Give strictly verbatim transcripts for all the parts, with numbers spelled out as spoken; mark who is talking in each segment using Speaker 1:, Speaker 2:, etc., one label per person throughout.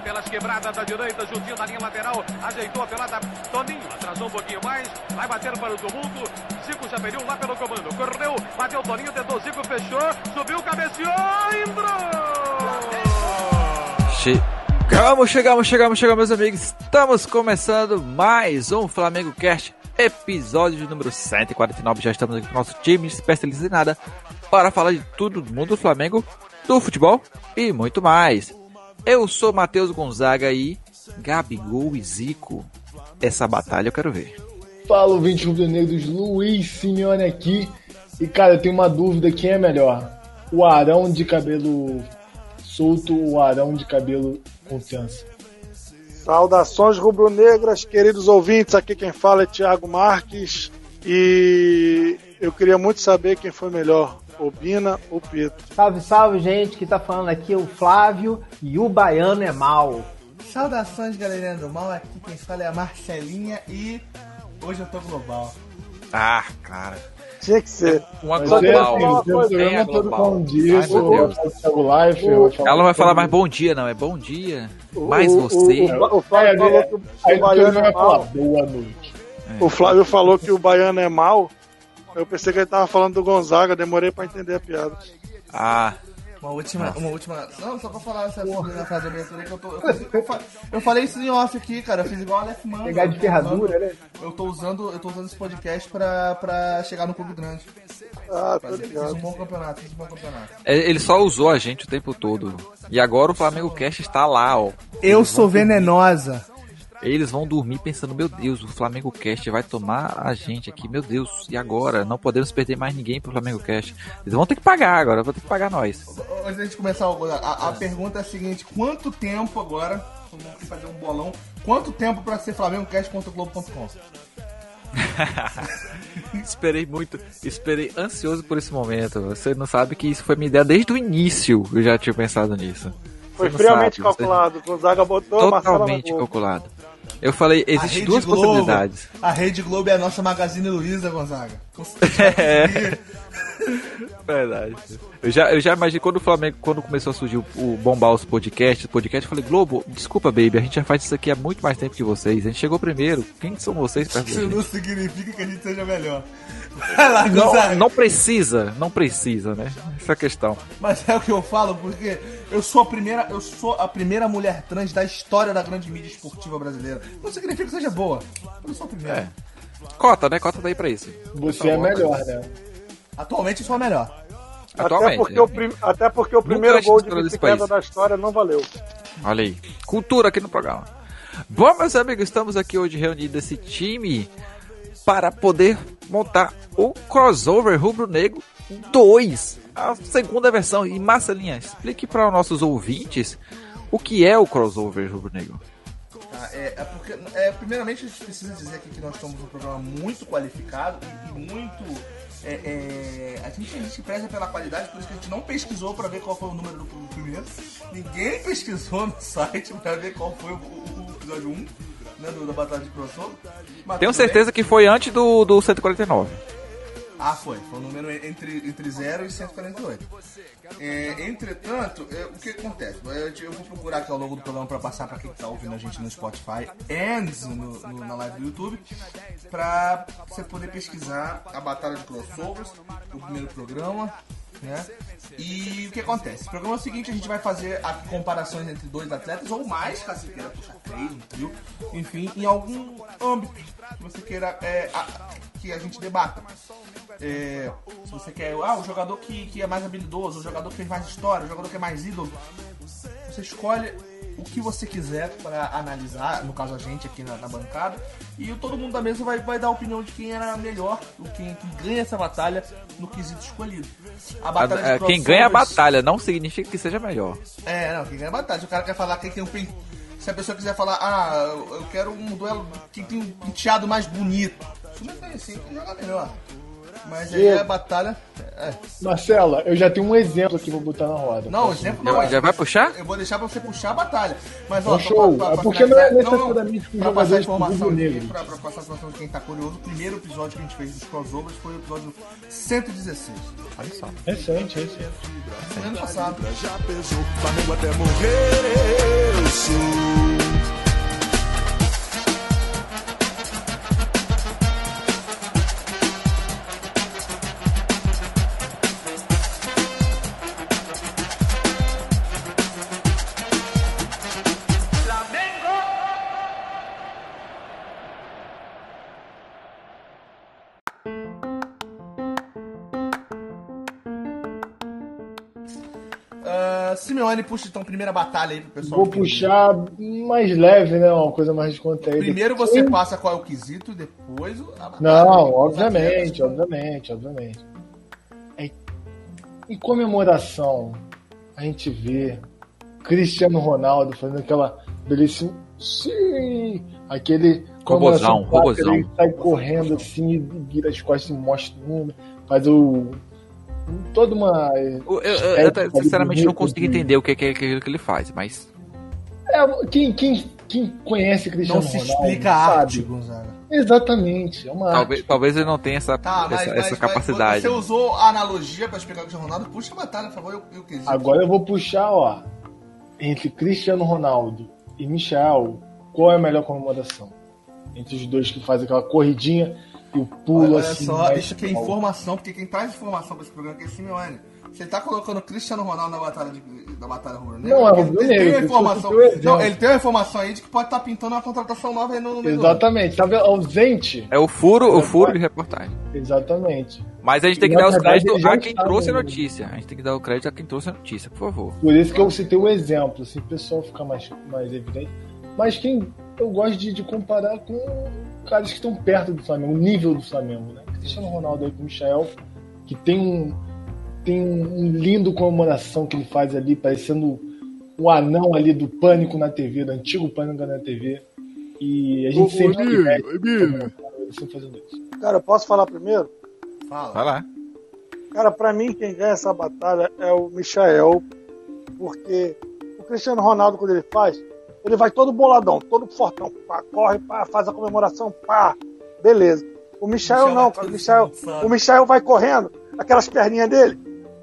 Speaker 1: pelas quebradas da direita, juntinho da linha lateral, ajeitou a pelada, Toninho, atrasou um pouquinho mais, vai bater para o tumulto, Zico já perdeu lá pelo comando, correu, bateu Toninho, tentou Zico, fechou, subiu, cabeceou, entrou!
Speaker 2: Chegamos, chegamos, chegamos, chegamos, meus amigos, estamos começando mais um Flamengo Cast, episódio de número cento e quarenta e nove, já estamos aqui com o nosso time especializado em nada, para falar de tudo do mundo do Flamengo, do futebol e muito mais. Eu sou Matheus Gonzaga e Gabigol e Zico. Essa batalha eu quero ver.
Speaker 3: Fala, ouvinte rubro-negros, Luiz Simeone aqui. E cara, eu tenho uma dúvida, quem é melhor? O Arão de cabelo solto ou o Arão de cabelo com trança?
Speaker 4: Saudações rubro-negras, queridos ouvintes. Aqui quem fala é Thiago Marques. E eu queria muito saber quem foi melhor, o Bina ou o Pedro.
Speaker 5: Salve, salve, gente, que tá falando aqui é o Flávio e o baiano é mau.
Speaker 6: Saudações, galerinha do mal, aqui quem fala é a Marcelinha e hoje eu tô global.
Speaker 2: Ah, cara.
Speaker 4: Tinha que ser.
Speaker 2: Uma
Speaker 3: Mas
Speaker 2: global.
Speaker 3: é, assim, eu
Speaker 2: Tem a
Speaker 3: não tô
Speaker 2: global.
Speaker 3: falando disso,
Speaker 2: Ai, meu Deus.
Speaker 3: eu falo Life, eu falo-
Speaker 2: Ela não vai falar mais bom dia, não. É bom dia. Mais
Speaker 4: O-
Speaker 2: você.
Speaker 4: O, o, o Flávio falou que o,
Speaker 3: Aí
Speaker 4: o
Speaker 3: o
Speaker 4: baiano
Speaker 3: vai
Speaker 4: é
Speaker 3: falar,
Speaker 4: mal.
Speaker 3: boa noite.
Speaker 4: O Flávio falou que o baiano é mal. Eu pensei que ele tava falando do Gonzaga, demorei pra entender a piada.
Speaker 2: Ah,
Speaker 6: Uma última, uma última. Não, só pra falar essa primeira frase da abertura que eu tô. Eu, eu, fa- eu falei isso em off aqui, cara. Eu fiz igual a Aleph Mano.
Speaker 5: Pegar de ferradura, né?
Speaker 6: Eu tô usando, eu tô usando esse podcast pra, pra chegar no clube grande.
Speaker 4: Ah, tô
Speaker 6: Fazer- Fiz
Speaker 4: ligado.
Speaker 6: um bom campeonato, fiz um bom campeonato.
Speaker 2: ele só usou a gente o tempo todo. E agora o Flamengo Cast está lá, ó.
Speaker 6: Eu sou venenosa.
Speaker 2: Eles vão dormir pensando, meu Deus, o Flamengo Cast vai tomar a gente aqui, meu Deus, e agora? Não podemos perder mais ninguém pro Flamengo Cast. Eles vão ter que pagar agora, vão ter que pagar nós.
Speaker 6: Antes da gente começar, a, a pergunta é a seguinte: quanto tempo agora? Vamos aqui fazer um bolão. Quanto tempo pra ser Flamengo Cast contra o Globo ponto com?
Speaker 2: Esperei muito, esperei ansioso por esse momento. Você não sabe que isso foi minha ideia desde o início, eu já tinha pensado nisso.
Speaker 4: Foi
Speaker 2: Você não
Speaker 4: friamente
Speaker 2: sabe, você-
Speaker 4: Calculado. O Gonzaga botou a Marcela na
Speaker 2: Totalmente
Speaker 4: Globo.
Speaker 2: calculado. Eu falei,
Speaker 6: A
Speaker 2: existem
Speaker 6: Rede
Speaker 2: duas
Speaker 6: Globo-
Speaker 2: possibilidades.
Speaker 6: A Rede Globo é a nossa Magazine Luiza, Gonzaga.
Speaker 2: É. Verdade. Eu já, eu já imaginei quando o Flamengo, quando começou a surgir o, o bombar os podcasts, o podcast, eu falei, Globo, desculpa, baby, a gente já faz isso aqui há muito mais tempo que vocês. A gente chegou primeiro. Quem são vocês pra
Speaker 6: Isso
Speaker 2: ver?
Speaker 6: não significa que a gente seja melhor. Vai lá,
Speaker 2: Não,
Speaker 6: Gonzaga.
Speaker 2: não precisa, não precisa, né? Essa é a questão.
Speaker 6: Mas é o que eu falo, porque eu sou a primeira, eu sou a primeira mulher trans da história da grande mídia esportiva brasileira. Não significa que seja boa. Eu não sou a primeira.
Speaker 2: É. Cota, né? Cota daí pra isso.
Speaker 3: Você é melhor, né?
Speaker 6: Atualmente eu sou a melhor.
Speaker 4: Até
Speaker 2: Atualmente.
Speaker 4: porque,
Speaker 2: né?
Speaker 4: o prim- até porque o primeiro
Speaker 2: antes
Speaker 4: gol
Speaker 2: da
Speaker 4: de
Speaker 2: história desse
Speaker 4: bicicleta
Speaker 2: país.
Speaker 4: da história não valeu.
Speaker 2: Olha aí. Cultura aqui no programa. Bom, meus amigos, estamos aqui hoje reunidos esse time para poder montar o crossover rubro-negro dois, a segunda versão. E Marcelinha, explique para os nossos ouvintes o que é o crossover rubro-negro.
Speaker 6: Tá? É, é porque, é, primeiramente, a gente precisa dizer aqui que nós somos um programa muito qualificado e, e muito. É, é, a, gente, a gente preza pela qualidade, por isso que a gente não pesquisou pra ver qual foi o número do primeiro. Ninguém pesquisou no site pra ver qual foi o, o, o episódio um, né, do, da Batalha de Crossover. Mas
Speaker 2: Tenho
Speaker 6: tudo bem.
Speaker 2: certeza que foi antes do, do cento e quarenta e nove.
Speaker 6: Ah, foi. Foi um número entre, entre zero e cento e quarenta e oito. É, entretanto, é, o que acontece? Eu, eu vou procurar aqui ao longo do programa para passar para quem está ouvindo a gente no Spotify e no, no, na live do YouTube, para você poder pesquisar a Batalha de Crossovers, o primeiro programa, né? E o que acontece? O programa é o seguinte: a gente vai fazer aqui comparações entre dois atletas ou mais, caso você queira puxar três, um trio, enfim, em algum âmbito que você queira é, a, que a gente debata. É, se você quer, ah, o jogador que, que é mais habilidoso, o jogador que fez mais história, o jogador que é mais ídolo, você escolhe o que você quiser para analisar, no caso a gente aqui na, na bancada, e todo mundo da mesa vai, vai dar a opinião de quem era melhor, o quem, quem ganha essa batalha no quesito escolhido. A batalha de
Speaker 2: A- a- Quem
Speaker 6: crossovers-
Speaker 2: ganha a batalha não significa que seja melhor.
Speaker 6: É, não, quem ganha a batalha. Se o cara quer falar quem tem um pen... Se a pessoa quiser falar, ah, eu eu quero um duelo de quem tem um penteado mais bonito, isso não tem assim, quem joga melhor. Mas aí
Speaker 3: Diego.
Speaker 6: a batalha. É.
Speaker 3: Marcela, eu já tenho um exemplo aqui pra botar na roda.
Speaker 6: Não,
Speaker 3: Posso-
Speaker 6: exemplo não.
Speaker 2: Já,
Speaker 6: é-
Speaker 2: já vai puxar?
Speaker 6: Eu vou deixar pra você puxar a batalha. Mas, ó,
Speaker 3: Então,
Speaker 6: só
Speaker 3: show.
Speaker 6: pra- pra-
Speaker 3: É
Speaker 6: pra
Speaker 3: porque não é
Speaker 6: finalizar-
Speaker 3: necessariamente com
Speaker 6: pra passar a
Speaker 3: jogadores
Speaker 6: informação
Speaker 3: rubro-negros.
Speaker 6: aqui, pra, pra passar a informação de quem tá curioso, o primeiro episódio que a gente fez dos crossovers foi o episódio cento e dezesseis.
Speaker 2: Olha só.
Speaker 3: Recente, recente.
Speaker 6: No ano passado.
Speaker 7: Já pesou, Flamengo até morrer, eu sou.
Speaker 6: Simeone puxa então primeira batalha aí pro pessoal.
Speaker 3: Vou puxar mais leve, né? Uma coisa mais descontraída.
Speaker 6: Primeiro você Sim. passa qual é o quesito e depois a batalha.
Speaker 3: Não, obviamente, obviamente, obviamente. É, em comemoração, a gente vê Cristiano Ronaldo fazendo aquela belíssima. Sim! Aquele.
Speaker 2: Robozão, robozão.
Speaker 3: Ele sai correndo assim, vira as costas e mostra o número, faz o. Toda uma.
Speaker 2: Eu, eu, eu, eu sinceramente não consigo entender o que é aquilo que ele faz, mas.
Speaker 3: É, quem, quem, quem conhece Cristiano
Speaker 6: Ronaldo. Não se
Speaker 3: Ronaldo,
Speaker 6: explica a arte, Gonzaga.
Speaker 3: Exatamente, é uma
Speaker 2: talvez,
Speaker 3: arte.
Speaker 2: Talvez ele não tenha essa,
Speaker 6: tá, mas,
Speaker 2: essa,
Speaker 6: mas,
Speaker 2: essa capacidade.
Speaker 6: Você usou a analogia pra explicar o Cristiano Ronaldo, puxa a batalha, por favor, eu, eu quesito.
Speaker 3: Agora eu vou puxar, ó. Entre Cristiano Ronaldo e Michel, qual é a melhor comemoração? Entre os dois que fazem aquela corridinha e o pulo
Speaker 6: olha,
Speaker 3: assim.
Speaker 6: Olha só, isso aqui é informação, porque quem traz informação pra esse programa aqui é Simeone. Você tá colocando o Cristiano Ronaldo na batalha, de, da batalha rubro-negra?
Speaker 3: Não, é rubro-negra.
Speaker 6: Ele tem uma informação. Não, ele tem uma informação aí de que pode estar tá pintando uma contratação nova aí no, no meio.
Speaker 3: Exatamente, tá vendo? Ausente.
Speaker 2: É o furo, o furo de reportagem.
Speaker 3: Exatamente.
Speaker 2: Mas a gente tem que dar os créditos a quem trouxe a notícia. A gente tem que dar o crédito a quem trouxe a notícia, por favor.
Speaker 3: Por isso que eu citei o exemplo, assim, o pessoal fica mais, mais evidente. Mas quem eu gosto de, de comparar com caras que estão perto do Flamengo, o nível do Flamengo, né? Cristiano Ronaldo aí com o Michel, que tem um, tem um lindo comemoração que ele faz ali, parecendo um anão ali do Pânico na T V, do antigo Pânico na T V. E a gente
Speaker 4: Ô,
Speaker 3: sempre
Speaker 4: Emílio,
Speaker 3: repete,
Speaker 4: Emílio.
Speaker 3: sempre fazendo isso.
Speaker 4: Cara, posso falar primeiro?
Speaker 6: Fala.
Speaker 2: Vai lá.
Speaker 4: Cara, pra mim, quem ganha essa batalha é o Michael, porque o Cristiano Ronaldo, quando ele faz, ele vai todo boladão, todo fortão, pá, corre, pá, faz a comemoração, pá, beleza. O Michael não, cara, o Michael, o Michael vai correndo, aquelas perninhas dele,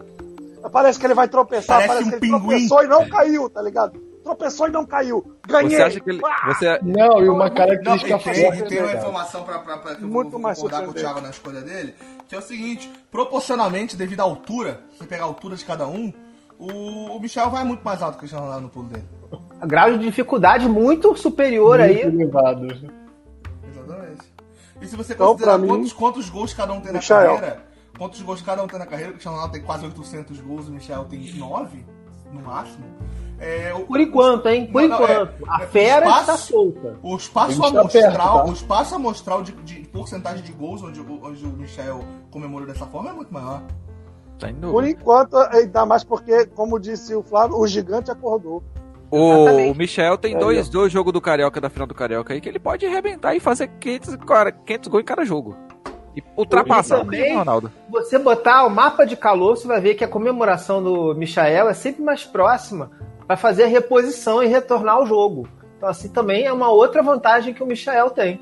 Speaker 4: parece que ele vai tropeçar, parece, parece um que ele pinguim. Tropeçou e não caiu, tá ligado? Tropeçou e não caiu, ganhei!
Speaker 2: Você acha que ele... Você...
Speaker 3: Não, e uma característica
Speaker 6: forte. E tem uma informação pra, pra, pra que eu
Speaker 4: Muito
Speaker 6: vou
Speaker 4: mais
Speaker 6: concordar com o Thiago na escolha dele, que é o seguinte, proporcionalmente, devido à altura, se você pegar a altura de cada um, o, o Michel vai muito mais alto que o Cristiano Ronaldo no pulo dele.
Speaker 5: A grau de dificuldade muito superior
Speaker 3: muito
Speaker 5: aí.
Speaker 3: elevado.
Speaker 6: Exatamente. E se você
Speaker 4: então,
Speaker 6: considerar
Speaker 4: mim,
Speaker 6: quantos, quantos gols cada um tem na
Speaker 4: Michael.
Speaker 6: carreira, quantos gols cada um tem na carreira, o Cristiano Ronaldo tem quase oitocentos gols, o Michel tem nove, no máximo. É, o,
Speaker 5: Por enquanto, hein? Por
Speaker 6: não, não,
Speaker 5: enquanto.
Speaker 6: É,
Speaker 5: a fera
Speaker 6: espaço,
Speaker 5: está solta.
Speaker 6: O espaço
Speaker 3: tá
Speaker 6: amostral,
Speaker 3: perto, tá?
Speaker 6: o espaço amostral de, de porcentagem de gols onde, onde o Michel comemorou dessa forma é muito maior.
Speaker 2: Tá indo...
Speaker 4: Por enquanto, ainda mais porque, como disse o Flávio, o gigante acordou.
Speaker 2: O, o Michel tem é, dois, dois jogos do Carioca, da final do Carioca aí, que ele pode arrebentar e fazer quinhentos, quinhentos gols em cada jogo. E ultrapassar o Cristiano Ronaldo.
Speaker 5: Você botar o mapa de calor, você vai ver que a comemoração do Michael é sempre mais próxima para fazer a reposição e retornar ao jogo. Então assim também é uma outra vantagem que o Michael tem.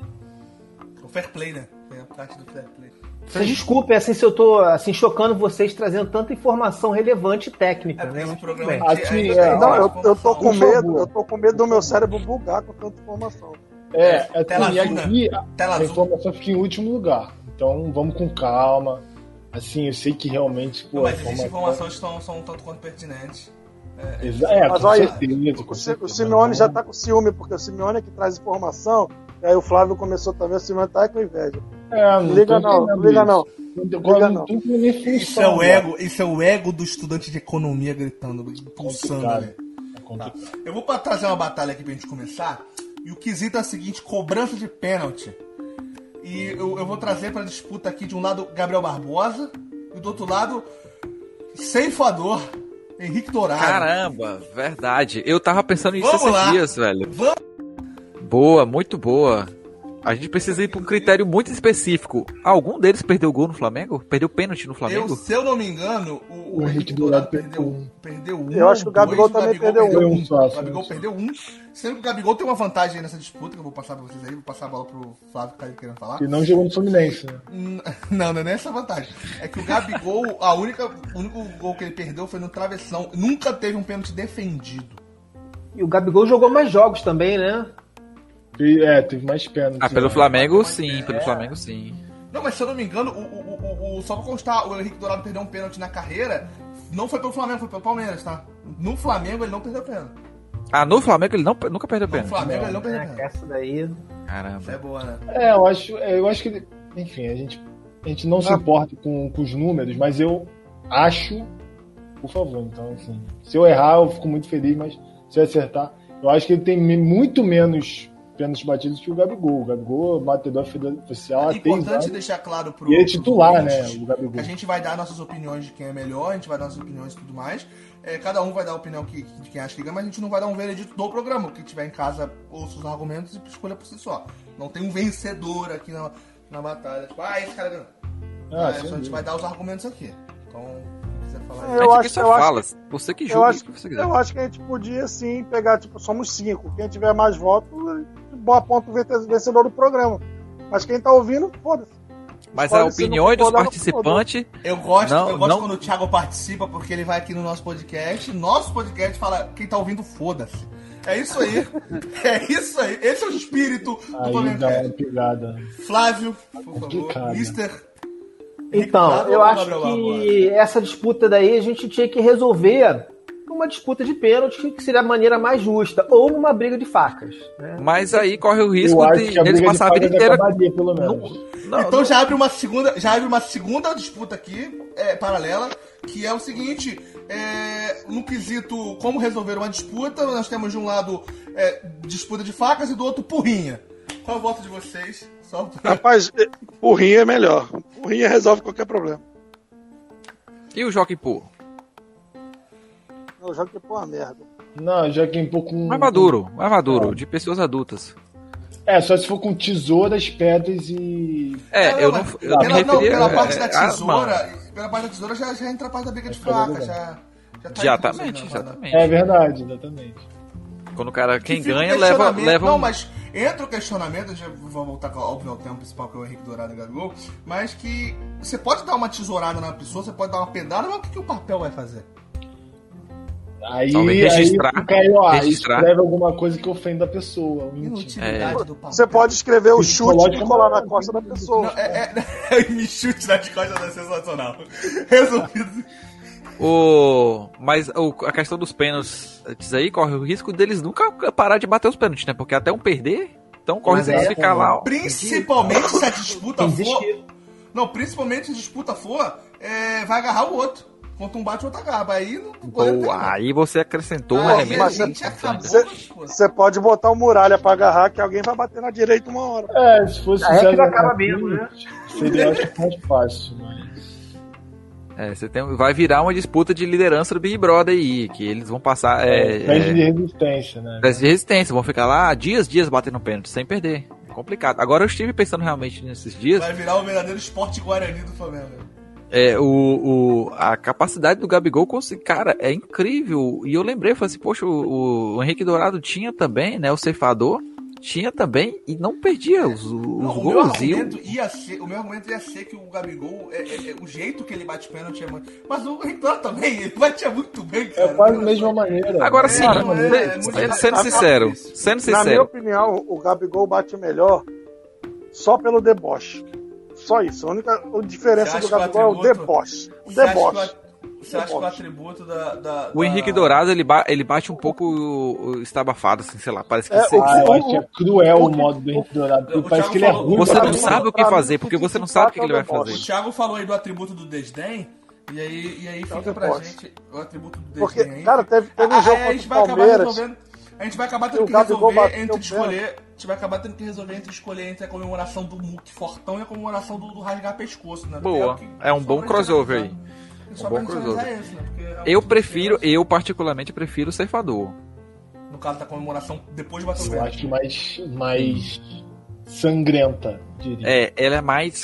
Speaker 6: O fair play, né? É a parte do fair play.
Speaker 5: Vocês desculpem assim, se eu tô assim, chocando vocês trazendo tanta informação relevante e técnica,
Speaker 6: é,
Speaker 5: né?
Speaker 6: Esse programa
Speaker 5: Bem.
Speaker 4: Aqui, é, é, não, eu, eu tô com medo, eu tô com medo do meu cérebro bugar com tanta informação.
Speaker 3: É, é
Speaker 6: Tela
Speaker 3: assim,
Speaker 6: azul,
Speaker 3: aqui
Speaker 6: né?
Speaker 3: a,
Speaker 6: Tela
Speaker 3: a
Speaker 6: azul.
Speaker 3: informação fica em último lugar. Então vamos com calma. Assim, eu sei que realmente. Pô,
Speaker 6: não, mas existem informações que são, são tanto quanto pertinentes.
Speaker 3: É, é
Speaker 4: mas
Speaker 3: com
Speaker 4: olha,
Speaker 3: certeza, com
Speaker 4: o,
Speaker 3: certeza.
Speaker 4: o Simeone já tá com ciúme, porque o Simeone é que traz informação, e aí o Flávio começou também, o Simeone tá aí com inveja.
Speaker 3: É, não
Speaker 4: liga não, não liga não.
Speaker 3: Liga não.
Speaker 6: Isso é o ego, isso é o ego do estudante de economia gritando, pulsando, né?
Speaker 3: É
Speaker 6: tá. Eu vou trazer uma batalha aqui pra gente começar, e o quesito é o seguinte, cobrança de pênalti. E eu, eu vou trazer pra disputa aqui de um lado Gabriel Barbosa, e do outro lado, ceifador, Henrique Dourado.
Speaker 2: Caramba, verdade. Eu tava pensando nisso
Speaker 6: Vamos
Speaker 2: esses
Speaker 6: lá.
Speaker 2: dias, velho.
Speaker 6: Vamos.
Speaker 2: Boa, muito boa. A gente precisa ir pra um critério muito específico. Algum deles perdeu gol no Flamengo? Perdeu pênalti no Flamengo?
Speaker 6: Eu, se eu não me engano, o,
Speaker 3: O
Speaker 6: o
Speaker 3: Henrique
Speaker 6: Dourado
Speaker 3: Dourado
Speaker 6: perdeu,
Speaker 3: perdeu
Speaker 6: perdeu um.
Speaker 4: Eu acho que o Gabigol
Speaker 6: dois,
Speaker 4: também perdeu
Speaker 3: um.
Speaker 6: um.
Speaker 3: Só,
Speaker 6: O Gabigol
Speaker 3: só.
Speaker 6: perdeu um. Sendo que o Gabigol tem uma vantagem aí nessa disputa, que eu vou passar pra vocês aí, vou passar a bola pro Flávio que tá aí querendo falar.
Speaker 3: E não jogou no Fluminense, né?
Speaker 6: Não, não é nem essa vantagem. É que o Gabigol, a única, o único gol que ele perdeu foi no travessão. Nunca teve um pênalti defendido.
Speaker 5: E o Gabigol jogou mais jogos também, né?
Speaker 3: E, é, teve mais pênalti.
Speaker 2: Ah, pelo
Speaker 3: né?
Speaker 2: Flamengo sim, pelo
Speaker 6: É.
Speaker 2: Flamengo sim.
Speaker 6: Não, mas se eu não me engano, o, o, o, o, só pra constar, o Henrique Dourado perdeu um pênalti na carreira, não foi pelo Flamengo, foi pelo Palmeiras, tá? No Flamengo ele não perdeu pênalti.
Speaker 2: Ah, no Flamengo ele não, nunca perdeu
Speaker 6: No
Speaker 2: pênalti.
Speaker 6: Flamengo ele não perdeu
Speaker 5: É,
Speaker 6: pênalti.
Speaker 5: essa daí.
Speaker 2: Caramba.
Speaker 6: É boa, né?
Speaker 3: É, eu acho, é, eu acho que. Enfim, a gente, a gente não se importa com, com os números, mas eu acho por favor. Então, assim, se eu errar, eu fico muito feliz, mas se eu acertar, eu acho que ele tem muito menos pênaltis batidos que o Gabigol. O Gabigol é batedor oficial há
Speaker 6: É importante
Speaker 3: três anos.
Speaker 6: deixar claro pro.
Speaker 3: E ele é titular, né?
Speaker 6: ouvintes
Speaker 3: O Gabigol.
Speaker 6: que a gente vai dar nossas opiniões de quem é melhor, a gente vai dar nossas opiniões e tudo mais. É, cada um vai dar a opinião que, de quem acha que ganha, mas a gente não vai dar um veredito do programa. O que tiver em casa, ouça os argumentos e escolha por si só. Não tem um vencedor aqui na, na batalha. Tipo, ah, esse cara ganhou.
Speaker 3: Ah,
Speaker 6: É,
Speaker 3: sem
Speaker 6: só a gente
Speaker 3: dúvida.
Speaker 6: vai dar os argumentos aqui. Então, se quiser falar
Speaker 4: É,
Speaker 6: aí.
Speaker 4: eu
Speaker 2: a gente
Speaker 4: acho-
Speaker 2: aqui só
Speaker 4: eu acho
Speaker 2: fala, você que
Speaker 4: Eu
Speaker 2: julga
Speaker 4: acho,
Speaker 2: o que você quiser.
Speaker 4: eu acho que a gente podia sim pegar, tipo, somos cinco. Quem tiver mais votos, boa ponto o vencedor do programa. Mas quem tá ouvindo, foda-se.
Speaker 2: Mas
Speaker 4: Escolhe
Speaker 2: a
Speaker 4: se não
Speaker 2: opinião dos
Speaker 4: concordar, não
Speaker 2: participantes.
Speaker 6: Eu gosto,
Speaker 2: Não,
Speaker 6: eu gosto
Speaker 2: não-
Speaker 6: quando o Thiago participa, porque ele vai aqui no nosso podcast. Nosso podcast fala, quem tá ouvindo, foda-se. É isso aí. É isso aí. Esse é o espírito do
Speaker 3: Aí
Speaker 6: Flamengo.
Speaker 3: dá uma pegada.
Speaker 6: Flávio, por favor.
Speaker 3: Complicado.
Speaker 6: Mister
Speaker 5: Então,
Speaker 6: Ricardo
Speaker 5: eu
Speaker 6: ou
Speaker 5: acho
Speaker 6: Gabriel
Speaker 5: que essa disputa daí a gente tinha que resolver uma disputa de pênalti, que seria a maneira mais justa, ou numa briga de facas. Né?
Speaker 2: Mas aí corre o risco
Speaker 3: Eu acho
Speaker 2: de
Speaker 3: que a
Speaker 2: eles
Speaker 3: briga de
Speaker 2: passar a vida
Speaker 3: facas
Speaker 2: inteira.
Speaker 3: acabaria, pelo menos.
Speaker 2: Não,
Speaker 6: Então
Speaker 2: não.
Speaker 6: já abre uma segunda, já abre uma segunda disputa aqui, é, paralela, que é o seguinte, é, no quesito como resolver uma disputa, nós temos de um lado é, disputa de facas e do outro porrinha. Qual é o voto de vocês? Só pra...
Speaker 4: Rapaz, burrinha é melhor. Burrinha resolve qualquer problema.
Speaker 2: E o Joaquim Pô?
Speaker 4: Eu jogo que pô uma merda.
Speaker 3: Não, já que um pouco.
Speaker 2: Mais maduro, mais maduro, de pessoas adultas.
Speaker 3: É, só se for com tesouras, pedras e.
Speaker 2: É, eu não,
Speaker 6: mas
Speaker 2: eu me
Speaker 6: pela, não,
Speaker 2: referia...
Speaker 6: pela parte
Speaker 2: é,
Speaker 6: da
Speaker 2: ah,
Speaker 6: tesoura,
Speaker 2: mano,
Speaker 6: pela parte da tesoura já, já entra a parte da briga de
Speaker 3: É
Speaker 6: faca,
Speaker 3: verdade.
Speaker 6: já... Já tá
Speaker 2: Exatamente,
Speaker 6: incluso, né,
Speaker 2: exatamente.
Speaker 3: É verdade, exatamente.
Speaker 2: Quando o cara, quem
Speaker 6: Fica o
Speaker 2: ganha, leva,
Speaker 6: questionamento-
Speaker 2: leva
Speaker 6: Não,
Speaker 2: um...
Speaker 6: mas entra o questionamento, já vou voltar, óbvio, ao tema principal, que é o Henrique Dourado e Gabigol, mas que você pode dar uma tesourada na pessoa, você pode dar uma pedrada, mas o que, que o papel vai fazer?
Speaker 3: Aí,
Speaker 2: Talvez registrar,
Speaker 3: aí fica aí, ó,
Speaker 2: registrar.
Speaker 3: escreve alguma coisa que ofenda a pessoa. o íntimo.
Speaker 6: Inutilidade do papel.
Speaker 4: Você pode escrever o chute
Speaker 3: Psicológico
Speaker 4: e colar na
Speaker 3: não,
Speaker 4: costa da pessoa.
Speaker 6: Não, é, é, me chute nas costas é sensacional. Resolvido.
Speaker 2: O... Mas o... a questão dos pênaltis aí corre o risco deles nunca parar de bater os pênaltis, né? Porque até um perder, então corre o
Speaker 5: Mas
Speaker 2: risco de
Speaker 5: é,
Speaker 2: ficar lá. ó.
Speaker 6: Principalmente se a disputa
Speaker 5: Tem
Speaker 6: for.
Speaker 5: desespero.
Speaker 6: Não, principalmente se a disputa for, é, vai agarrar o outro. Quanto um bate, o outro agarra. Aí não pode ter,
Speaker 2: Boa,
Speaker 6: não.
Speaker 2: aí você acrescentou um
Speaker 6: Aí
Speaker 2: elemento
Speaker 6: a
Speaker 4: mas
Speaker 6: gente
Speaker 2: importante.
Speaker 6: acabou. pô.
Speaker 4: Você pode botar o muralha pra agarrar que alguém vai bater na direita uma hora.
Speaker 3: É, se fosse
Speaker 5: Aí é que
Speaker 3: César
Speaker 5: acaba
Speaker 3: Martins,
Speaker 5: mesmo, né?
Speaker 3: seria acho que mais fácil, mas.
Speaker 2: É, você tem... vai virar uma disputa de liderança do Big Brother aí, que eles vão passar. É,
Speaker 3: Teste
Speaker 2: é,
Speaker 3: de resistência, né?
Speaker 2: teste de resistência, vão ficar lá dias, dias batendo pênalti, sem perder. É complicado. Agora eu estive pensando realmente nesses dias.
Speaker 6: Vai virar o verdadeiro esporte guarani do Flamengo.
Speaker 2: É, o, o, a capacidade do Gabigol, conseguir, cara, é incrível. E eu lembrei, falei assim, poxa, o, o Henrique Dourado tinha também, né, o ceifador, tinha também, e não perdia os, os
Speaker 6: Não, o, meu
Speaker 2: gols. E o-
Speaker 6: argumento ia ser, o meu argumento ia ser que o Gabigol, é, é- é- o jeito que ele bate pênalti é muito. Mas o Ricardo também, ele batia muito bem, cara.
Speaker 3: É quase da mesma maneira.
Speaker 2: Agora
Speaker 6: É,
Speaker 2: sim,
Speaker 6: não, é,
Speaker 2: se-
Speaker 6: é muito
Speaker 2: sendo,
Speaker 6: difícil.
Speaker 2: sendo sincero, sendo
Speaker 4: Na minha
Speaker 2: sincero,
Speaker 4: opinião, o Gabigol bate melhor só pelo deboche. Só isso. A única a diferença
Speaker 6: Você
Speaker 4: do
Speaker 6: acha que o
Speaker 4: Gabigol é o
Speaker 6: atributo-
Speaker 4: deboche. O
Speaker 6: Você acha que o
Speaker 4: deboche.
Speaker 6: at- Você acha que o atributo da. da-
Speaker 2: o
Speaker 6: da-
Speaker 2: Henrique Dourado, ele, ba- ele bate um pouco o- o estabafado, assim, sei lá, parece que
Speaker 4: É,
Speaker 2: você,
Speaker 4: o-
Speaker 3: Ah, eu
Speaker 4: o-
Speaker 3: acho que é cruel
Speaker 4: o-
Speaker 3: o modo do Henrique Dourado, porque
Speaker 6: o
Speaker 3: parece
Speaker 6: Thiago
Speaker 3: que ele é
Speaker 6: falou-
Speaker 3: ruim.
Speaker 2: você
Speaker 3: pra
Speaker 2: não
Speaker 3: mim.
Speaker 2: sabe o que
Speaker 4: pra
Speaker 2: fazer,
Speaker 4: mim,
Speaker 2: porque
Speaker 4: o que
Speaker 2: você não
Speaker 4: se
Speaker 2: sabe o
Speaker 4: trata
Speaker 2: que ele vai
Speaker 4: é o deboche.
Speaker 6: O
Speaker 2: fazer.
Speaker 6: Thiago falou aí do atributo do desdém, e aí, e aí fica pra
Speaker 4: deboche.
Speaker 6: gente o atributo do desdém.
Speaker 4: Porque,
Speaker 6: aí.
Speaker 4: cara, teve, teve
Speaker 6: Ah,
Speaker 4: um jogo
Speaker 6: aí a gente
Speaker 4: contra
Speaker 6: vai
Speaker 4: o
Speaker 6: acabar
Speaker 4: Palmeiras.
Speaker 6: resolvendo. A gente vai acabar
Speaker 4: E
Speaker 6: tendo
Speaker 4: o
Speaker 6: que
Speaker 4: Gabigol
Speaker 6: resolver
Speaker 4: bateu
Speaker 6: entre
Speaker 4: o
Speaker 6: escolher. A gente vai acabar tendo que resolver entre escolher entre a comemoração do Muque Fortão e a comemoração do, do rasgar pescoço, né?
Speaker 2: Boa.
Speaker 6: o que-
Speaker 2: É um
Speaker 6: só
Speaker 2: bom
Speaker 6: pra gente
Speaker 2: crossover
Speaker 6: analisar. Só
Speaker 2: Um
Speaker 6: pra
Speaker 2: bom
Speaker 6: gente
Speaker 2: crossover.
Speaker 6: analisar isso, né? Porque é
Speaker 2: Eu
Speaker 6: muito
Speaker 2: prefiro,
Speaker 6: diferente.
Speaker 2: eu particularmente prefiro o ceifador.
Speaker 6: No caso da comemoração, depois de bater o
Speaker 3: Eu
Speaker 6: pênalti.
Speaker 3: acho mais, mais sangrenta, diria.
Speaker 2: É, ela é mais...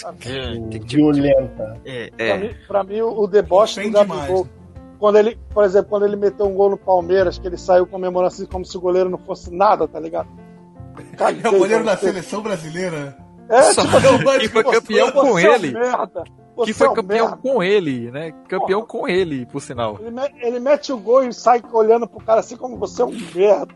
Speaker 3: Violenta.
Speaker 2: É,
Speaker 4: Pra,
Speaker 2: é.
Speaker 4: mim, pra mim, o o deboche do
Speaker 6: Ofende
Speaker 4: Gabigol.
Speaker 6: mais.
Speaker 4: Quando ele, por exemplo, quando ele meteu um gol no Palmeiras, que ele saiu comemorando assim como se o goleiro não fosse nada, tá ligado?
Speaker 6: É o goleiro da seleção brasileira.
Speaker 4: É,
Speaker 2: Só
Speaker 4: tipo,
Speaker 2: que foi campeão
Speaker 4: você
Speaker 2: com
Speaker 4: é um
Speaker 2: ele.
Speaker 4: merda.
Speaker 2: Que
Speaker 4: Você
Speaker 2: foi
Speaker 4: é um
Speaker 2: campeão
Speaker 4: merda.
Speaker 2: com ele, né? Campeão com ele, por sinal.
Speaker 4: Ele, me- ele mete o gol e sai olhando pro cara assim como você é um merda.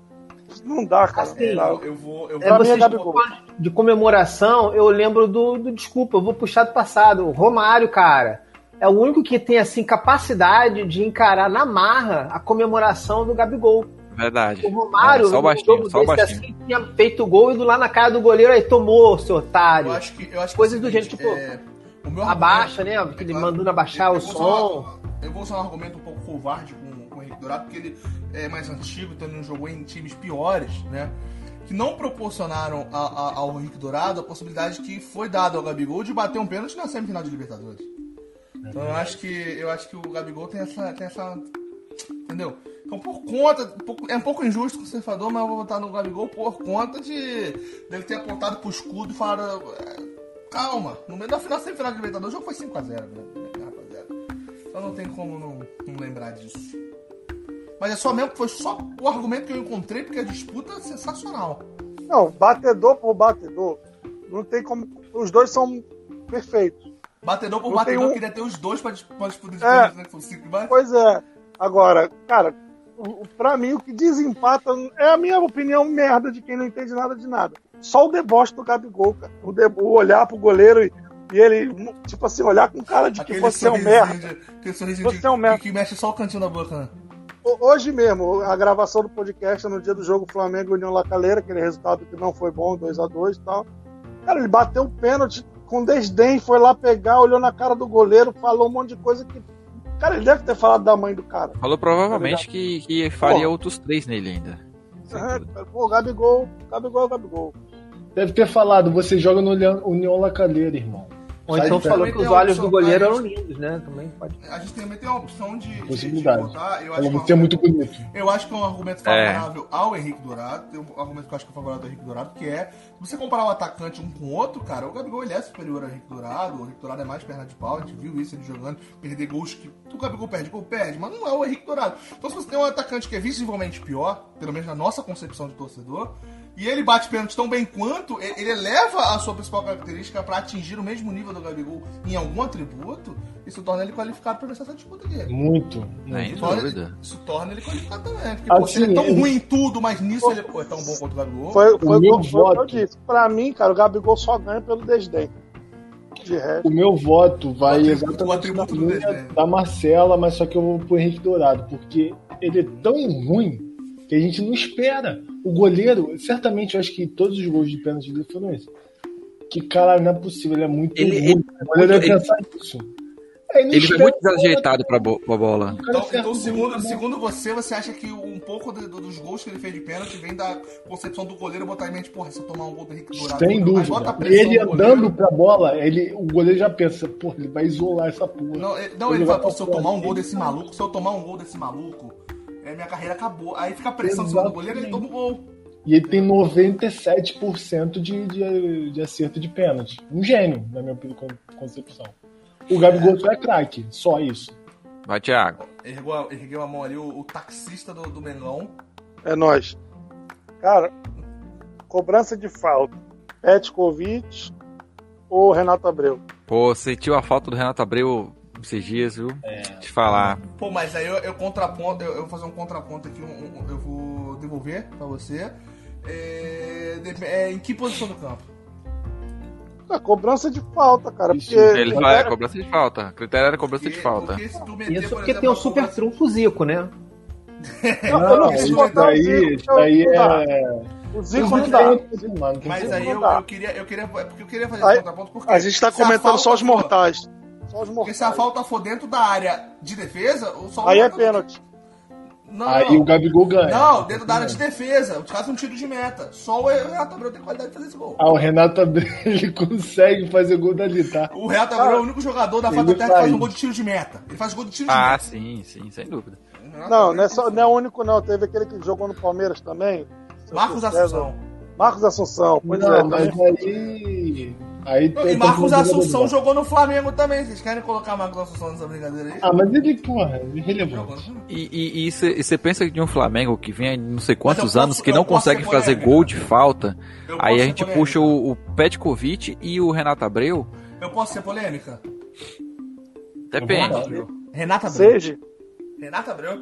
Speaker 4: Não dá, cara.
Speaker 5: Assim,
Speaker 4: não dá.
Speaker 6: Eu, eu vou. Eu
Speaker 5: É,
Speaker 6: vou
Speaker 4: Pra mim é
Speaker 5: vocês
Speaker 4: Gabigol.
Speaker 5: falam de comemoração, eu lembro do, do. Desculpa, eu vou puxar do passado. O Romário, cara. É o único que tem, assim, capacidade de encarar na marra a comemoração do Gabigol.
Speaker 2: Verdade.
Speaker 5: O Romário,
Speaker 2: É, só o
Speaker 5: num
Speaker 2: baixinho,
Speaker 5: jogo
Speaker 2: só o
Speaker 5: desse,
Speaker 2: baixinho.
Speaker 5: assim, tinha feito o gol, indo lá na cara do goleiro, aí tomou, seu otário.
Speaker 6: eu acho que. Eu acho que
Speaker 5: Coisas
Speaker 6: é o
Speaker 5: do
Speaker 6: seguinte,
Speaker 5: gênero, tipo,
Speaker 6: é, o meu
Speaker 5: Abaixa,
Speaker 6: argumento-
Speaker 5: né? Aquele
Speaker 6: é claro,
Speaker 5: mandando abaixar o
Speaker 6: eu vou
Speaker 5: som.
Speaker 6: falar- eu vou usar um argumento um pouco covarde com, com o Henrique Dourado, porque ele é mais antigo, então ele não jogou em times piores, né? Que não proporcionaram a, a, ao Henrique Dourado a possibilidade que foi dada ao Gabigol de bater um pênalti na semifinal de Libertadores. Então eu acho que, eu acho que o Gabigol tem essa, tem essa... Entendeu? Então por conta... É um pouco injusto com o conservador, mas eu vou votar no Gabigol por conta de dele ter apontado pro escudo e falar... Calma, no meio da final, semifinal de Libertadores, o jogo foi cinco a zero, né? Então não tem como não, não lembrar disso. Mas é só mesmo que foi só o argumento que eu encontrei, porque a disputa é sensacional.
Speaker 4: Não, batedor por batedor, não tem como... Os dois são perfeitos.
Speaker 6: Batedor por
Speaker 4: não
Speaker 6: batedor,
Speaker 4: um...
Speaker 6: queria ter os dois pra disputar de
Speaker 4: é,
Speaker 6: né? Cinco, mas...
Speaker 4: Pois é. Agora, cara, pra mim o que desempata é a minha opinião merda de quem não entende nada de nada. Só o deboche do Gabigol, cara. O, de... o olhar pro goleiro e, e ele, tipo assim, olhar com cara de que
Speaker 6: aquele
Speaker 4: você é um merda.
Speaker 6: De, aquele sorrisinho
Speaker 4: você
Speaker 6: de,
Speaker 4: é um merda.
Speaker 6: Que, que mexe só o cantinho da boca, né?
Speaker 4: Hoje mesmo, a gravação do podcast no dia do jogo Flamengo e União La Calera, aquele resultado que não foi bom, dois a dois e tal. Cara, ele bateu o pênalti com desdém, foi lá pegar, olhou na cara do goleiro, falou um monte de coisa que... Cara, ele deve ter falado da mãe do cara.
Speaker 2: Falou provavelmente
Speaker 4: tá
Speaker 2: que, que faria
Speaker 4: Pô.
Speaker 2: outros três nele ainda.
Speaker 4: É, pô, Gabigol, Gabigol, Gabigol.
Speaker 3: Deve ter falado, você joga no União La Calera, irmão.
Speaker 5: Ou
Speaker 3: Sai
Speaker 5: então
Speaker 3: de
Speaker 5: falou
Speaker 3: perto.
Speaker 5: que os olhos do goleiro eram lindos, né? Também pode.
Speaker 6: A gente também tem a opção de, de,
Speaker 3: Possibilidade.
Speaker 6: de votar. Eu acho,
Speaker 3: Falou,
Speaker 6: que é um
Speaker 3: você é muito
Speaker 6: argumento-
Speaker 3: bonito.
Speaker 6: eu acho que é um argumento favorável ao Henrique Dourado. Tem um argumento que eu acho que é favorável ao Henrique Dourado, que é você comparar o atacante um com o outro, cara, o Gabigol ele é superior ao Henrique Dourado, o Henrique Dourado é mais perna de pau, a gente viu isso ele jogando, perder gols que o Gabigol perde, gol perde, mas não é o Henrique Dourado. Então se você tem um atacante que é visivelmente pior, pelo menos na nossa concepção de torcedor, e ele bate pênalti tão bem quanto, ele eleva a sua principal característica para atingir o mesmo nível do Gabigol em algum atributo, isso torna ele qualificado para vencer essa disputa aqui.
Speaker 3: Muito.
Speaker 2: Sem
Speaker 3: muito.
Speaker 6: Torna-
Speaker 2: dúvida.
Speaker 6: Isso torna ele qualificado também. Porque pô, se
Speaker 3: Assim,
Speaker 6: ele é tão
Speaker 3: ele-
Speaker 6: ruim em tudo, mas nisso ele pô, é tão bom quanto o Gabigol.
Speaker 4: Foi, foi,
Speaker 3: meu
Speaker 4: foi, foi o que eu
Speaker 3: voto.
Speaker 4: disse. Pra mim, cara, o Gabigol só ganha pelo desdém. De resto.
Speaker 3: O meu voto vai
Speaker 6: O atributo-
Speaker 3: exatamente
Speaker 6: o
Speaker 3: na
Speaker 6: atributo do
Speaker 3: linha
Speaker 6: desenho.
Speaker 3: da Marcela, mas só que eu vou pro Henrique Dourado, porque ele é tão ruim que a gente não espera. O goleiro, certamente, eu acho que todos os gols de pênalti dele foram esses. Que, cara, não é possível, ele é muito
Speaker 2: Ele-
Speaker 3: ruim.
Speaker 2: ele-
Speaker 3: o goleiro deve
Speaker 2: ele-
Speaker 3: pensar nisso. Aí não
Speaker 2: Ele foi
Speaker 3: espera
Speaker 2: muito
Speaker 3: a bola,
Speaker 2: desajeitado pra, bo pra bola.
Speaker 3: o cara
Speaker 6: Então,
Speaker 3: acerta
Speaker 6: então
Speaker 3: o
Speaker 6: segundo,
Speaker 3: gol,
Speaker 6: segundo você, você acha que um pouco do- do- dos gols que ele fez de pênalti vem da concepção do goleiro botar em mente, porra, se eu tomar um gol do Henrique Dourado,
Speaker 3: Sem
Speaker 6: mas
Speaker 3: dúvida.
Speaker 6: bota a
Speaker 3: E
Speaker 6: pressão
Speaker 3: ele
Speaker 6: no
Speaker 3: andando
Speaker 6: goleiro.
Speaker 3: pra bola, ele, o goleiro já pensa, pô, ele vai isolar essa porra.
Speaker 6: Não, ele, não,
Speaker 3: Ele
Speaker 6: ele
Speaker 3: vai
Speaker 6: fala, pô, se eu
Speaker 3: pra
Speaker 6: tomar um
Speaker 3: fora.
Speaker 6: gol desse maluco, se eu tomar um gol desse maluco, é, minha carreira acabou. Aí fica a pressão em cima do goleiro e ele toma o gol.
Speaker 3: E ele tem noventa e sete por cento de, de, de acerto de pênalti. Um gênio, na minha concepção. O Gabigol só é craque, só isso.
Speaker 2: Vai, Thiago.
Speaker 6: Ergueu, a- ergueu a mão ali o, o taxista do, do Mengão.
Speaker 4: É nóis. Cara, cobrança de falta. Petkovic ou Renato Abreu?
Speaker 2: Pô, sentiu a falta do Renato Abreu esses dias, viu?
Speaker 3: É.
Speaker 2: Te falar.
Speaker 6: Pô, mas aí eu, eu contraponto, eu, eu vou fazer um contraponto aqui, um- um- eu vou devolver pra você. É, de- é, em que posição do campo?
Speaker 4: A cobrança de falta, cara.
Speaker 3: Isso,
Speaker 4: Porque
Speaker 2: Ele fala, é cobrança de falta. O critério era cobrança de falta.
Speaker 6: Porque se tu meter,
Speaker 5: Isso
Speaker 6: por
Speaker 5: porque
Speaker 6: exemplo,
Speaker 5: tem o
Speaker 6: a
Speaker 5: super
Speaker 6: cobrança-
Speaker 5: trunfo Zico, né?
Speaker 4: Não, eu
Speaker 3: Não,
Speaker 4: não quis
Speaker 3: isso
Speaker 4: botar o
Speaker 3: daí,
Speaker 4: Zico,
Speaker 3: isso daí
Speaker 4: não dá.
Speaker 3: é...
Speaker 4: O Zico não dá.
Speaker 3: Mano, tem
Speaker 6: Mas
Speaker 3: que-
Speaker 6: aí eu,
Speaker 4: não dá.
Speaker 6: eu queria, eu queria, porque eu queria fazer
Speaker 4: Aí,
Speaker 6: esse contraponto porque
Speaker 4: A gente tá
Speaker 6: se a
Speaker 4: comentando só
Speaker 6: falta
Speaker 4: os
Speaker 6: for-
Speaker 4: mortais. Só os
Speaker 6: Porque se a
Speaker 4: mortais.
Speaker 6: falta for dentro da área de defesa, o só
Speaker 4: Aí é
Speaker 6: não-
Speaker 4: pênalti.
Speaker 6: Não,
Speaker 3: Aí
Speaker 6: não.
Speaker 3: o Gabigol ganha.
Speaker 6: Não, dentro da área de defesa. Os caras um tiro de meta. Só o Renato Abreu tem qualidade de fazer esse gol.
Speaker 3: Ah, o Renato Abreu, ele consegue fazer gol dali, tá?
Speaker 6: O Renato Abreu é o único jogador da
Speaker 3: Ele
Speaker 6: face da terra que
Speaker 3: faz.
Speaker 6: faz um gol de tiro de meta. Ele faz gol de tiro de
Speaker 2: Ah,
Speaker 6: meta.
Speaker 2: sim, sim, sem dúvida.
Speaker 6: O Renato
Speaker 4: Não,
Speaker 6: Abreu
Speaker 4: não é, só,
Speaker 6: tem-
Speaker 4: não é o único, não. Teve aquele que jogou no Palmeiras também.
Speaker 6: Marcos
Speaker 4: César.
Speaker 6: Assunção.
Speaker 4: Marcos Assunção, pois
Speaker 3: Não,
Speaker 4: é.
Speaker 3: mas
Speaker 4: também.
Speaker 3: aí... aí
Speaker 6: Não,
Speaker 3: tem-
Speaker 6: e Marcos
Speaker 3: tem-
Speaker 6: Assunção jogou no Flamengo também. Vocês querem colocar Marcos Assunção nessa brincadeira aí?
Speaker 3: Ah, mas ele, porra, é
Speaker 6: Jogou
Speaker 3: irrelevante.
Speaker 6: no Flamengo.
Speaker 2: E você pensa de um Flamengo que vem há não sei quantos
Speaker 6: Mas eu
Speaker 2: anos
Speaker 6: posso-
Speaker 2: que
Speaker 6: eu
Speaker 2: não
Speaker 6: posso
Speaker 2: consegue
Speaker 6: ser
Speaker 2: fazer
Speaker 6: polêmico.
Speaker 2: gol de falta.
Speaker 6: Eu
Speaker 2: Aí
Speaker 6: posso
Speaker 2: a
Speaker 6: ser
Speaker 2: gente
Speaker 6: polêmico.
Speaker 2: puxa o, o Petkovic e o Renato Abreu.
Speaker 6: Eu posso ser polêmica?
Speaker 2: Depende.
Speaker 6: Renato Abreu.
Speaker 4: Seja.
Speaker 6: Renato Abreu.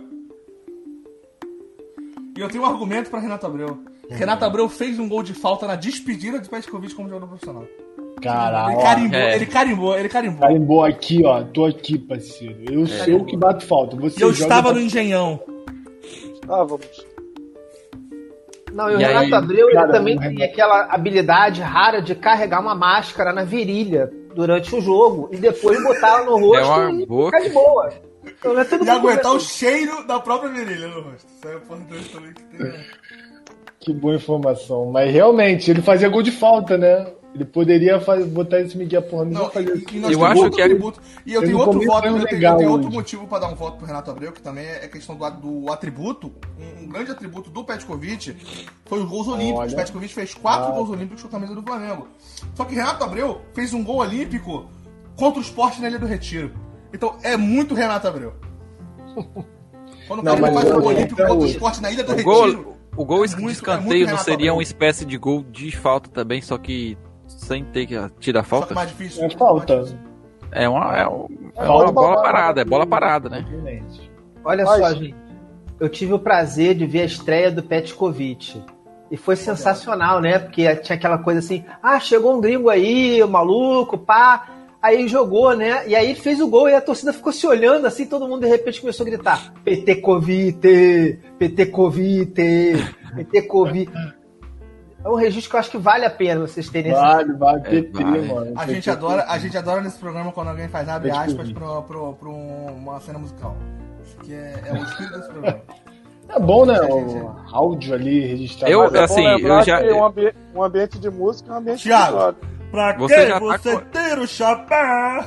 Speaker 6: E eu tenho um argumento pra Renato Abreu. Renato Abreu fez um gol de falta na despedida de Petkovic como jogador profissional.
Speaker 3: Caralho.
Speaker 6: Ele carimbou,
Speaker 2: É.
Speaker 6: ele carimbou, ele carimbou.
Speaker 3: Carimbou aqui, ó. Tô aqui, parceiro. Eu sei o que bato falta. Você
Speaker 6: E eu
Speaker 3: joga
Speaker 6: estava
Speaker 3: pra-
Speaker 6: no Engenhão.
Speaker 4: Estávamos.
Speaker 5: Não, e o
Speaker 2: E
Speaker 5: Renato
Speaker 2: aí,
Speaker 5: Abreu ele
Speaker 3: cara,
Speaker 5: também
Speaker 3: o
Speaker 5: tem
Speaker 3: Renato-
Speaker 5: aquela habilidade rara de carregar uma máscara na virilha durante o jogo e depois botar ela no rosto
Speaker 2: É uma
Speaker 5: e
Speaker 2: boa-
Speaker 5: ficar de boa. Então, não é todo
Speaker 6: E
Speaker 5: mundo
Speaker 6: aguentar o
Speaker 5: conversa-
Speaker 6: cheiro da própria virilha no rosto. Isso é importante também que tem.
Speaker 3: Que boa informação. Mas realmente, ele fazia gol de falta, né? Ele poderia fazer, botar esse Miguel por não,
Speaker 6: Não,
Speaker 3: fazer
Speaker 6: e, e nós
Speaker 2: Eu
Speaker 6: temos
Speaker 2: acho
Speaker 6: outro
Speaker 2: que é-
Speaker 6: atributo. E eu
Speaker 3: Ele
Speaker 6: tenho
Speaker 3: no
Speaker 6: outro
Speaker 3: começo
Speaker 6: voto,
Speaker 3: foi um
Speaker 6: eu tenho,
Speaker 3: legal
Speaker 6: eu tenho outro
Speaker 3: hoje.
Speaker 6: motivo para dar um voto pro Renato Abreu, que também é questão do, do atributo. Um, um grande atributo do Petkovic foi os gols olímpicos.
Speaker 3: Olha.
Speaker 6: O Petkovic fez quatro
Speaker 3: Ah.
Speaker 6: gols olímpicos com a camisa do Flamengo. Só que Renato Abreu fez um gol olímpico contra o Sport na Ilha do Retiro. Então é muito Renato Abreu. Quando o
Speaker 3: Não,
Speaker 6: cara
Speaker 3: mas
Speaker 6: faz um
Speaker 3: eu-
Speaker 6: gol olímpico
Speaker 3: eu-
Speaker 6: contra o Sport na Ilha do
Speaker 2: O
Speaker 6: Retiro.
Speaker 2: gol, o gol
Speaker 6: É
Speaker 2: de
Speaker 6: muito- é
Speaker 2: escanteio
Speaker 6: muito
Speaker 2: não
Speaker 6: Renato
Speaker 2: seria
Speaker 6: Abreu.
Speaker 2: uma espécie de gol de falta também, só que sem ter que tirar
Speaker 6: Só que
Speaker 2: falta?
Speaker 6: mais difícil.
Speaker 3: É falta.
Speaker 6: Mais difícil.
Speaker 2: É uma, é, um- é
Speaker 3: Falta
Speaker 2: uma bola
Speaker 3: pra-
Speaker 2: parada, é bola parada, né?
Speaker 3: Exatamente.
Speaker 5: Olha
Speaker 4: Mas-
Speaker 5: só, gente. Eu tive o prazer de ver a estreia do Petkovic. E foi sensacional, né? Porque tinha aquela coisa assim, ah, chegou um gringo aí, o maluco, pá. Aí jogou, né? E aí ele fez o gol e a torcida ficou se olhando assim, todo mundo de repente começou a gritar: Petkovic, Petkovic, Petkovic. É um registro que eu acho que vale a pena vocês terem esse.
Speaker 3: Vale, vale,
Speaker 2: É,
Speaker 3: P T,
Speaker 2: vale.
Speaker 3: mano.
Speaker 6: A gente, adora, a gente adora nesse programa quando alguém faz abre
Speaker 3: Pode
Speaker 6: aspas
Speaker 3: ouvir.
Speaker 6: pra, pra, pra um- uma cena musical. Isso que é, é o espírito desse programa.
Speaker 3: É bom, né?
Speaker 6: A gente-
Speaker 3: O áudio ali registrado.
Speaker 2: Eu-
Speaker 4: Mas é bom
Speaker 2: assim,
Speaker 4: lembrar
Speaker 2: eu já-
Speaker 4: que um, ambi- um ambiente de música é um ambiente
Speaker 6: Thiago.
Speaker 4: de droga.
Speaker 6: Pra
Speaker 2: Você
Speaker 6: que
Speaker 2: já tá
Speaker 6: você
Speaker 2: com-
Speaker 6: ter o chapéu?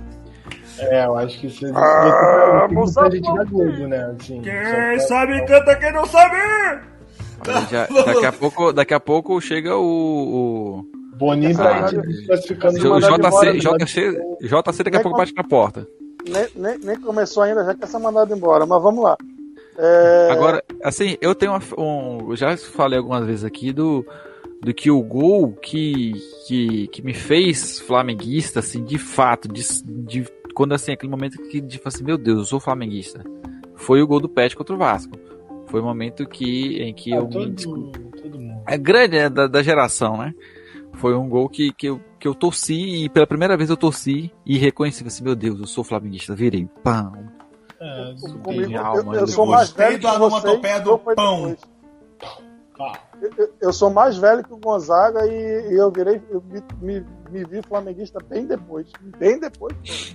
Speaker 3: É, eu acho que isso é
Speaker 4: Ah,
Speaker 3: isso é
Speaker 4: moça,
Speaker 3: pra gente da Globo, né? Assim,
Speaker 6: Quem
Speaker 3: só pra-
Speaker 6: sabe canta, quem não sabe!
Speaker 2: Olha, já- daqui, a pouco, daqui a pouco chega o.
Speaker 3: Boninho
Speaker 4: Essa
Speaker 3: tá
Speaker 4: rádio-
Speaker 3: classificando.
Speaker 2: O,
Speaker 4: Essa
Speaker 2: o
Speaker 4: mandar embora,
Speaker 2: JC, JC, JC daqui a pouco bate na porta.
Speaker 4: Nem, nem, nem começou ainda, já quer ser mandado embora. Mas vamos lá. É,
Speaker 2: Agora, assim, eu tenho uma, um. Eu já falei algumas vezes aqui do. Do que o gol que, que, que me fez flamenguista, assim, de fato, de, de, quando assim, aquele momento que de assim, meu Deus, eu sou flamenguista, foi o gol do Pet contra o Vasco. Foi o momento que, em que
Speaker 3: Ah,
Speaker 2: eu
Speaker 3: todo,
Speaker 2: me descobri.
Speaker 3: todo mundo.
Speaker 2: É grande, né, da, da geração, né? Foi um gol que, que, eu, que eu torci e pela primeira vez eu torci e reconheci, assim, meu Deus, eu sou flamenguista, virei, pam.
Speaker 3: É,
Speaker 4: comigo,
Speaker 2: de
Speaker 4: eu,
Speaker 2: alma,
Speaker 4: eu
Speaker 2: eu
Speaker 4: sou
Speaker 6: gostei
Speaker 4: mais velho
Speaker 6: da
Speaker 4: que vocês.
Speaker 6: onomatopeia do
Speaker 4: eu foi
Speaker 6: pão.
Speaker 4: depois.
Speaker 3: pá.
Speaker 4: Eu, eu- eu sou mais velho que o Gonzaga e, e eu virei, eu me, me, me vi flamenguista bem depois. Bem depois.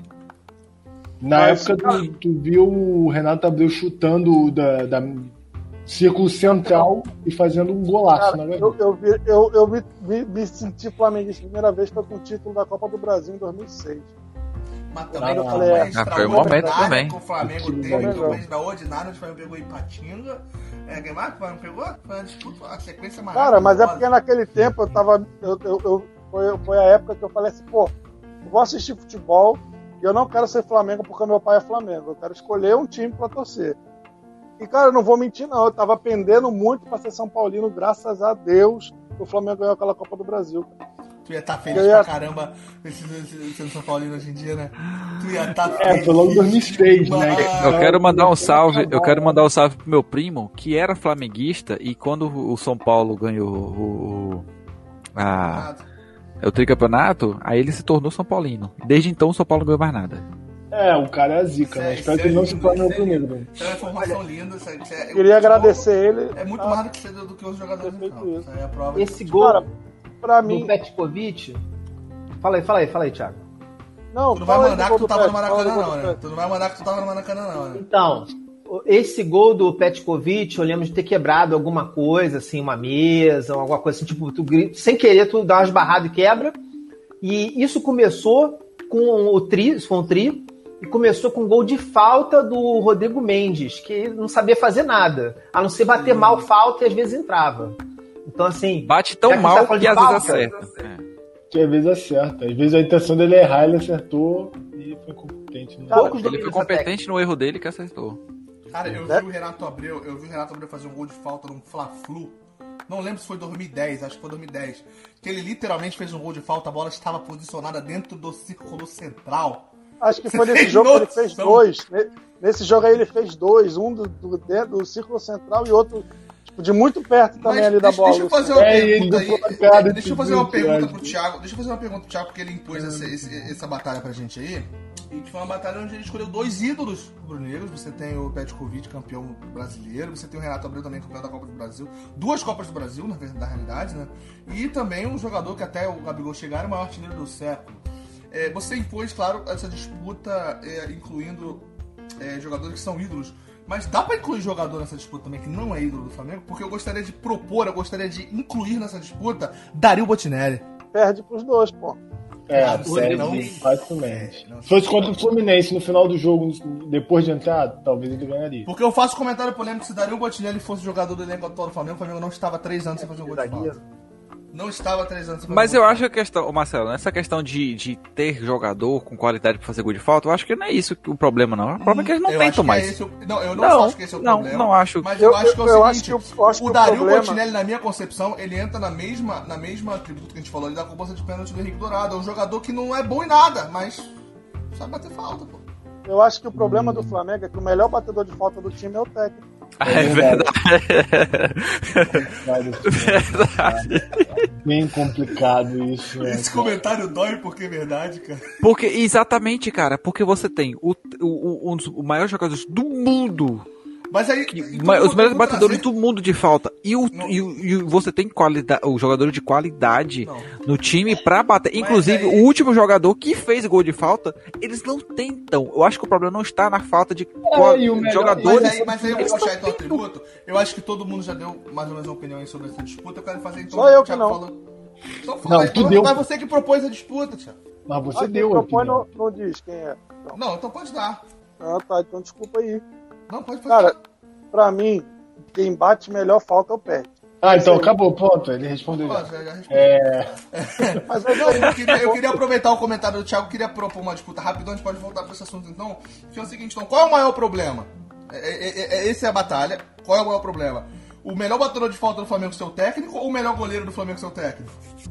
Speaker 3: Na
Speaker 4: Mas,
Speaker 3: época tu, tu viu o Renato Abreu chutando da, da círculo central e fazendo um golaço na
Speaker 4: Cara,
Speaker 3: gaveta.
Speaker 4: eu, eu, vi- eu, eu me, me, me senti flamenguista a primeira vez foi com o título da Copa do Brasil em dois mil e seis.
Speaker 6: Mas também
Speaker 3: Ah,
Speaker 6: foi uma
Speaker 4: ah,
Speaker 6: extraordinária
Speaker 2: foi um momento
Speaker 6: que
Speaker 2: também.
Speaker 6: o Flamengo
Speaker 3: Aquilo
Speaker 6: teve,
Speaker 4: foi
Speaker 6: uma extraordinária, o Flamengo pegou Ipatinga. É, quem mais que o Flamengo pegou? Foi uma disputa, uma sequência maravilhosa.
Speaker 4: Cara, mas é porque naquele tempo eu tava. Eu, eu, eu- foi, foi a época que eu falei assim, pô, eu vou assistir futebol e eu não quero ser Flamengo porque meu pai é Flamengo. Eu quero escolher um time pra torcer. E, cara, eu não vou mentir, não. Eu tava pendendo muito pra ser São Paulino, graças a Deus, que o Flamengo ganhou aquela Copa do Brasil.
Speaker 6: Tu ia estar feliz
Speaker 4: Eu ia-
Speaker 6: pra caramba sendo São Paulino hoje em dia, né? Tu ia estar
Speaker 3: É,
Speaker 6: feliz.
Speaker 3: foi logo em dois mil e seis, né?
Speaker 6: demais.
Speaker 2: Eu quero mandar um
Speaker 3: Ah,
Speaker 2: salve,
Speaker 3: tá
Speaker 2: eu
Speaker 3: bom.
Speaker 2: quero mandar um salve pro meu primo, que era flamenguista, e quando o São Paulo ganhou o, o, a, o tricampeonato, aí ele se tornou São Paulino. Desde então o São Paulo não ganhou mais nada.
Speaker 3: É, o cara é a zica, né?
Speaker 6: Isso é-
Speaker 3: Espero
Speaker 6: isso
Speaker 3: que ele
Speaker 6: é
Speaker 3: não se
Speaker 6: lindo,
Speaker 3: torne
Speaker 6: isso é
Speaker 3: outro
Speaker 6: lindo.
Speaker 3: negro.
Speaker 6: Isso é uma informação linda. Isso é, isso é-
Speaker 4: Queria
Speaker 6: o
Speaker 4: agradecer ele.
Speaker 6: futebol É muito
Speaker 4: Ah,
Speaker 6: mais do que, ser- do que os jogadores
Speaker 4: ter
Speaker 6: do
Speaker 4: feito
Speaker 6: campo.
Speaker 4: isso.
Speaker 6: Isso aí é a prova. de-
Speaker 5: Esse gol
Speaker 4: Cara, pra
Speaker 5: do
Speaker 4: mim.
Speaker 5: Petkovic. Fala aí, fala aí, fala aí, Thiago.
Speaker 4: Não,
Speaker 6: Tu não vai
Speaker 4: fala aí
Speaker 6: mandar
Speaker 4: do
Speaker 6: que
Speaker 4: gol
Speaker 6: tu
Speaker 4: do
Speaker 6: tava no
Speaker 4: Pet, fala do
Speaker 6: Maracanã,
Speaker 4: gol
Speaker 6: não,
Speaker 4: do
Speaker 6: né?
Speaker 4: Pet.
Speaker 6: Tu não vai mandar que tu tava no Maracanã, não, né?
Speaker 5: Então, esse gol do Petkovic, eu lembro de ter quebrado alguma coisa, assim, uma mesa, alguma coisa assim, tipo, tu grita, sem querer, tu dá umas barradas e quebra. E isso começou com o tri, isso foi um tri, e começou com um gol de falta do Rodrigo Mendes, que não sabia fazer nada, a não ser bater mal falta e às vezes entrava. Então, assim,
Speaker 2: Bate tão
Speaker 5: Já que
Speaker 2: mal
Speaker 5: tá falando
Speaker 2: que
Speaker 5: de
Speaker 2: às vezes
Speaker 5: falta,
Speaker 2: acerta. É.
Speaker 3: Que às vezes acerta. Às vezes a intenção dele é errar, ele acertou e foi competente. Né?
Speaker 5: poucos
Speaker 2: Ele
Speaker 5: dominam
Speaker 2: foi
Speaker 5: essa
Speaker 2: competente
Speaker 5: técnica.
Speaker 2: no erro dele que acertou.
Speaker 6: Cara, eu
Speaker 4: Né?
Speaker 6: vi o Renato Abreu, eu vi o Renato Abreu fazer um gol de falta num Fla-Flu. Não lembro se foi dois mil e dez, acho que foi dois mil e dez. Que ele literalmente fez um gol de falta, a bola estava posicionada dentro do círculo central.
Speaker 4: Acho que foi
Speaker 6: Você
Speaker 4: nesse
Speaker 6: tem
Speaker 4: jogo que ele fez
Speaker 6: noção?
Speaker 4: dois. Ne- Nesse jogo aí ele fez dois. Um do, do, dentro do círculo central e outro tipo, de muito perto também
Speaker 6: Mas
Speaker 4: ali da
Speaker 6: deixa,
Speaker 4: bola.
Speaker 6: deixa eu fazer uma
Speaker 3: É, ele
Speaker 6: pergunta
Speaker 3: deu uma
Speaker 6: aí.
Speaker 3: piada
Speaker 6: Deixa eu fazer uma
Speaker 3: de
Speaker 6: pergunta
Speaker 3: viagem.
Speaker 6: pro Thiago. Deixa eu fazer uma pergunta pro Thiago, porque ele impôs essa, esse- essa batalha pra gente aí. E que foi uma batalha onde ele escolheu dois ídolos rubro-negros. Você tem o Petkovic, campeão brasileiro. Você tem o Renato Abreu também, campeão da Copa do Brasil. Duas Copas do Brasil, na verdade, na realidade, né? E também um jogador que até o Gabigol chegar, é o maior artilheiro do século. É, você impôs, claro, essa disputa, é, incluindo é, jogadores que são ídolos. Mas dá pra incluir jogador nessa disputa também que não é ídolo do Flamengo? Porque eu gostaria de propor, eu gostaria de incluir nessa disputa Dario Bottinelli.
Speaker 4: Perde pros dois, pô.
Speaker 3: É,
Speaker 6: Ah,
Speaker 3: sério,
Speaker 6: não-
Speaker 3: facilmente.
Speaker 6: É, não-
Speaker 3: Se fosse contra o Fluminense no final do jogo, depois de entrar, talvez ele ganharia.
Speaker 6: Porque eu faço comentário polêmico, se Dario Bottinelli fosse jogador do elenco atual do Flamengo, o Flamengo não estava há três anos sem fazer um gol de falta. Não estava há três anos sem fazer
Speaker 2: Mas
Speaker 6: um gol
Speaker 2: eu
Speaker 6: de
Speaker 2: acho que a questão, ô Marcelo, essa questão de, de ter jogador com qualidade pra fazer gol de falta, eu acho que não é isso que o problema, não. O problema é que eles não
Speaker 6: Eu acho
Speaker 2: tentam
Speaker 6: que
Speaker 2: mais.
Speaker 6: é esse o- não, eu não,
Speaker 2: Não,
Speaker 6: acho que esse é o
Speaker 2: não,
Speaker 6: problema.
Speaker 2: não acho.
Speaker 6: Mas eu,
Speaker 4: Eu-
Speaker 6: acho que é o
Speaker 4: eu acho
Speaker 6: seguinte,
Speaker 4: que o- eu acho que
Speaker 6: o
Speaker 4: o
Speaker 6: Dario
Speaker 4: problema-
Speaker 6: Bottinelli, na minha concepção, ele entra na mesma, na mesma atributo que a gente falou ali da cobrança de pênalti do Henrique Dourado. É um jogador que não é bom em nada, mas sabe bater falta, pô.
Speaker 4: Eu acho que o problema do Flamengo é que o melhor batedor de falta do time é o técnico.
Speaker 2: É verdade.
Speaker 3: Vai desse
Speaker 2: Verdade.
Speaker 3: Bem complicado isso, né?
Speaker 6: Esse comentário dói porque é verdade, cara.
Speaker 2: Porque, exatamente, cara, porque você tem o, o, o- um dos maiores jogadores do mundo,
Speaker 6: Mas aí.
Speaker 2: que-
Speaker 6: então
Speaker 2: ma-
Speaker 6: eu
Speaker 2: os
Speaker 6: vou-
Speaker 2: melhores
Speaker 6: eu vou
Speaker 2: batedores
Speaker 6: trazer-
Speaker 2: do mundo de falta, e, o,
Speaker 6: Não.
Speaker 2: e, o- e o- você tem qualidade, o jogador de qualidade
Speaker 6: Não.
Speaker 2: no time pra bater. Inclusive,
Speaker 6: aí-
Speaker 2: o último jogador que fez gol de falta, eles não tentam. Eu acho que o problema não está na falta de qual-
Speaker 3: e o melhor-
Speaker 2: jogadores.
Speaker 6: Mas aí, mas aí eu
Speaker 2: Eles
Speaker 6: vou
Speaker 2: não
Speaker 6: puxar então o
Speaker 2: tentam.
Speaker 6: atributo. Eu acho que todo mundo já deu mais ou menos uma opinião aí sobre essa disputa. Eu quero fazer então.
Speaker 4: Só eu
Speaker 6: o
Speaker 4: que
Speaker 6: Thiago
Speaker 4: não.
Speaker 6: falou. Então fala,
Speaker 3: Não,
Speaker 6: então,
Speaker 3: tu deu.
Speaker 6: mas você que propôs a disputa, Thiago.
Speaker 3: Mas você
Speaker 4: Ah,
Speaker 3: deu
Speaker 4: quem
Speaker 3: a
Speaker 4: propõe
Speaker 3: opinião.
Speaker 4: não, não diz quem é. Não.
Speaker 6: Não, então pode dar.
Speaker 4: Ah, tá, então desculpa aí.
Speaker 6: Não, pode fazer.
Speaker 4: Cara, pra mim, quem bate melhor falta é o pé.
Speaker 3: Ah, então acabou, pronto, ele respondeu
Speaker 6: Ó,
Speaker 3: já.
Speaker 6: já, já respondi.
Speaker 3: É,
Speaker 4: Mas eu
Speaker 6: Não, eu queria, eu queria aproveitar o comentário do Thiago, queria propor uma disputa rapidão, a gente pode voltar para esse assunto então. Que é o seguinte, então, qual é o maior problema? É, é, é, é, essa é a batalha. Qual é o maior problema? O melhor batedor de falta do Flamengo ser o técnico ou o melhor goleiro do Flamengo ser o técnico?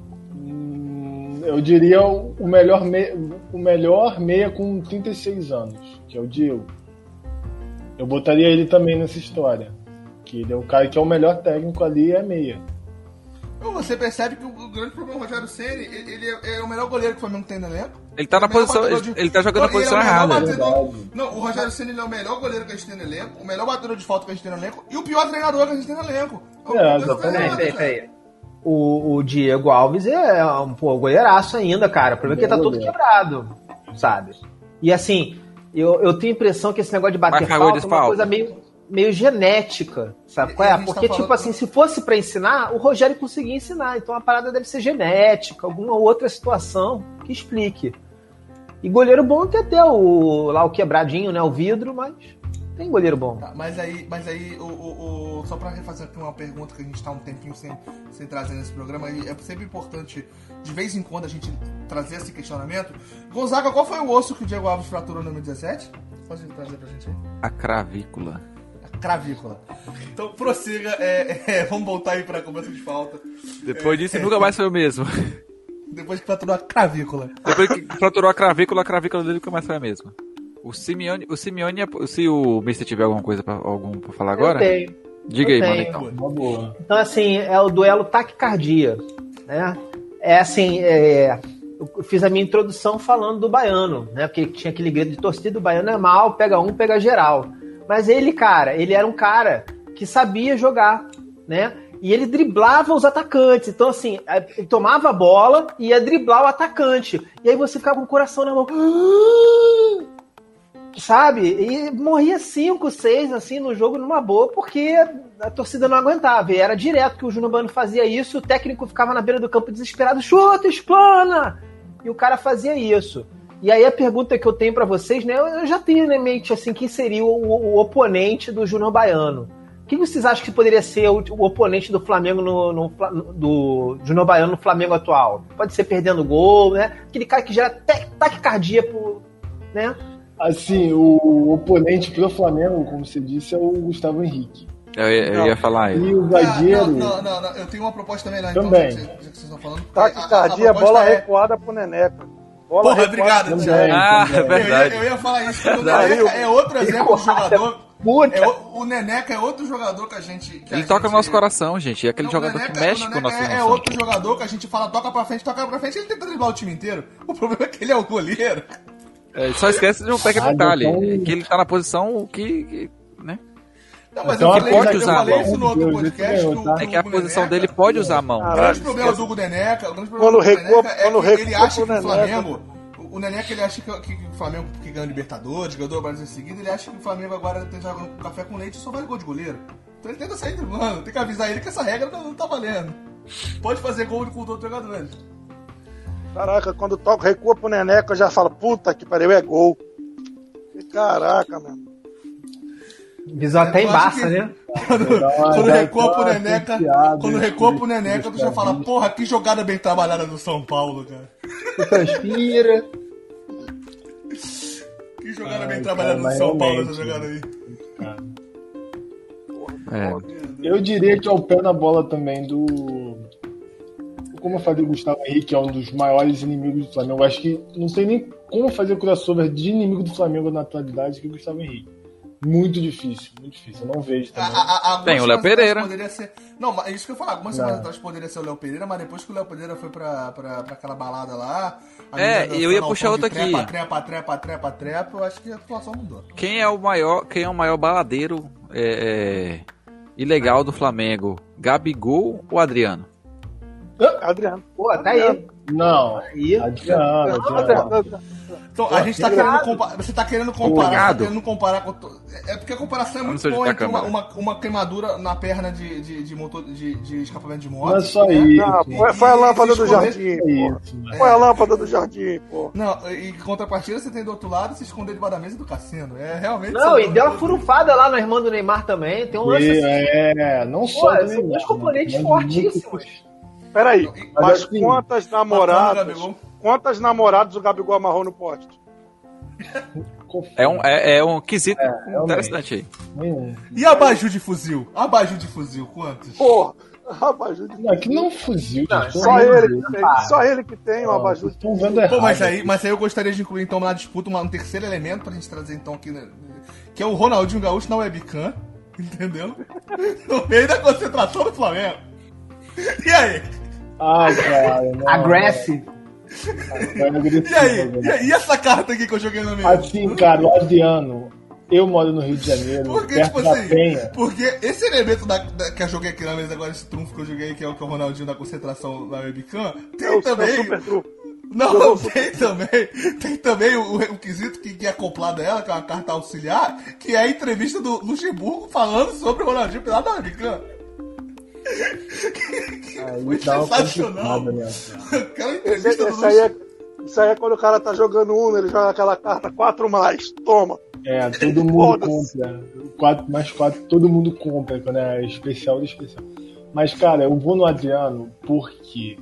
Speaker 3: hum, eu diria o o melhor, me, o melhor meia com trinta e seis anos, que é o Diego. Eu botaria ele também nessa história. Que ele é o cara que é o melhor técnico ali, é meia.
Speaker 6: Então, você percebe que o, o grande problema do Rogério Ceni, ele, ele é, é o melhor goleiro que o Flamengo tem no elenco.
Speaker 2: Ele tá na
Speaker 6: É o melhor
Speaker 2: posição,
Speaker 6: batedor
Speaker 2: ele,
Speaker 6: de-
Speaker 2: ele tá jogando na
Speaker 6: Ele é o
Speaker 2: posição
Speaker 6: melhor
Speaker 2: errada.
Speaker 6: batedor-
Speaker 3: Verdade.
Speaker 6: Não, o Rogério Ceni ele é o melhor goleiro que a gente tem no elenco, o melhor batedor de falta que a gente tem no elenco e o pior treinador que a gente tem no elenco. Então,
Speaker 3: É,
Speaker 6: coisa
Speaker 3: exatamente.
Speaker 6: ferrada,
Speaker 5: Peraí, peraí,
Speaker 6: cara.
Speaker 5: peraí. O, o Diego Alves é um pô, goleiraço ainda, cara. O problema é que ele tá todo
Speaker 3: Goleiro.
Speaker 5: quebrado, sabe? E assim, eu, eu tenho a impressão que esse negócio de bater
Speaker 2: Mas cagou
Speaker 5: falta
Speaker 2: de
Speaker 5: é uma
Speaker 2: falta.
Speaker 5: coisa meio, meio genética, sabe?
Speaker 6: E-
Speaker 5: Qual
Speaker 6: e a
Speaker 5: é?
Speaker 6: gente tá
Speaker 5: Porque,
Speaker 6: falando-
Speaker 5: tipo assim, se fosse pra ensinar, o Rogério conseguia ensinar. Então a parada deve ser genética, alguma outra situação que explique. E goleiro bom tem até o, lá o quebradinho, né? O vidro, mas tem goleiro bom.
Speaker 6: Tá, mas aí, mas aí o, o- o- só pra refazer aqui uma pergunta que a gente tá um tempinho sem, sem trazer nesse programa, e é sempre importante, de vez em quando, a gente trazer esse questionamento. Gonzaga, qual foi o osso que o Diego Alves fraturou no dois mil e dezessete? Pode trazer pra gente aí.
Speaker 2: A cravícula.
Speaker 6: A cravícula. Então, prossiga, é, é, vamos voltar aí pra cobrança de falta.
Speaker 2: Depois disso, nunca mais foi o mesmo.
Speaker 6: Depois que fraturou a cravícula.
Speaker 2: Depois que fraturou a cravícula, a cravícula dele nunca mais foi a mesma. O Simeone, o Simeone, se o mister tiver alguma coisa pra, algum pra falar agora,
Speaker 5: Eu tenho.
Speaker 2: diga
Speaker 5: eu
Speaker 2: aí, mano,
Speaker 5: tenho.
Speaker 2: então.
Speaker 3: Uma boa.
Speaker 5: Então, assim, é o duelo taquicardia, né? É assim, é, eu fiz a minha introdução falando do Baiano, né? Porque tinha aquele grito de torcida, o Baiano é mal, pega um, pega geral. Mas ele, cara, ele era um cara que sabia jogar, né? E ele driblava os atacantes. Então, assim, ele tomava a bola e ia driblar o atacante. E aí você ficava com o coração na mão. Sabe? E morria cinco, seis, assim, no jogo numa boa, porque a torcida não aguentava. E era direto que o Júnior Baiano fazia isso, o técnico ficava na beira do campo desesperado, chuta, explana! E o cara fazia isso. E aí a pergunta que eu tenho pra vocês, né, eu já tenho na mente, assim, quem seria o, o oponente do Júnior Baiano. Quem vocês acham que poderia ser o, o oponente do Flamengo no, no, do Júnior Baiano no Flamengo atual? Pode ser perdendo gol, né? Aquele cara que gera te- taquicardia, pro, né?
Speaker 3: Assim, o oponente pro Flamengo, como você disse, é o Gustavo Henrique.
Speaker 2: Eu, ia- eu ia falar ele.
Speaker 3: E o
Speaker 6: Ah,
Speaker 3: zagueiro.
Speaker 6: não, não, não, não, eu tenho uma proposta também lá,
Speaker 3: Também.
Speaker 6: então, já que, já que vocês estão falando.
Speaker 4: taquicardia,
Speaker 6: A- a proposta
Speaker 4: bola
Speaker 6: é-
Speaker 4: recuada pro Neneca. Bola
Speaker 6: Porra,
Speaker 4: recuada
Speaker 6: obrigado,
Speaker 4: pro
Speaker 3: Também,
Speaker 6: Thiago.
Speaker 2: Ah,
Speaker 3: também.
Speaker 2: é verdade.
Speaker 6: Eu ia, eu ia falar isso, porque o
Speaker 2: Verdade.
Speaker 6: Neneca é outro exemplo de jogador.
Speaker 5: Puta.
Speaker 6: É o, o Neneca é outro jogador que a gente. Que a
Speaker 2: Ele toca
Speaker 6: gente-
Speaker 2: no nosso coração, gente. É aquele
Speaker 6: Não,
Speaker 2: jogador
Speaker 6: o Neneca-
Speaker 2: que mexe
Speaker 6: o
Speaker 2: com o nosso
Speaker 6: Neneca é, é
Speaker 2: emoção.
Speaker 6: outro jogador que a gente fala toca pra frente, toca pra frente, ele tenta driblar o time inteiro. O problema é que ele é o goleiro.
Speaker 2: É, só esquece de um pequeno
Speaker 3: Ah,
Speaker 2: detalhe.
Speaker 3: então-
Speaker 2: Que ele tá na posição que. que, né?
Speaker 6: Não, mas
Speaker 3: Então,
Speaker 6: eu
Speaker 3: a
Speaker 6: falei,
Speaker 2: pode
Speaker 6: eu
Speaker 2: usar a
Speaker 6: falei
Speaker 2: mão.
Speaker 6: isso no outro
Speaker 3: Deus,
Speaker 6: podcast.
Speaker 3: isso
Speaker 6: que
Speaker 3: ganhou,
Speaker 6: o-
Speaker 3: tá?
Speaker 6: que
Speaker 2: É que a
Speaker 6: o
Speaker 2: posição
Speaker 6: Neneca-
Speaker 2: dele pode usar a mão.
Speaker 6: O
Speaker 4: Caralho,
Speaker 6: grande problema do Hugo Neneca, o grande problema
Speaker 4: Quando
Speaker 6: do Hugo
Speaker 4: recua-
Speaker 6: Neneca é
Speaker 4: quando
Speaker 6: que ele
Speaker 4: recua
Speaker 6: acha que
Speaker 4: pro
Speaker 6: o
Speaker 4: Neneca.
Speaker 6: Flamengo, o Neneca, ele acha que, que, que o Flamengo, que ganhou Libertadores, ganhou o Brasil seguido, ele acha que o Flamengo agora tá jogando com café com leite e só vale gol de goleiro. Então ele tenta sair driblando, tem que avisar ele que essa regra não, não tá valendo. Pode fazer gol com outros jogadores.
Speaker 4: Caraca, quando toca, recua pro Neneca, eu já falo, puta que pariu, é gol. E caraca, mano.
Speaker 5: Visão até embaça, que... né?
Speaker 6: Quando, quando recua pro Neneca, quando recua pro Neneca, tu já fala, porra, que jogada bem trabalhada do São Paulo, cara.
Speaker 3: Tu transpira.
Speaker 6: Que jogada Ai, bem trabalhada do São Paulo essa jogada aí.
Speaker 2: É.
Speaker 3: Eu diria que é o pé na bola também do... Como eu falei, o Gustavo Henrique é um dos maiores inimigos do Flamengo. Eu acho que não tem nem como fazer crossover de inimigo do Flamengo na atualidade que o Gustavo Henrique. Muito difícil, muito difícil. Eu não vejo também.
Speaker 6: A, a, a,
Speaker 2: tem o Léo Pereira.
Speaker 6: Ser... Não, mas isso que eu falo. Algumas semanas atrás poderia ser o Léo Pereira, mas depois que o Léo Pereira foi pra, pra, pra aquela balada lá...
Speaker 2: É, eu ia puxar outra aqui.
Speaker 6: Trepa, trepa, trepa, trepa, trepa, eu acho que a situação mudou.
Speaker 2: Quem é o maior, quem é o maior baladeiro é, é, ilegal do Flamengo? Gabigol ou Adriano?
Speaker 4: Adriano.
Speaker 5: Pô, tá aí.
Speaker 3: Não,
Speaker 5: aí.
Speaker 3: Adriano, Adriano.
Speaker 6: Então, a gente tá querendo comparar. Você tá querendo comparar. Tá querendo comparar com. É porque a comparação é muito boa entre uma, uma, uma queimadura na perna de, de, de, motor, de, de escapamento de moto.
Speaker 3: Não é só isso.
Speaker 4: Não, foi, foi a lâmpada do jardim, pô. Foi a lâmpada do jardim, pô.
Speaker 6: Não, e contrapartida você tem do outro lado se esconder debaixo da mesa do cassino. É realmente.
Speaker 5: Não, e deu uma furufada lá na irmã do Neymar também. Tem um lance assim.
Speaker 3: É, não só.
Speaker 5: Pô, são dois componentes fortíssimos.
Speaker 4: Peraí, mas,
Speaker 3: mas assim,
Speaker 4: quantas namoradas. Quantas namoradas o Gabigol amarrou no poste?
Speaker 2: É um, é, é um quesito é, interessante aí.
Speaker 3: Hum.
Speaker 6: E abajur de fuzil? Abajur de fuzil, quantos?
Speaker 4: Porra, abajur de fuzil.
Speaker 3: Não, que não fuzil.
Speaker 4: Não, só, ele que tem, só ele que tem o um abajur de
Speaker 3: fuzil. Vendo errado.
Speaker 6: Pô, mas aí, mas aí eu gostaria de incluir então na disputa um terceiro elemento pra gente trazer então aqui, né, que é o Ronaldinho Gaúcho na webcam, entendeu? No meio da concentração do Flamengo. E aí?
Speaker 3: Ai, cara. Não,
Speaker 5: Aggressive.
Speaker 6: E aí? E aí? E essa carta aqui que eu joguei na minha?
Speaker 3: Assim, cara, o Adriano, eu moro no Rio de Janeiro,
Speaker 6: porque,
Speaker 3: perto
Speaker 6: tipo
Speaker 3: da
Speaker 6: assim,
Speaker 3: Penha.
Speaker 6: Porque esse elemento da, da, que eu joguei aqui na mesa agora, esse trunfo que eu joguei, que é o, que é o Ronaldinho da concentração da webcam, tem
Speaker 4: é o
Speaker 6: também...
Speaker 4: Super trunfo.
Speaker 6: Não, tem também, tem também o, o quesito que, que é acoplado a ela, que é uma carta auxiliar, que é a entrevista do Luxemburgo falando sobre o Ronaldinho pela da webcam.
Speaker 3: Aí
Speaker 6: foi sensacional.
Speaker 3: Né,
Speaker 6: aquela entrevista
Speaker 4: isso, aí é, isso aí é quando o cara tá jogando Uno, ele joga aquela carta quatro mais, toma.
Speaker 3: É, todo mundo compra. quatro mais quatro, todo mundo compra quando é especial do especial. Mas, cara, eu vou no Adriano porque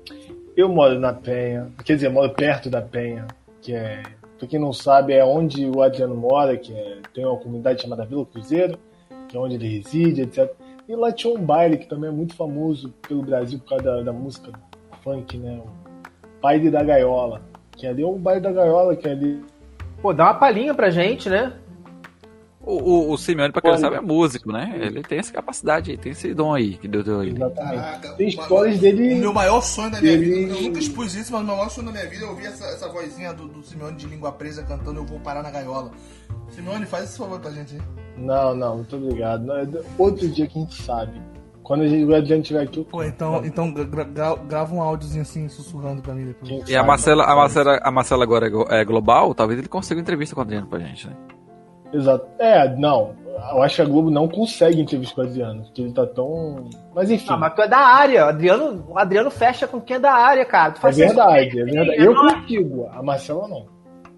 Speaker 3: eu moro na Penha, quer dizer, moro perto da Penha, que é, pra quem não sabe, é onde o Adriano mora, que é, tem uma comunidade chamada Vila Cruzeiro, que é onde ele reside, etcétera. E lá tinha um baile que também é muito famoso pelo Brasil por causa da, da música funk, né? O Baile da Gaiola. Que ali é o Baile da Gaiola, que ali...
Speaker 5: Pô, dá uma palhinha pra gente, né?
Speaker 2: O, o, o Simeone, pra quem não sabe, é músico, né? Ele tem essa capacidade aí, tem esse dom aí que deu deu ele.
Speaker 3: Exatamente.
Speaker 6: Caraca,
Speaker 3: tem histórias dele...
Speaker 6: O meu maior sonho da minha
Speaker 3: ele...
Speaker 6: vida, eu nunca expus isso, mas o meu maior sonho da minha vida é ouvir essa, essa vozinha do, do Simeone de língua presa cantando Eu Vou Parar na Gaiola. Simeone, faz esse favor pra gente aí.
Speaker 3: Não, não, muito obrigado. Outro dia que a gente sabe. Quando a gente, o Adriano estiver aqui... Eu...
Speaker 6: Pô, então, então gra gra grava um áudiozinho assim, sussurrando pra mim depois.
Speaker 2: E a Marcela, a, Marcela, a Marcela agora é global, talvez ele consiga entrevista com o Adriano pra gente, né?
Speaker 3: Exato. É, não. Eu acho que a Globo não consegue entrevista com o Adriano, porque ele tá tão... Mas enfim.
Speaker 5: Não, mas tu é da área. O Adriano, o Adriano fecha com quem é da área, cara. Tu faz
Speaker 3: é verdade, é verdade. Eu consigo, a Marcela não.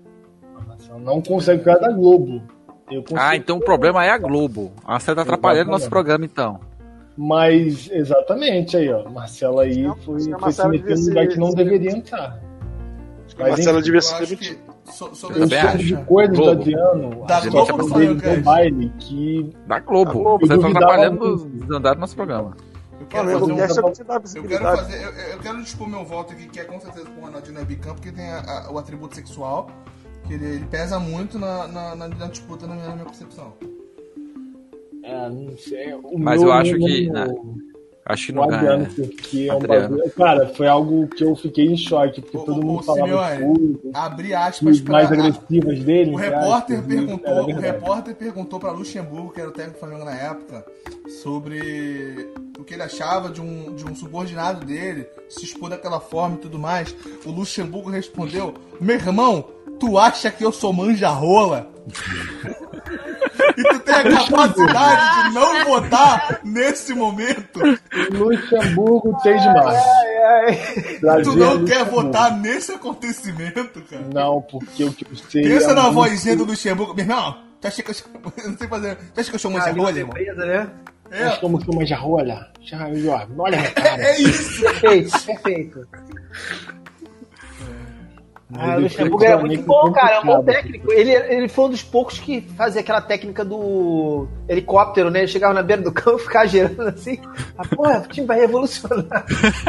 Speaker 3: A Marcela não consegue ficar da Globo. Eu
Speaker 2: ah, então o problema é a Globo. A Marcela tá atrapalhando o nosso programa, então.
Speaker 3: Mas, exatamente, aí, ó. Marcela aí foi, foi se meter num lugar que não deveria entrar.
Speaker 4: Mas, Marcela devia ser demitida.
Speaker 6: So, so,
Speaker 3: eu soube de coisas do Adriano,
Speaker 6: da Globo
Speaker 3: do dele no baile, que...
Speaker 2: Da Globo. Você tá atrapalhando os andares do nosso programa.
Speaker 6: Eu quero, fazer um... eu, quero fazer, eu, eu quero dispor meu voto aqui, que é com certeza pro Ronaldinho Webcam, porque tem a, a, o atributo sexual, que ele, ele pesa muito na, na, na, na disputa, na minha, na minha concepção.
Speaker 3: É, não sei. O
Speaker 2: Mas
Speaker 3: meu,
Speaker 2: eu acho
Speaker 3: meu,
Speaker 2: que...
Speaker 3: meu,
Speaker 2: Né? Acho que
Speaker 3: O
Speaker 2: não
Speaker 3: Adriano,
Speaker 2: ganha.
Speaker 3: porque é um
Speaker 2: Adriano.
Speaker 3: bagulho. Cara, foi algo que eu fiquei em choque, porque
Speaker 6: Ô,
Speaker 3: todo
Speaker 6: ô,
Speaker 3: mundo
Speaker 6: ô,
Speaker 3: falava
Speaker 6: Simeone,
Speaker 3: tudo,
Speaker 6: abri aspas
Speaker 3: as
Speaker 6: pra...
Speaker 3: mais agressivas dele.
Speaker 6: O
Speaker 3: entre
Speaker 6: repórter
Speaker 3: aspas, e
Speaker 6: perguntou,
Speaker 3: era
Speaker 6: o
Speaker 3: verdade.
Speaker 6: repórter perguntou para Luxemburgo, que era o técnico do Flamengo na época, sobre o que ele achava de um, de um subordinado dele se expor daquela forma e tudo mais. O Luxemburgo respondeu: meu irmão, tu acha que eu sou manja-rola? E tu tem a capacidade de não votar nesse momento.
Speaker 3: Luxemburgo tem demais.
Speaker 6: Tu não quer votar nesse acontecimento, cara.
Speaker 3: Não, porque o que eu sei.
Speaker 6: Pensa
Speaker 3: é
Speaker 6: na
Speaker 3: muito-
Speaker 6: vozinha do Luxemburgo. Meu irmão, tu acha que eu sou... eu não sei fazer. Tu acha que eu sou manja-rola, irmão?
Speaker 5: Beleza, né?
Speaker 6: É,
Speaker 3: Acho que eu sou mais rolha. Já, já, olha a minha cara.
Speaker 6: é isso.
Speaker 5: Perfeito, perfeito. Ah, o
Speaker 3: Ele
Speaker 5: Luxemburgo
Speaker 3: foi
Speaker 5: era muito bom,
Speaker 3: complicado.
Speaker 5: cara. É um bom técnico. Ele, ele foi um dos poucos que fazia aquela técnica do helicóptero, né? Ele chegava na beira do campo e ficava girando assim. Ah, porra, o time vai revolucionar.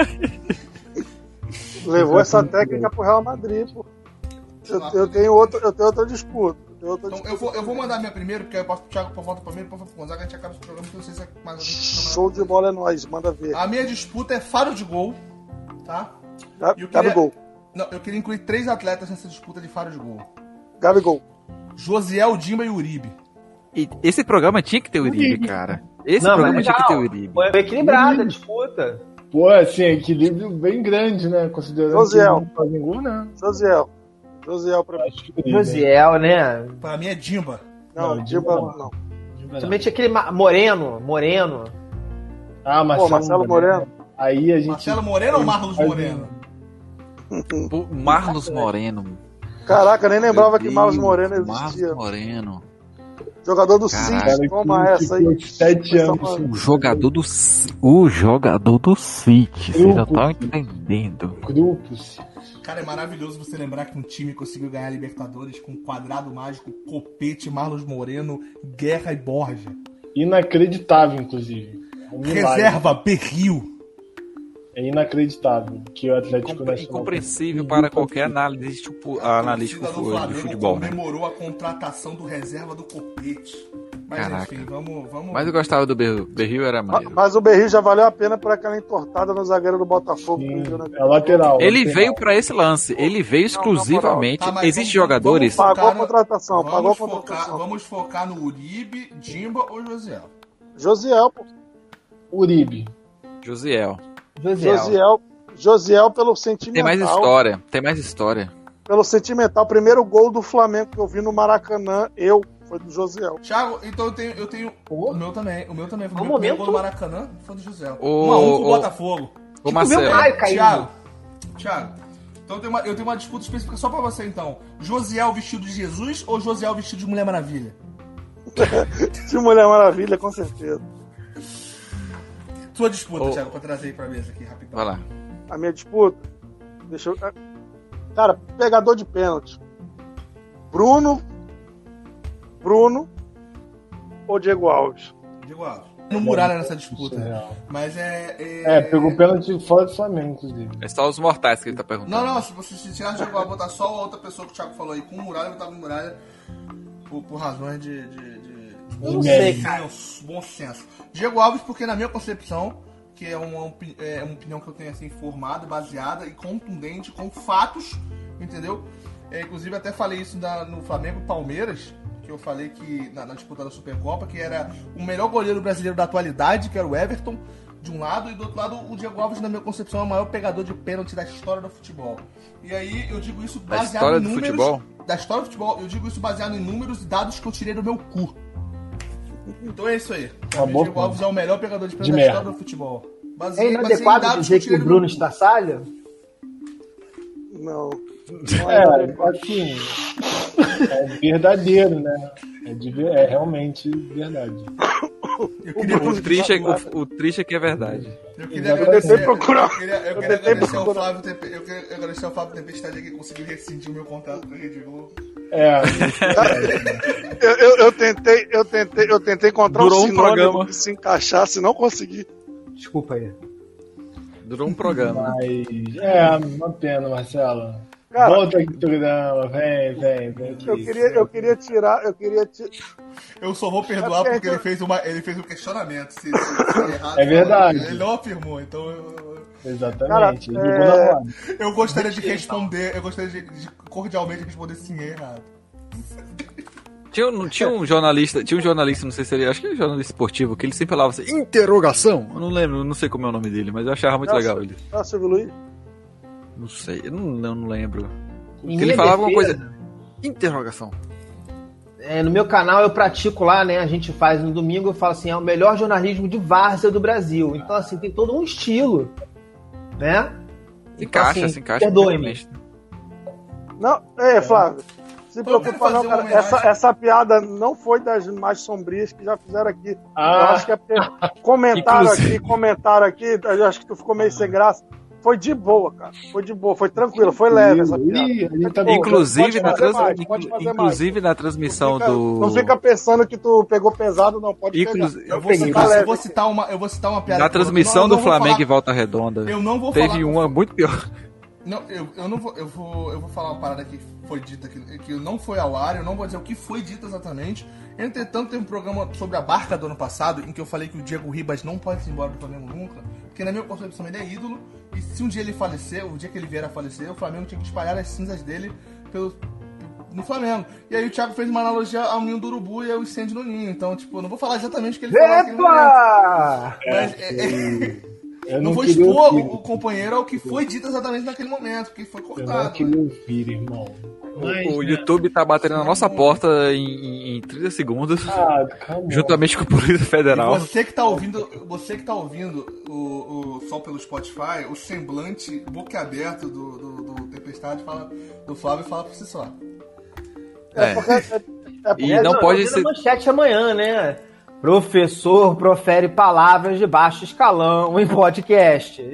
Speaker 4: Levou essa técnica pro Real Madrid, pô. Eu, eu tenho outra, eu tenho outra disputa. Eu tenho outra
Speaker 6: Então,
Speaker 4: disputa.
Speaker 6: eu vou, eu vou mandar minha primeiro, porque aí eu posso pro Thiago, pra volta pra mim, depois pro Gonzaga, a gente acaba esse programa, que eu não sei se é mais alguém que chama.
Speaker 4: Show de bola é nóis, manda ver.
Speaker 6: A minha disputa é faro de gol, tá?
Speaker 4: Ga-
Speaker 6: E eu queria-
Speaker 4: Gabigol.
Speaker 6: Não, eu queria incluir três atletas nessa disputa de faro de gol.
Speaker 4: Gabigol.
Speaker 6: Josiel, Dimba e Uribe.
Speaker 2: E esse programa tinha que ter o Uribe, cara. Esse
Speaker 5: Não,
Speaker 2: programa
Speaker 5: mas
Speaker 2: tinha que ter o
Speaker 5: legal.
Speaker 2: Uribe.
Speaker 5: Foi equilibrada a disputa.
Speaker 3: Pô, assim, equilíbrio bem grande, né? Considerando
Speaker 4: Josiel.
Speaker 3: que não fazem gol, né?
Speaker 4: Josiel. Josiel pra mim.
Speaker 3: Acho que Uribe,
Speaker 5: Josiel, né?
Speaker 6: Pra mim é Dimba.
Speaker 4: Não,
Speaker 3: Não,
Speaker 4: Dimba
Speaker 3: Dimba
Speaker 4: não.
Speaker 3: né?
Speaker 5: Também tinha aquele Ma- Moreno, Moreno.
Speaker 3: Ah, Marcelo,
Speaker 4: Pô, Marcelo Moreno.
Speaker 3: Aí a gente.
Speaker 6: Marcelo Moreno ou Marlos
Speaker 3: faz um-
Speaker 6: Moreno?
Speaker 2: Pô, Marlos Moreno.
Speaker 4: Caraca, nem lembrava que
Speaker 2: Meu
Speaker 4: Marlos
Speaker 2: Deus,
Speaker 4: Moreno
Speaker 2: Marlos
Speaker 4: existia.
Speaker 2: Moreno.
Speaker 4: Jogador do
Speaker 2: Caraca.
Speaker 4: City, toma
Speaker 3: que
Speaker 4: essa aí.
Speaker 3: ficou sete anos
Speaker 4: Essa-
Speaker 3: sem
Speaker 2: O jogador do Ci- o jogador do City, vocês já estão entendendo.
Speaker 3: grupos.
Speaker 6: Cara, é maravilhoso você lembrar que um time conseguiu ganhar a Libertadores com Quadrado Mágico, Copete, Marlos Moreno, Guerra e Borja.
Speaker 3: Inacreditável, inclusive. É um milagre.
Speaker 6: Reserva, Berril.
Speaker 3: É inacreditável que o Atlético
Speaker 2: Compre-
Speaker 3: Nacional.
Speaker 2: Incompreensível para qualquer análise, tipo, analítico
Speaker 6: A torcida do
Speaker 2: fu- de
Speaker 6: Flamengo
Speaker 2: futebol, né?
Speaker 6: comemorou a contratação do reserva do Copete. Mas
Speaker 2: Caraca.
Speaker 6: enfim, vamos... vamos...
Speaker 2: Mas eu gostava do Berril, Berril era
Speaker 4: Ma-
Speaker 2: maneiro.
Speaker 4: Mas o Berril já valeu a pena por aquela entortada no zagueiro do Botafogo.
Speaker 3: Sim,
Speaker 4: que viu, né?
Speaker 3: é lateral.
Speaker 2: Ele
Speaker 3: lateral.
Speaker 2: veio pra esse lance, ele veio exclusivamente.
Speaker 6: Tá, mas
Speaker 2: Existem
Speaker 6: vamos-
Speaker 2: jogadores.
Speaker 6: vamos
Speaker 4: Pagou a
Speaker 6: focar no-
Speaker 4: contratação,
Speaker 6: vamos
Speaker 4: pagou a
Speaker 6: focar,
Speaker 4: contratação.
Speaker 6: Vamos focar no Uribe, Dimba ou Josiel?
Speaker 4: Josiel, pô.
Speaker 3: Uribe.
Speaker 2: Josiel.
Speaker 5: Josiel.
Speaker 4: Josiel, Josiel pelo
Speaker 2: Tem
Speaker 4: sentimental.
Speaker 2: mais história, tem mais história.
Speaker 4: Pelo sentimental. Primeiro gol do Flamengo que eu vi no Maracanã, eu, foi do Josiel.
Speaker 6: Thiago, então eu tenho, eu tenho o meu também, o meu também. Foi o
Speaker 5: Um
Speaker 6: meu primeiro
Speaker 5: momento-
Speaker 6: gol do Maracanã, foi do Josiel.
Speaker 2: O-
Speaker 6: um a um com o
Speaker 2: o-
Speaker 6: Botafogo.
Speaker 2: Ô
Speaker 5: Meu
Speaker 2: Marcelo,
Speaker 5: pai caiu.
Speaker 6: Thiago, Thiago, então eu tenho, uma, eu tenho uma disputa específica só pra você então. Josiel vestido de Jesus ou Josiel vestido de Mulher Maravilha?
Speaker 4: De Mulher Maravilha, com certeza.
Speaker 6: Sua disputa,
Speaker 2: Ô.
Speaker 6: Thiago, pra trazer aí pra mesa aqui rapidão.
Speaker 2: vai lá.
Speaker 4: A minha disputa. Deixa eu. Cara, pegador de pênalti. Bruno. Bruno ou Diego Alves?
Speaker 6: Diego Alves. No Muralha nessa disputa.
Speaker 3: Surreal.
Speaker 6: Mas é. É,
Speaker 3: É, pegou pênalti fora do Flamengo, inclusive.
Speaker 2: É só os mortais que ele tá perguntando.
Speaker 6: Não, não, se você se tirar o Diego Alves, botar só a outra pessoa que o Thiago falou aí com o Muralha, eu botava o Muralha por, por razões de. de, de...
Speaker 5: Eu não sei, cara.
Speaker 6: Senso, bom senso. Diego Alves, porque na minha concepção, que é uma, opi- é uma opinião que eu tenho assim, formada, baseada e contundente, com fatos, entendeu? É, inclusive até falei isso na- no Flamengo Palmeiras, que eu falei que na, na disputa da Supercopa, que era o melhor goleiro brasileiro da atualidade, que era o Everton, de um lado, e do outro lado o Diego Alves, na minha concepção, é o maior pegador de pênalti da história do futebol. E aí eu digo isso
Speaker 2: Da
Speaker 6: baseado
Speaker 2: história
Speaker 6: em
Speaker 2: do
Speaker 6: números...
Speaker 2: futebol?
Speaker 6: Da história do futebol, eu digo isso baseado em números e dados que eu tirei do meu cu. Então é isso aí. Pra
Speaker 3: Uma
Speaker 6: mim,
Speaker 3: boa
Speaker 6: Diego Alves é o melhor pegador de pênalti
Speaker 3: De
Speaker 6: da história
Speaker 3: merda.
Speaker 6: do futebol.
Speaker 5: É
Speaker 6: Baseado,
Speaker 5: inadequado dizer que o Bruno estraçalha?
Speaker 4: Não.
Speaker 3: É, assim. É verdadeiro, né? É, de ver- é realmente verdade.
Speaker 6: Eu queria,
Speaker 2: O triste, é, o, o triste é que é verdade.
Speaker 6: eu queria
Speaker 3: Eu
Speaker 6: agradecer,
Speaker 4: tentei procurar.
Speaker 6: eu queria, eu
Speaker 4: Eu
Speaker 6: queria
Speaker 4: tentei
Speaker 6: agradecer ao
Speaker 4: procurar.
Speaker 6: Flávio Tempe, eu queria agradecer ao Flávio Tempestade que conseguiu rescindir o meu contrato com a Rede Globo.
Speaker 3: É,
Speaker 4: Eu, eu, eu tentei, eu tentei, eu tentei encontrar
Speaker 2: Durou
Speaker 4: um
Speaker 2: um
Speaker 4: sinônimo
Speaker 2: programa.
Speaker 4: que se encaixasse, não consegui.
Speaker 5: Desculpa aí.
Speaker 2: Durou um programa.
Speaker 3: mas. É, uma pena, Marcelo.
Speaker 4: Cara,
Speaker 3: Volta aqui pro programa, vem, vem, vem aqui.
Speaker 4: Eu queria, eu queria tirar, eu queria ti-
Speaker 6: Eu só vou perdoar porque ele fez, uma, ele fez um questionamento. Se, se, se errado,
Speaker 3: É verdade.
Speaker 6: Ele não afirmou, então eu...
Speaker 3: Exatamente.
Speaker 4: Cara,
Speaker 3: Ele jogou
Speaker 4: é-
Speaker 3: na roda.
Speaker 6: Eu gostaria de responder, eu gostaria de, de cordialmente responder sim e errado.
Speaker 2: Tinha, um- tinha um jornalista, tinha um jornalista, não sei se ele, acho que é um jornalista esportivo, que ele sempre falava assim, interrogação. Eu não lembro, não sei como é o nome dele, mas eu achava muito
Speaker 4: Nossa.
Speaker 2: legal ele.
Speaker 4: Ah, Silvio Luiz?
Speaker 2: Não sei, eu não, eu não lembro.
Speaker 5: Em
Speaker 2: Que ele
Speaker 5: minha
Speaker 2: falava alguma
Speaker 5: defesa,
Speaker 2: coisa. Interrogação.
Speaker 5: é, no meu canal eu pratico lá, né? A gente faz no domingo, eu falo assim, é o melhor jornalismo de várzea do Brasil. Então, assim, tem todo um estilo, né?
Speaker 2: Se
Speaker 5: Então,
Speaker 2: encaixa,
Speaker 5: assim,
Speaker 2: se encaixa.
Speaker 5: perdoe-me.
Speaker 2: perfeitamente.
Speaker 4: Não, é, Flávio. Se
Speaker 6: Eu quero
Speaker 4: preocupa não,
Speaker 6: fazer uma
Speaker 4: cara.
Speaker 6: homenagem.
Speaker 4: Essa, essa piada não foi das mais sombrias que já fizeram aqui. Eu
Speaker 3: Ah.
Speaker 4: acho que é porque comentaram
Speaker 2: Inclusive.
Speaker 4: aqui, comentaram aqui, eu acho que tu ficou meio sem graça. Foi de boa, cara. Foi de boa, foi tranquilo, foi leve essa piada.
Speaker 3: Ih, a gente tá
Speaker 4: Pô,
Speaker 2: Inclusive,
Speaker 4: pode
Speaker 2: na,
Speaker 4: fazer
Speaker 2: trans-
Speaker 4: mais, pode fazer
Speaker 2: inclusive na
Speaker 4: Não
Speaker 2: transmissão
Speaker 4: fica,
Speaker 2: do.
Speaker 4: não fica pensando que tu pegou pesado, não. Pode
Speaker 2: Inclusive-
Speaker 4: pegar.
Speaker 6: Eu vou,
Speaker 2: peguei.
Speaker 6: citar,
Speaker 4: Leve
Speaker 6: eu, vou
Speaker 4: aqui.
Speaker 6: citar uma, eu vou citar uma piada.
Speaker 2: Na
Speaker 6: que eu-
Speaker 2: transmissão
Speaker 6: não, eu
Speaker 2: do
Speaker 6: não vou
Speaker 2: Flamengo
Speaker 6: falar-
Speaker 2: e Volta Redonda.
Speaker 6: Eu não vou
Speaker 2: Teve
Speaker 6: falar.
Speaker 2: uma muito pior.
Speaker 6: Não, eu, eu não vou. Eu vou. Eu vou falar uma parada que foi dita, que, que não foi ao ar, eu não vou dizer o que foi dito exatamente. Entretanto, teve um programa sobre a Barca do ano passado, em que eu falei que o Diego Ribas não pode ir embora do Flamengo nunca, porque na minha concepção ele é ídolo, e se um dia ele falecer, o dia que ele vier a falecer, o Flamengo tinha que espalhar as cinzas dele pelo, no Flamengo. E aí o Thiago fez uma analogia ao ninho do urubu e ao incêndio no ninho. Então, tipo, eu não vou falar exatamente o que ele falou naquele momento.
Speaker 5: Epa!
Speaker 6: Mas é, é,
Speaker 3: Eu
Speaker 6: não vou
Speaker 3: queria
Speaker 6: expor
Speaker 3: ouvir.
Speaker 6: o, o companheiro ao que foi dito exatamente naquele momento, que foi
Speaker 3: Eu não
Speaker 6: cortado.
Speaker 3: queria ouvir, irmão. Mas,
Speaker 2: O
Speaker 3: né?
Speaker 2: YouTube tá batendo na nossa porta em, em, em trinta segundos,
Speaker 3: Ah, calma.
Speaker 2: juntamente com a Polícia
Speaker 6: E
Speaker 2: Federal.
Speaker 6: você que tá ouvindo, você que tá ouvindo o, o só pelo Spotify, o semblante boquiaberto do, do, do Tempestade fala, do Flávio fala por si só.
Speaker 2: É.
Speaker 4: Porque, é, é porque
Speaker 2: E não pode
Speaker 5: ser.
Speaker 2: ser.
Speaker 5: Manchete amanhã, né? Professor profere palavras de baixo escalão em podcast.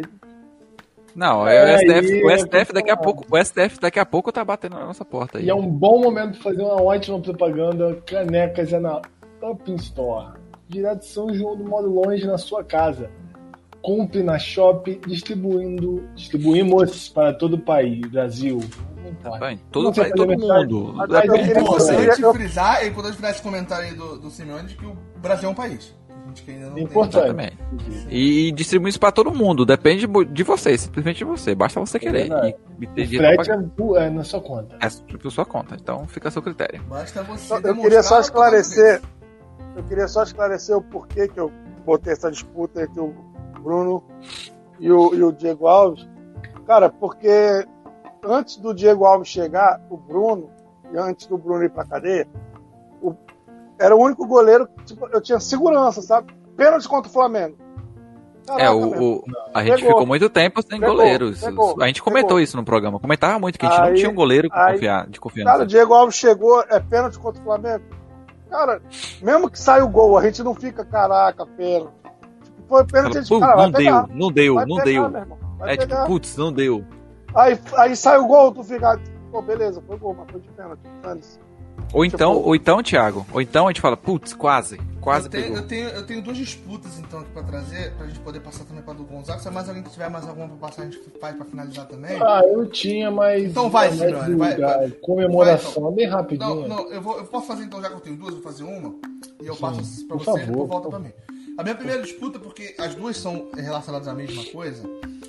Speaker 2: Não, é, o
Speaker 3: É,
Speaker 2: S T F,
Speaker 3: aí
Speaker 2: o
Speaker 3: é
Speaker 2: S T F daqui a
Speaker 3: complicado.
Speaker 2: pouco, o S T F daqui a pouco tá batendo na nossa porta aí.
Speaker 3: E é um bom momento de fazer uma ótima propaganda. Canecas é na Up Store. Direto de São João do Modo Longe na sua casa. Compre na Shop, distribuindo, distribuímos para todo o país, Brasil. Não importa.
Speaker 2: Tá bem, todo,
Speaker 3: Não sei
Speaker 2: pra- todo
Speaker 3: fazer metade.
Speaker 2: mundo.
Speaker 4: Mas
Speaker 2: É
Speaker 4: eu
Speaker 2: bom
Speaker 4: queria-
Speaker 2: pra
Speaker 6: É
Speaker 2: você.
Speaker 6: importante
Speaker 4: eu-
Speaker 6: frisar, é importante frisar esse comentário aí do, do Simeone de que o Brasil é um país. A gente que ainda não
Speaker 3: Importante.
Speaker 2: Exatamente. E distribuir isso pra todo mundo. Depende de você, simplesmente de você. Basta você querer.
Speaker 3: verdade.
Speaker 2: E, e
Speaker 3: O
Speaker 2: ter dinheiro pra
Speaker 3: frete
Speaker 2: pagar.
Speaker 3: é, bu- é na sua conta.
Speaker 2: É por sua conta. Então fica a seu critério.
Speaker 6: tem. Basta você
Speaker 4: Eu
Speaker 6: demonstrar
Speaker 4: queria só
Speaker 6: a
Speaker 4: esclarecer. Eu queria só esclarecer o porquê que eu botei essa disputa entre o Bruno e o, e o Diego Alves. Cara, porque antes do Diego Alves chegar, o Bruno, e antes do Bruno ir pra cadeia, o- era o único goleiro que tipo, eu tinha segurança, sabe? Pênalti contra o Flamengo. Caraca,
Speaker 2: É, o,
Speaker 4: meu.
Speaker 2: o- a gente
Speaker 4: Pegou.
Speaker 2: ficou muito tempo sem
Speaker 4: Pegou,
Speaker 2: goleiros.
Speaker 4: pegou,
Speaker 2: a gente comentou
Speaker 4: pegou.
Speaker 2: isso no programa. Comentava muito que a gente não
Speaker 4: Aí-
Speaker 2: tinha um goleiro
Speaker 4: aí-
Speaker 2: confiar, de confiança.
Speaker 4: Cara, o Diego Alves chegou, é pênalti contra o Flamengo. Cara, mesmo que saia o gol, a gente não fica, caraca, pênalti. Tipo, foi pênalti,
Speaker 2: Fala,
Speaker 4: a gente,
Speaker 2: "Pô,
Speaker 4: cara, vai
Speaker 2: não
Speaker 4: pegar.
Speaker 2: deu, não deu,
Speaker 4: Vai
Speaker 2: não
Speaker 4: pegar,
Speaker 2: deu.
Speaker 4: meu irmão, vai
Speaker 2: É
Speaker 4: pegar.
Speaker 2: tipo, putz, não deu.
Speaker 4: Aí, aí sai o gol, tu fica, pô, beleza, foi gol, mas foi de pênalti. dane-se.
Speaker 2: Ou então,
Speaker 4: Tipo-
Speaker 2: ou então, Thiago, ou então a gente fala, putz, quase, quase
Speaker 6: eu, tenho,
Speaker 2: pegou.
Speaker 6: eu, tenho, eu tenho duas disputas então aqui pra trazer, pra gente poder passar também pra do Gonzaga. Se mais alguém que tiver mais alguma pra passar, a gente faz pra finalizar também.
Speaker 3: Ah, eu tinha, mas.
Speaker 6: Então vai,
Speaker 3: é mais
Speaker 6: Simeone, vai,
Speaker 3: vulgar.
Speaker 6: vai.
Speaker 3: Comemoração,
Speaker 6: Vai, então.
Speaker 3: bem rapidinho.
Speaker 6: Não, não, eu, vou, eu posso fazer então, já que eu tenho duas, eu vou fazer uma. E eu
Speaker 3: Sim,
Speaker 6: passo pra
Speaker 3: por
Speaker 6: você e
Speaker 3: favor,
Speaker 6: depois volta
Speaker 3: por
Speaker 6: pra mim. A minha primeira disputa, porque as duas são relacionadas à mesma coisa,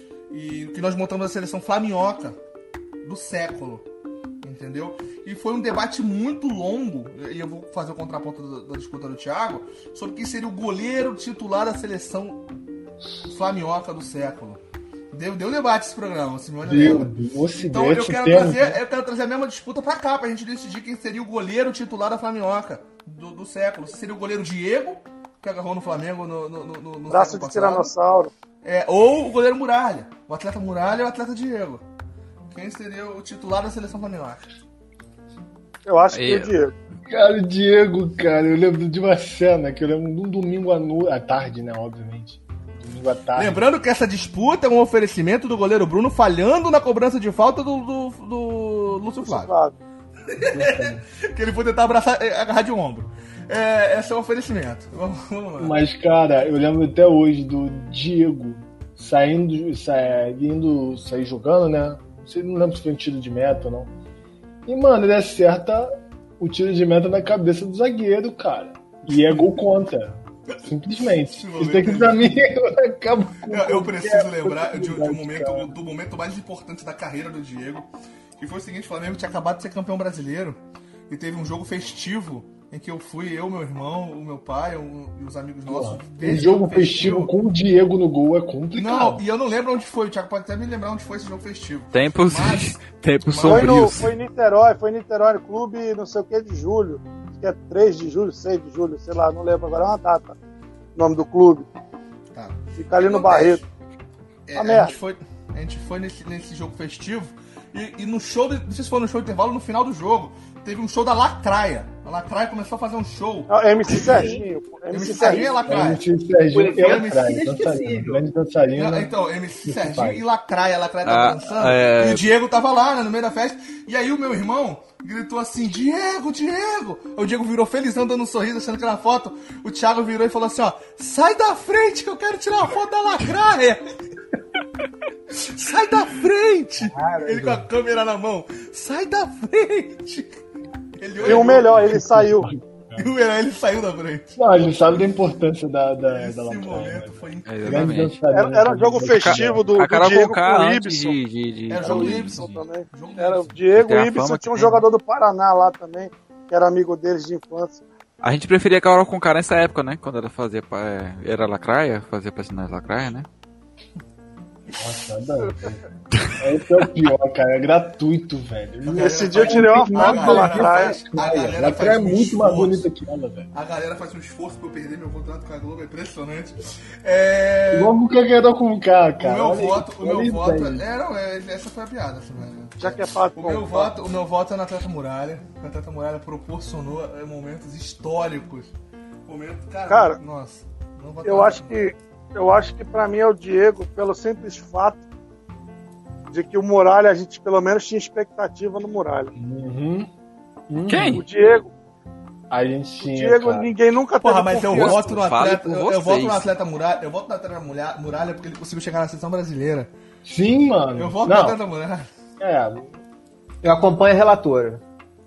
Speaker 6: e que nós montamos a seleção flaminhoca do século. Entendeu? E foi um debate muito longo, e eu vou fazer o contraponto da, da disputa do Thiago, sobre quem seria o goleiro titular da seleção flaminhoca do século. Deu, deu debate esse programa, o Simeone
Speaker 3: Deu,
Speaker 6: lembra.
Speaker 3: deu. Ocidente,
Speaker 6: Então eu quero,
Speaker 3: temos,
Speaker 6: trazer, eu quero trazer a mesma disputa pra cá, pra gente decidir quem seria o goleiro titular da Flaminhoca do, do século. Se seria o goleiro Diego, que agarrou no Flamengo no, no, no, no
Speaker 4: Braço
Speaker 6: século
Speaker 4: de
Speaker 6: passado,
Speaker 4: tiranossauro.
Speaker 6: é, ou o goleiro Muralha. O atleta Muralha e o atleta Diego. Quem seria o titular da seleção Flaminhoca?
Speaker 4: Eu acho
Speaker 2: Aí,
Speaker 4: que o Diego.
Speaker 3: Cara, o Diego, cara, eu lembro de uma cena que eu lembro de um domingo à, no... à tarde, né? Obviamente. Domingo à tarde.
Speaker 6: Lembrando que essa disputa é um oferecimento do goleiro Bruno falhando na cobrança de falta do, do, do Lúcio Flávio.
Speaker 4: Flávio.
Speaker 6: Que ele foi tentar abraçar, eh, agarrar de ombro. É, esse é um oferecimento. Vamos, vamos lá.
Speaker 3: Mas, cara, eu lembro até hoje do Diego saindo, saindo, sair jogando, né? Não sei, não lembro se foi um tiro de meta ou não. E, mano, ele acerta o tiro de meta na cabeça do zagueiro, cara. E é gol contra. Simplesmente. Isso daqui pra mim acaba com.
Speaker 6: Eu, eu preciso lembrar de, de um momento, do momento mais importante da carreira do Diego, que foi o seguinte: o Flamengo tinha acabado de ser campeão brasileiro e teve um jogo festivo em que eu fui, eu, meu irmão, o meu pai um, e os amigos nossos.
Speaker 3: Um jogo festivo com o Diego no gol é complicado.
Speaker 6: Não, e eu não lembro onde foi. O Thiago pode até me lembrar onde foi esse jogo festivo.
Speaker 2: Tempos,
Speaker 6: Mas-
Speaker 2: tempos
Speaker 4: Foi, no,
Speaker 2: sombrios.
Speaker 4: foi em Niterói, foi em Niterói, no clube não sei o que de julho. Acho que é três de julho, seis de julho, sei lá, não lembro agora, é uma data. O nome do clube.
Speaker 6: Tá.
Speaker 4: Fica ali no
Speaker 6: Acontece.
Speaker 4: Barreto.
Speaker 6: É,
Speaker 4: Ah,
Speaker 6: a,
Speaker 4: merda.
Speaker 6: gente foi, a gente foi nesse, nesse jogo festivo e, e no show, de, não sei se foi no show de intervalo, no final do jogo, teve um show da Lacraia. A Lacraia começou a fazer um show.
Speaker 4: Não, M C Serginho. pô,
Speaker 6: M C
Speaker 4: M C
Speaker 6: Serginho é
Speaker 4: Serginho.
Speaker 6: Lacraia.
Speaker 3: M C Serginho
Speaker 5: O
Speaker 3: é
Speaker 5: evento
Speaker 3: lacraia,
Speaker 5: inesquecível.
Speaker 3: dançarino. Grande dançarino.
Speaker 6: Não, então, M C Serginho
Speaker 3: pai.
Speaker 6: e Lacraia. A Lacraia tava
Speaker 2: Ah,
Speaker 6: dançando.
Speaker 2: é.
Speaker 6: E o Diego tava lá, né, no meio da festa. E aí o meu irmão gritou assim: Diego, Diego! O Diego virou felizão, dando um sorriso, achando que era foto. O Thiago virou e falou assim: ó, sai da frente que eu quero tirar uma foto da Lacraia! Sai da frente! Ele com a câmera na mão. Sai da frente! Ele
Speaker 4: E
Speaker 6: olhou,
Speaker 4: o melhor, ele saiu.
Speaker 6: e o melhor, ele saiu da frente.
Speaker 3: Não, a gente sabe da importância da, da,
Speaker 6: Esse
Speaker 3: da lacraia.
Speaker 6: momento
Speaker 3: né?
Speaker 6: foi
Speaker 2: É,
Speaker 6: incrível.
Speaker 3: Grande
Speaker 2: exatamente.
Speaker 3: dançarino.
Speaker 4: Era, era um jogo festivo do,
Speaker 2: A
Speaker 4: do
Speaker 2: Carol
Speaker 4: Diego
Speaker 2: Conká
Speaker 4: com o
Speaker 2: antes
Speaker 4: Ibson.
Speaker 2: de... de, de
Speaker 6: Era o jogo do
Speaker 2: de-
Speaker 6: Ibson
Speaker 4: também.
Speaker 6: Jogo do
Speaker 4: Era o
Speaker 6: Ibson.
Speaker 4: Diego,
Speaker 2: Tem a
Speaker 4: o Ibson,
Speaker 2: fama que
Speaker 4: tinha um
Speaker 2: tem,
Speaker 4: jogador do Paraná lá também, que era amigo deles de infância.
Speaker 2: A gente preferia a Carol Conká nessa época, né? Quando ela fazia... pa- é, Era lacraia, fazia personagem lacraia, né?
Speaker 3: Nossa, nada. Esse é o pior, cara. É gratuito, velho.
Speaker 4: Esse dia eu tirei uma
Speaker 6: A
Speaker 4: foto com a
Speaker 6: galera
Speaker 4: Lacraia.
Speaker 6: faz- a
Speaker 3: A
Speaker 6: galera
Speaker 3: lacraia é
Speaker 6: faz um
Speaker 3: muito mais
Speaker 6: esforço.
Speaker 3: bonita que ela, velho.
Speaker 6: A galera faz um esforço pra eu perder meu contrato com a Globo, é impressionante. É...
Speaker 3: Vamos que eu com o K,
Speaker 6: O
Speaker 3: cara.
Speaker 6: meu
Speaker 3: Olha
Speaker 6: voto,
Speaker 3: isso,
Speaker 6: o meu
Speaker 3: olha
Speaker 6: voto
Speaker 3: isso aí.
Speaker 6: é, não, é, essa foi a piada, assim, né?
Speaker 4: Já que é fácil.
Speaker 6: O meu
Speaker 4: bom,
Speaker 6: voto, o meu voto é na Atleta Muralha. A Atleta Muralha proporcionou é, momentos históricos. Momentos, cara,
Speaker 4: Cara,
Speaker 6: nossa. Não vou
Speaker 4: Eu
Speaker 6: falar.
Speaker 4: acho que eu acho que pra mim é o Diego, pelo simples fato de que o Muralha, a gente pelo menos tinha expectativa no Muralha.
Speaker 3: Uhum. Uhum.
Speaker 2: Quem?
Speaker 4: O Diego,
Speaker 3: A gente
Speaker 4: o
Speaker 3: tinha,
Speaker 4: Diego
Speaker 3: cara.
Speaker 4: ninguém nunca
Speaker 6: Porra,
Speaker 4: teve
Speaker 6: mas eu
Speaker 4: confiança.
Speaker 6: voto no
Speaker 2: Fale
Speaker 6: atleta.
Speaker 2: por
Speaker 6: Eu, eu voto
Speaker 2: vocês.
Speaker 6: no atleta Muralha. Eu voto no atleta Muralha, Muralha porque ele conseguiu chegar na seleção brasileira.
Speaker 3: Sim, mano.
Speaker 6: Eu voto no
Speaker 3: Não,
Speaker 6: atleta Muralha.
Speaker 3: é,
Speaker 5: Eu acompanho a relatora.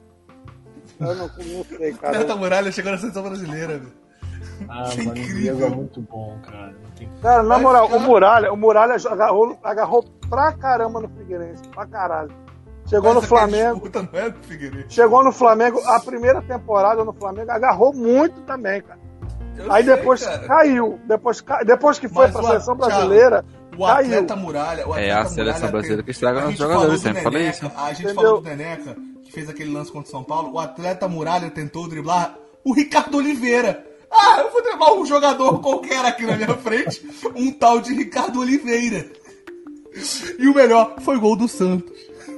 Speaker 4: Eu não, não sei,
Speaker 6: O atleta
Speaker 4: cara.
Speaker 6: Muralha chegou na seleção brasileira, velho.
Speaker 3: ah,
Speaker 6: Isso é
Speaker 3: mano, o
Speaker 6: incrível.
Speaker 3: Diego é muito bom, cara. Não tem...
Speaker 4: Cara, na
Speaker 6: Vai
Speaker 4: moral,
Speaker 6: ficar-
Speaker 4: o Muralha, o Muralha agarrou, agarrou pra caramba no Figueirense, pra caralho. Chegou no
Speaker 6: Essa que é a
Speaker 4: Flamengo,
Speaker 6: disputa não é do Figueiredo.
Speaker 4: chegou no Flamengo, a primeira temporada no Flamengo agarrou muito também, cara.
Speaker 6: Eu
Speaker 4: Aí
Speaker 6: sei,
Speaker 4: depois
Speaker 6: cara.
Speaker 4: caiu, depois, ca- depois que foi
Speaker 6: Mas
Speaker 4: pra
Speaker 6: o-
Speaker 4: seleção
Speaker 6: Thiago,
Speaker 4: brasileira,
Speaker 6: O
Speaker 4: caiu.
Speaker 6: atleta Muralha. O
Speaker 2: É
Speaker 6: atleta
Speaker 2: a seleção
Speaker 6: Muralha
Speaker 2: brasileira
Speaker 6: tem-
Speaker 2: que estraga
Speaker 6: a
Speaker 2: os
Speaker 6: gente
Speaker 2: jogadores,
Speaker 6: falou do
Speaker 2: sempre falei
Speaker 6: Neneca,
Speaker 2: isso.
Speaker 6: A gente
Speaker 4: Entendeu?
Speaker 6: falou do Neneca, que fez aquele lance contra o São Paulo. O atleta Muralha tentou driblar o Ricardo Oliveira. Ah, eu vou driblar um jogador qualquer aqui na minha frente. Um tal de Ricardo Oliveira. E o melhor foi o gol do Santos.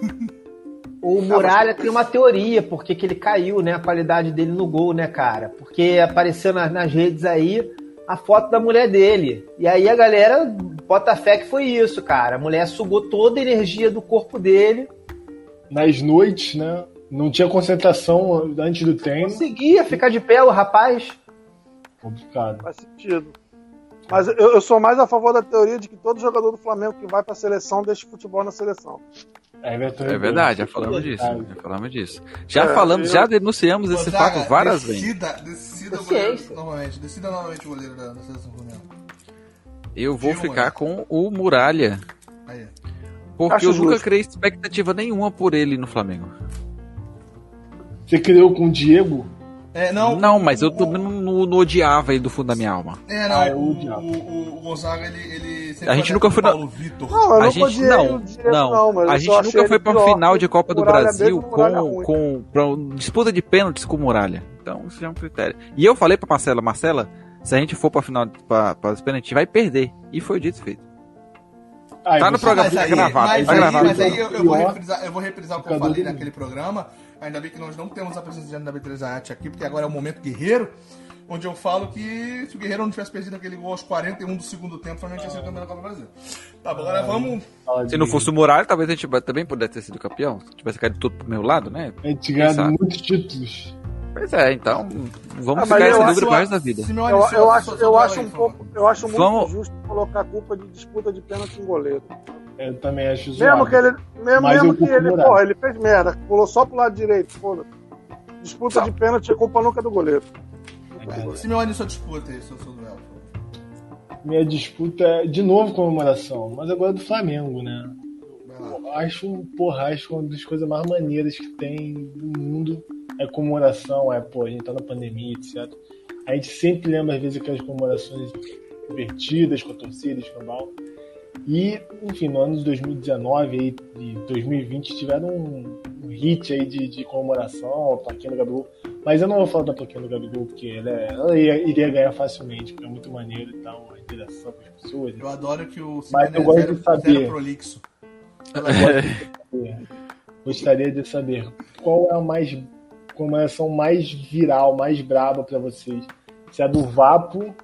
Speaker 5: O Muralha tem uma teoria, porque que ele caiu, né? A qualidade dele no gol, né, cara? Porque apareceu nas, nas redes aí a foto da mulher dele. E aí a galera bota fé que foi isso, cara. A mulher sugou toda a energia do corpo dele.
Speaker 3: Nas noites, né? Não tinha concentração antes do treino.
Speaker 5: Conseguia ficar de pé, o rapaz.
Speaker 3: Complicado.
Speaker 4: Faz sentido. Mas eu, eu sou mais a favor da teoria de que todo jogador do Flamengo que vai pra seleção deixa o futebol na seleção.
Speaker 3: Everton
Speaker 2: É verdade, já falamos disso.
Speaker 3: Verdade.
Speaker 2: Já falamos disso. Já
Speaker 4: É,
Speaker 2: falamos,
Speaker 4: eu-
Speaker 2: já denunciamos esse
Speaker 6: Gonzaga,
Speaker 2: fato várias vezes.
Speaker 6: decida, Decida o
Speaker 5: Paciência.
Speaker 6: goleiro novamente. Decida novamente o goleiro da, da seleção Flamengo.
Speaker 2: Eu vou
Speaker 6: Dilma.
Speaker 2: ficar com o Muralha.
Speaker 6: Aí.
Speaker 2: Porque
Speaker 4: Acho
Speaker 2: eu nunca
Speaker 4: justo.
Speaker 2: criei expectativa nenhuma por ele no Flamengo.
Speaker 3: Você criou com o Diego?
Speaker 6: É, não,
Speaker 2: Não, mas eu
Speaker 6: o-
Speaker 2: também não, não- não odiava ele do fundo da minha alma.
Speaker 6: É, não,
Speaker 3: Ah, eu
Speaker 6: o,
Speaker 3: odiava.
Speaker 6: o, o, o Gonzaga, ele, ele sempre
Speaker 2: A gente
Speaker 6: foi
Speaker 2: nunca
Speaker 6: do
Speaker 2: foi na-
Speaker 6: Paulo Vitor.
Speaker 4: Não, eu
Speaker 2: A
Speaker 4: não
Speaker 2: gente
Speaker 4: odiei
Speaker 2: não,
Speaker 4: o Diego,
Speaker 2: não,
Speaker 4: não, mas
Speaker 2: a
Speaker 4: eu
Speaker 2: gente
Speaker 4: só achei
Speaker 2: nunca foi
Speaker 4: ele
Speaker 2: pra
Speaker 4: pior
Speaker 2: final
Speaker 4: que
Speaker 2: de Copa
Speaker 4: o
Speaker 2: do
Speaker 4: Muralha
Speaker 2: Brasil
Speaker 4: mesmo, o Muralha
Speaker 2: com,
Speaker 4: ruim.
Speaker 2: com pra um- disputa de pênaltis com o Muralha. Então isso é um critério. E eu falei pra Marcela, Marcela, se a gente for pra final pra, pra os pênaltis, a gente vai perder. E foi dito e feito.
Speaker 3: Ah,
Speaker 2: Tá
Speaker 3: e
Speaker 2: no
Speaker 3: você-
Speaker 2: programa,
Speaker 6: Mas
Speaker 2: tá
Speaker 6: aí,
Speaker 2: gravado,
Speaker 6: mas
Speaker 2: tá
Speaker 6: aí,
Speaker 2: gravado.
Speaker 6: mas aí eu, eu vou
Speaker 3: Pior.
Speaker 6: reprisar, eu vou reprisar o que eu
Speaker 3: Jogador
Speaker 6: falei
Speaker 3: do
Speaker 6: naquele programa. Ainda bem que nós não temos a presença de Ana B três Arte aqui, porque agora é o momento guerreiro, onde eu falo que se o Guerreiro não tivesse perdido aquele gol aos quarenta e um do segundo tempo, o Flamengo tinha sido campeão da Copa do Brasil. Tá, agora vamos...
Speaker 3: Fala
Speaker 2: Se não
Speaker 3: de-
Speaker 2: fosse o Muralha, talvez a gente também pudesse ter sido campeão. Se tivesse caído tudo pro meu lado, né?
Speaker 3: A gente ganha
Speaker 2: Sabe?
Speaker 3: muitos títulos.
Speaker 2: Pois é, então vamos
Speaker 4: Ah,
Speaker 2: ficar
Speaker 4: mas
Speaker 2: essa
Speaker 4: eu
Speaker 2: dúvida
Speaker 4: acho-
Speaker 2: pro resto da vida.
Speaker 6: Se meu
Speaker 4: Eu,
Speaker 6: Alisson-
Speaker 4: eu acho,
Speaker 6: só- só
Speaker 4: eu
Speaker 6: fala
Speaker 4: acho
Speaker 6: aí,
Speaker 4: um
Speaker 6: por favor.
Speaker 4: pouco, eu acho muito
Speaker 2: Vamos-
Speaker 4: injusto colocar a culpa de disputa de pênalti em goleiro.
Speaker 3: Eu também acho zoado.
Speaker 4: Mesmo que ele, mesmo,
Speaker 3: Mas
Speaker 4: mesmo
Speaker 3: eu
Speaker 4: que
Speaker 3: culpo o
Speaker 4: ele,
Speaker 3: Muralha.
Speaker 4: porra, ele fez merda, pulou só pro lado direito, foda. Disputa de pênalti, a culpa nunca é do goleiro.
Speaker 6: É, Simeone, sua disputa aí, seu, seu duelo.
Speaker 3: Minha disputa é, de novo, comemoração, mas agora é do Flamengo, né? Eu acho, porra, acho uma das coisas mais maneiras que tem do mundo é comemoração, é, pô, a gente tá na pandemia, etcétera. A gente sempre lembra, às vezes, aquelas comemorações divertidas com a torcida, escambau. E, enfim, no ano de dois mil e dezenove e dois mil e vinte tiveram um, um hit aí de, de comemoração, a plaquinha do Gabigol. Mas eu não vou falar da plaquinha do Gabigol, porque ela, é, ela iria, iria ganhar facilmente, porque é muito maneiro e tal, a interação com as pessoas.
Speaker 6: Eu adoro que o
Speaker 3: Mas eu gosto de saber.
Speaker 6: Prolixo.
Speaker 3: Eu gosto de saber. Gostaria de saber qual é a mais comemoração mais viral, mais braba pra vocês. Se é a do Vapo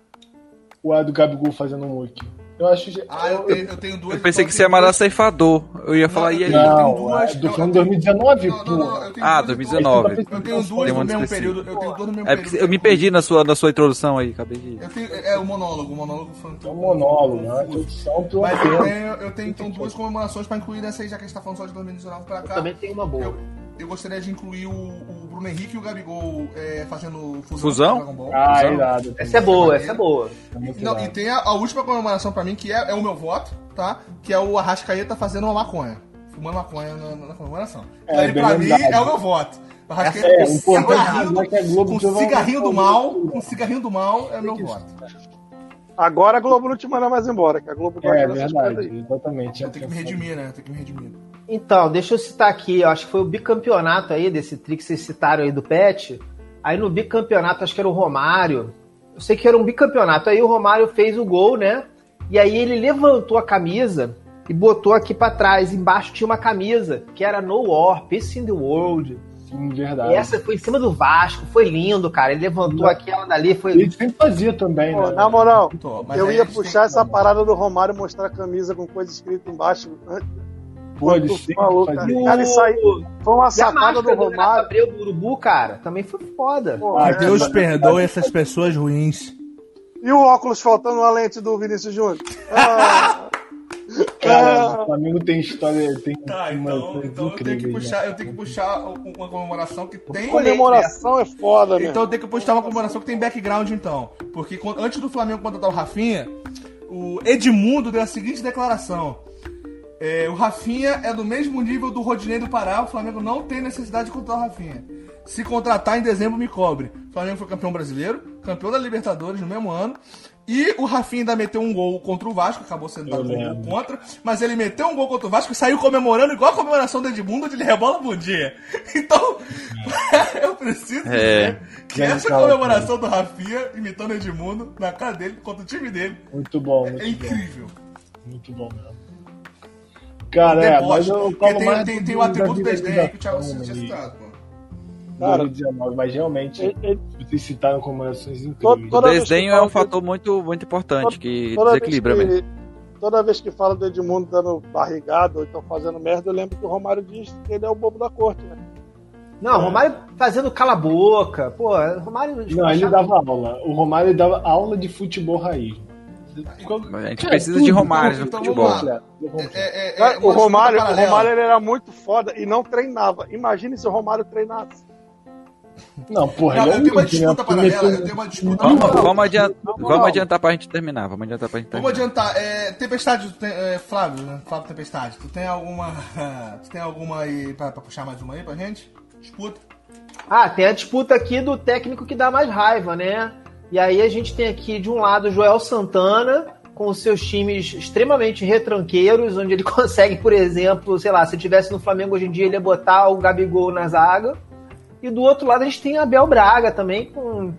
Speaker 3: ou a do Gabigol fazendo um muque. Eu acho que.
Speaker 6: Ah, eu tenho, eu tenho duas.
Speaker 2: Eu pensei que você ia mandar ceifador. Eu ia falar, e aí?
Speaker 3: Não,
Speaker 6: eu tenho duas.
Speaker 3: do filme dois mil e dezenove,
Speaker 6: Não, não, não,
Speaker 3: pô.
Speaker 6: eu tenho
Speaker 2: Ah,
Speaker 6: duas-
Speaker 2: dois mil e dezenove.
Speaker 6: Eu tenho duas
Speaker 2: Tem um
Speaker 6: no mesmo
Speaker 2: específico.
Speaker 6: período. Eu tenho duas no mesmo
Speaker 2: É porque
Speaker 6: período.
Speaker 2: eu me perdi na sua, na sua introdução aí, acabei de.
Speaker 6: Eu tenho, é o monólogo, o monólogo foi
Speaker 3: É um monólogo, né? Introdução pro
Speaker 6: Mas eu
Speaker 3: tema.
Speaker 6: tenho, eu tenho então duas comemorações pra incluir nessa aí, já que a gente tá falando só de dois mil e dezenove pra cá.
Speaker 5: Também tem uma boa.
Speaker 6: Eu, eu gostaria de incluir o, o Bruno Henrique e o Gabigol é, fazendo fusão.
Speaker 2: Fusão?
Speaker 6: com o Dragon Ball.
Speaker 3: Ah,
Speaker 2: Fusão?
Speaker 3: irado.
Speaker 5: Essa é boa, essa é boa.
Speaker 3: É muito
Speaker 6: Não,
Speaker 3: irado.
Speaker 6: e tem a, a última comemoração pra mim, que é, é o meu voto, tá? Que é o Arrascaeta fazendo uma maconha. Fumando maconha na, na comemoração.
Speaker 3: É,
Speaker 6: Aí
Speaker 3: bem
Speaker 6: pra mim
Speaker 3: lembrado.
Speaker 6: é o meu voto. O Arrascaeta
Speaker 3: É,
Speaker 6: com
Speaker 3: o importante
Speaker 6: cigarrinho,
Speaker 3: é que a Globo
Speaker 6: com
Speaker 3: teve uma-
Speaker 6: cigarrinho do mal, com cigarrinho do mal é o meu voto.
Speaker 4: Agora a Globo não te manda mais embora, que a Globo gosta
Speaker 3: É
Speaker 4: dessas coisas
Speaker 3: verdade,
Speaker 4: aí.
Speaker 3: exatamente.
Speaker 6: Eu tenho que me redimir, né? Eu tenho que me redimir.
Speaker 5: Então, deixa eu citar aqui, eu acho que foi o bicampeonato aí, desse tri que vocês citaram aí do Pet. Aí no bicampeonato, acho que era o Romário. Eu sei que era um bicampeonato. Aí o Romário fez o gol, né? E aí ele levantou a camisa e botou aqui pra trás. Embaixo tinha uma camisa que era No War, Peace in the World.
Speaker 3: Sim,
Speaker 5: E
Speaker 3: verdade.
Speaker 5: essa foi em cima do Vasco, foi lindo, cara. Ele levantou aquela dali, foi.
Speaker 3: Ele sempre fazia também,
Speaker 4: Pô,
Speaker 3: né?
Speaker 4: na moral,
Speaker 6: Tô, mas
Speaker 4: eu
Speaker 6: aí
Speaker 4: ia
Speaker 6: a gente
Speaker 4: puxar
Speaker 6: tem-
Speaker 4: essa parada do Romário e mostrar a camisa com coisa escrita embaixo.
Speaker 3: Pô, ele
Speaker 4: Tô
Speaker 3: sempre
Speaker 4: maluco,
Speaker 3: fazia.
Speaker 4: cara, isso aí foi uma
Speaker 5: E a
Speaker 4: sacada
Speaker 5: máscara
Speaker 4: do
Speaker 5: do Renato
Speaker 4: Romário.
Speaker 5: Abreu do Urubu, cara, também foi foda.
Speaker 4: Pô,
Speaker 3: Ah,
Speaker 4: é.
Speaker 3: Deus
Speaker 6: perdoe essas pessoas ruins.
Speaker 4: E o óculos faltando a lente do Vinícius Júnior? Ah,
Speaker 3: Cara, o Flamengo tem história, tem
Speaker 6: Tá,
Speaker 3: uma
Speaker 6: então,
Speaker 3: coisa
Speaker 6: então eu tenho que
Speaker 3: incrível,
Speaker 6: puxar,
Speaker 3: né?
Speaker 6: eu tenho que puxar uma comemoração que tem.
Speaker 4: comemoração é foda, mesmo.
Speaker 6: Então eu tenho que puxar uma comemoração que tem background, então. Porque quando- antes do Flamengo contratar o Rafinha, o Edmundo deu a seguinte declaração. É, o Rafinha é do mesmo nível do Rodinei do Pará, o Flamengo não tem necessidade de contratar o Rafinha. Se contratar em dezembro, me cobre. O Flamengo foi campeão brasileiro, campeão da Libertadores no mesmo ano. E o Rafinha ainda meteu um gol contra o Vasco, acabou sendo dado um gol
Speaker 3: lembro.
Speaker 6: contra. Mas ele meteu um gol contra o Vasco e saiu comemorando igual a comemoração do Edmundo, onde ele rebola por dia. Então, eu preciso
Speaker 2: É.
Speaker 6: dizer que
Speaker 3: Grande
Speaker 6: essa
Speaker 3: cara,
Speaker 6: comemoração do Rafinha, imitando o Edmundo, na cara dele, contra o time dele,
Speaker 3: Muito bom, muito
Speaker 6: é
Speaker 3: bom.
Speaker 6: incrível.
Speaker 3: Muito bom mesmo. Cara, é, mas
Speaker 6: Deboche,
Speaker 3: eu
Speaker 6: porque
Speaker 3: falo
Speaker 6: tem,
Speaker 3: mais
Speaker 6: tem,
Speaker 3: do-
Speaker 6: tem o
Speaker 3: da
Speaker 6: atributo
Speaker 3: vida
Speaker 6: desdém aí que o Thiago
Speaker 3: da
Speaker 6: tinha
Speaker 3: fama,
Speaker 6: citado, pô.
Speaker 4: Cara,
Speaker 3: dois mil e dezenove, mas realmente
Speaker 4: Ele- ele-
Speaker 3: vocês citaram comemorações incríveis.
Speaker 4: Todo-
Speaker 2: O
Speaker 4: toda vez que
Speaker 2: desdenho é
Speaker 4: fala
Speaker 2: um fator muito, muito importante, que
Speaker 4: toda vez
Speaker 2: desequilibra
Speaker 4: que-
Speaker 2: mesmo.
Speaker 4: Toda vez que fala do Edmundo dando barrigado ou então fazendo merda, eu lembro que o Romário diz que ele é o bobo da corte, né?
Speaker 5: Não, Romário fazendo cala a boca. Pô, Romário.
Speaker 3: Não, ele dava aula. O Romário dava aula de futebol raiz.
Speaker 2: A gente
Speaker 3: Cara,
Speaker 2: precisa
Speaker 3: tudo,
Speaker 2: de Romário no
Speaker 6: então
Speaker 2: futebol.
Speaker 6: vamos lá.
Speaker 3: É,
Speaker 6: É, é,
Speaker 4: Cara,
Speaker 6: é
Speaker 4: o
Speaker 6: uma
Speaker 4: Romário,
Speaker 6: disputa
Speaker 4: o
Speaker 6: paralela.
Speaker 4: Romário ele era muito foda e não treinava. Imagine se o Romário treinasse.
Speaker 3: Não, porra,
Speaker 6: Não,
Speaker 3: ele é
Speaker 6: eu tenho uma
Speaker 3: único, né?
Speaker 6: disputa
Speaker 3: Porque
Speaker 6: paralela,
Speaker 3: meteu-
Speaker 6: eu tenho uma disputa
Speaker 2: Vamos,
Speaker 6: paralela.
Speaker 2: vamos, adiantar,
Speaker 4: Não, não.
Speaker 2: vamos adiantar pra gente terminar. Vamos adiantar pra gente
Speaker 6: Vamos
Speaker 2: terminar.
Speaker 6: adiantar. É, Tempestade, tu tem- é, Flávio, né? Flávio Tempestade, tu tem alguma. Tu tem alguma aí pra, pra puxar mais uma aí pra gente? Disputa.
Speaker 5: Ah, tem a disputa aqui do técnico que dá mais raiva, né? E aí a gente tem aqui de um lado o Joel Santana, com os seus times extremamente retranqueiros, onde ele consegue, por exemplo, sei lá, se tivesse no Flamengo hoje em dia, ele ia botar o Gabigol na zaga. E do outro lado a gente tem Abel Braga também, com,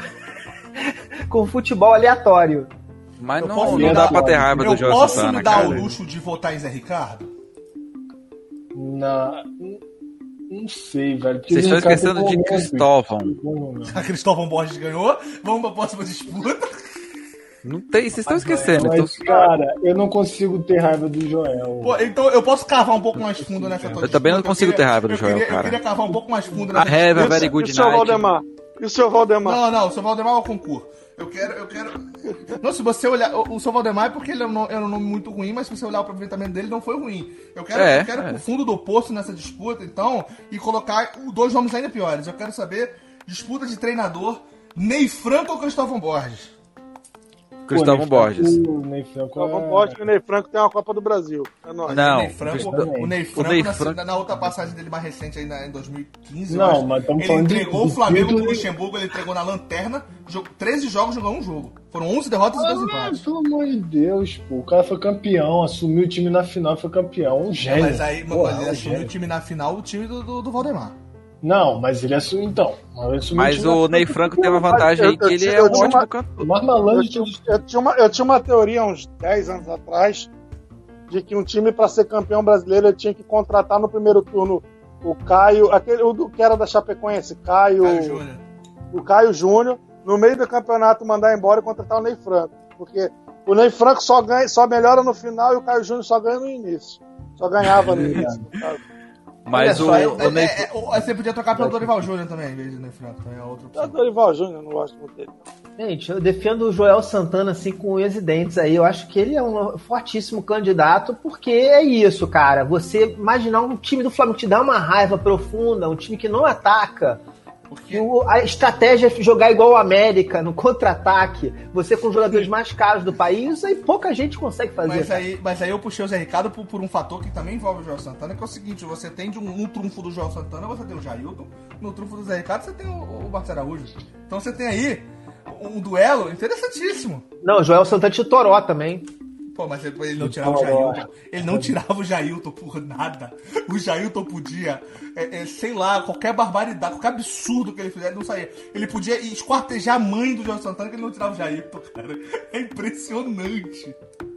Speaker 5: com futebol aleatório.
Speaker 2: Mas
Speaker 6: Eu
Speaker 2: não,
Speaker 6: posso
Speaker 2: não
Speaker 3: me
Speaker 2: dá
Speaker 3: dar-
Speaker 2: pra ter raiva
Speaker 6: Eu
Speaker 2: do Joel
Speaker 6: posso
Speaker 2: Santana,
Speaker 6: me dar
Speaker 2: cara.
Speaker 6: o luxo de votar em Zé Ricardo?
Speaker 3: Na... Não sei, velho. porque
Speaker 2: Vocês estão
Speaker 3: o cara
Speaker 2: esquecendo
Speaker 3: tem
Speaker 2: de
Speaker 3: momentos.
Speaker 2: Cristóvão.
Speaker 6: A Cristóvão Borges ganhou. Vamos pra próxima disputa.
Speaker 2: Não tem, vocês estão esquecendo.
Speaker 3: Mas,
Speaker 2: então-
Speaker 3: cara, eu não consigo ter raiva do Joel.
Speaker 6: Pô, então eu posso cavar um pouco mais fundo nessa tua
Speaker 2: Eu também não
Speaker 6: disputa.
Speaker 2: consigo
Speaker 6: queria-
Speaker 2: ter raiva do
Speaker 6: eu
Speaker 2: Joel,
Speaker 6: queria-
Speaker 2: cara.
Speaker 6: Eu queria cavar um pouco mais fundo
Speaker 2: A
Speaker 6: nessa
Speaker 2: Hever,
Speaker 6: disputa.
Speaker 2: very
Speaker 4: E
Speaker 2: good
Speaker 4: o seu
Speaker 2: night.
Speaker 4: Valdemar? E o seu Valdemar?
Speaker 6: Não, não, o seu Valdemar é o concurso. Eu quero, eu quero... Não, se você olhar... O, o seu Valdemar é porque ele era um, nome, era um nome muito ruim, mas se você olhar o aproveitamento dele, não foi ruim. Eu quero,
Speaker 2: É,
Speaker 6: eu quero
Speaker 2: é.
Speaker 6: pro fundo do poço nessa disputa, então, e colocar dois nomes ainda piores. Eu quero saber, disputa de treinador, Ney Franco ou Cristóvão Borges?
Speaker 2: Cristóvão Borges.
Speaker 3: O Ney Franco
Speaker 4: Então,
Speaker 3: é...
Speaker 4: gosto que o Ney Franco tem uma Copa do Brasil. É nóis.
Speaker 2: Não,
Speaker 6: o Ney Franco,
Speaker 3: Cristóvão-
Speaker 6: o Ney Franco,
Speaker 2: o Ney
Speaker 6: na,
Speaker 2: Franco-
Speaker 6: na outra passagem dele mais recente, aí na, em dois mil e quinze, eu
Speaker 3: Não,
Speaker 6: acho,
Speaker 3: mas estamos
Speaker 6: ele
Speaker 3: falando de-
Speaker 6: entregou o
Speaker 3: de
Speaker 6: Flamengo pro
Speaker 3: título-
Speaker 6: Luxemburgo, ele entregou na lanterna, jogou, treze jogos, jogou um jogo. Foram onze derrotas e dois
Speaker 3: Ah,
Speaker 6: empates.
Speaker 3: pelo amor de Deus, pô. O cara foi campeão, assumiu o time na final e foi campeão. Um gênio.
Speaker 6: Mas aí,
Speaker 3: Porra,
Speaker 6: mas ele
Speaker 3: um
Speaker 6: assumiu
Speaker 3: gênio.
Speaker 6: o time na final, o time do, do, do Valdemar.
Speaker 3: Não, mas ele assumiu então. Mas, ele assumiu
Speaker 2: Mas
Speaker 3: time na
Speaker 2: o
Speaker 3: final.
Speaker 2: Ney Franco teve a vantagem aí
Speaker 4: Eu-
Speaker 2: que
Speaker 4: eu
Speaker 2: ele
Speaker 4: tinha-
Speaker 2: é
Speaker 4: eu
Speaker 2: um
Speaker 4: tinha
Speaker 2: ótimo
Speaker 4: uma-
Speaker 2: cantor.
Speaker 3: O mais malandro
Speaker 4: Eu
Speaker 3: de
Speaker 4: tinha,
Speaker 3: todos.
Speaker 4: eu, tinha uma, eu tinha uma teoria há uns dez anos atrás de que um time, para ser campeão brasileiro, ele tinha que contratar no primeiro turno o Caio, aquele o do que era da Chapecoense, Caio,
Speaker 6: Caio Júnior.
Speaker 4: o Caio Júnior, no meio do campeonato mandar embora e contratar o Ney Franco. Porque o Ney Franco só, ganha, só melhora no final e o Caio Júnior só ganha no início. Só ganhava no início. sabe?
Speaker 2: Mas o,
Speaker 6: Olha só,
Speaker 2: o
Speaker 6: é-
Speaker 2: Ney...
Speaker 6: é- é- o- você podia trocar pelo Dorival Júnior também, em vez do Ney Franco. Também é outra
Speaker 4: O
Speaker 6: opção.
Speaker 4: Dorival Júnior, eu não gosto muito dele.
Speaker 5: Gente, eu defendo o Joel Santana assim com unhas e dentes aí. Eu acho que ele é um fortíssimo candidato, porque é isso, cara. Você imaginar um time do Flamengo te dar uma raiva profunda, um time que não ataca.
Speaker 6: Porque
Speaker 5: E o- a estratégia é jogar igual o América, no contra-ataque. Você com os jogadores mais caros do país, aí pouca gente consegue fazer.
Speaker 6: Mas
Speaker 5: cara.
Speaker 6: aí, mas aí eu puxei o Zé Ricardo por, por um fator que também envolve o Joel Santana, que é o seguinte, você tem de um, um trunfo do Joel Santana, você tem o Jailton, no trunfo do Zé Ricardo você tem o, o Marcos Araújo. Então você tem aí um duelo interessantíssimo.
Speaker 5: Não, o Joel Santana de Toró também.
Speaker 6: Pô, mas ele ele não tirava o Jailton. Ele não tirava o Jailton por nada. O Jailton podia, é, é, sei lá, qualquer barbaridade, qualquer absurdo que ele fizesse, ele não saía. Ele podia esquartejar a mãe do Joel Santana que ele não tirava o Jailton, cara. É impressionante.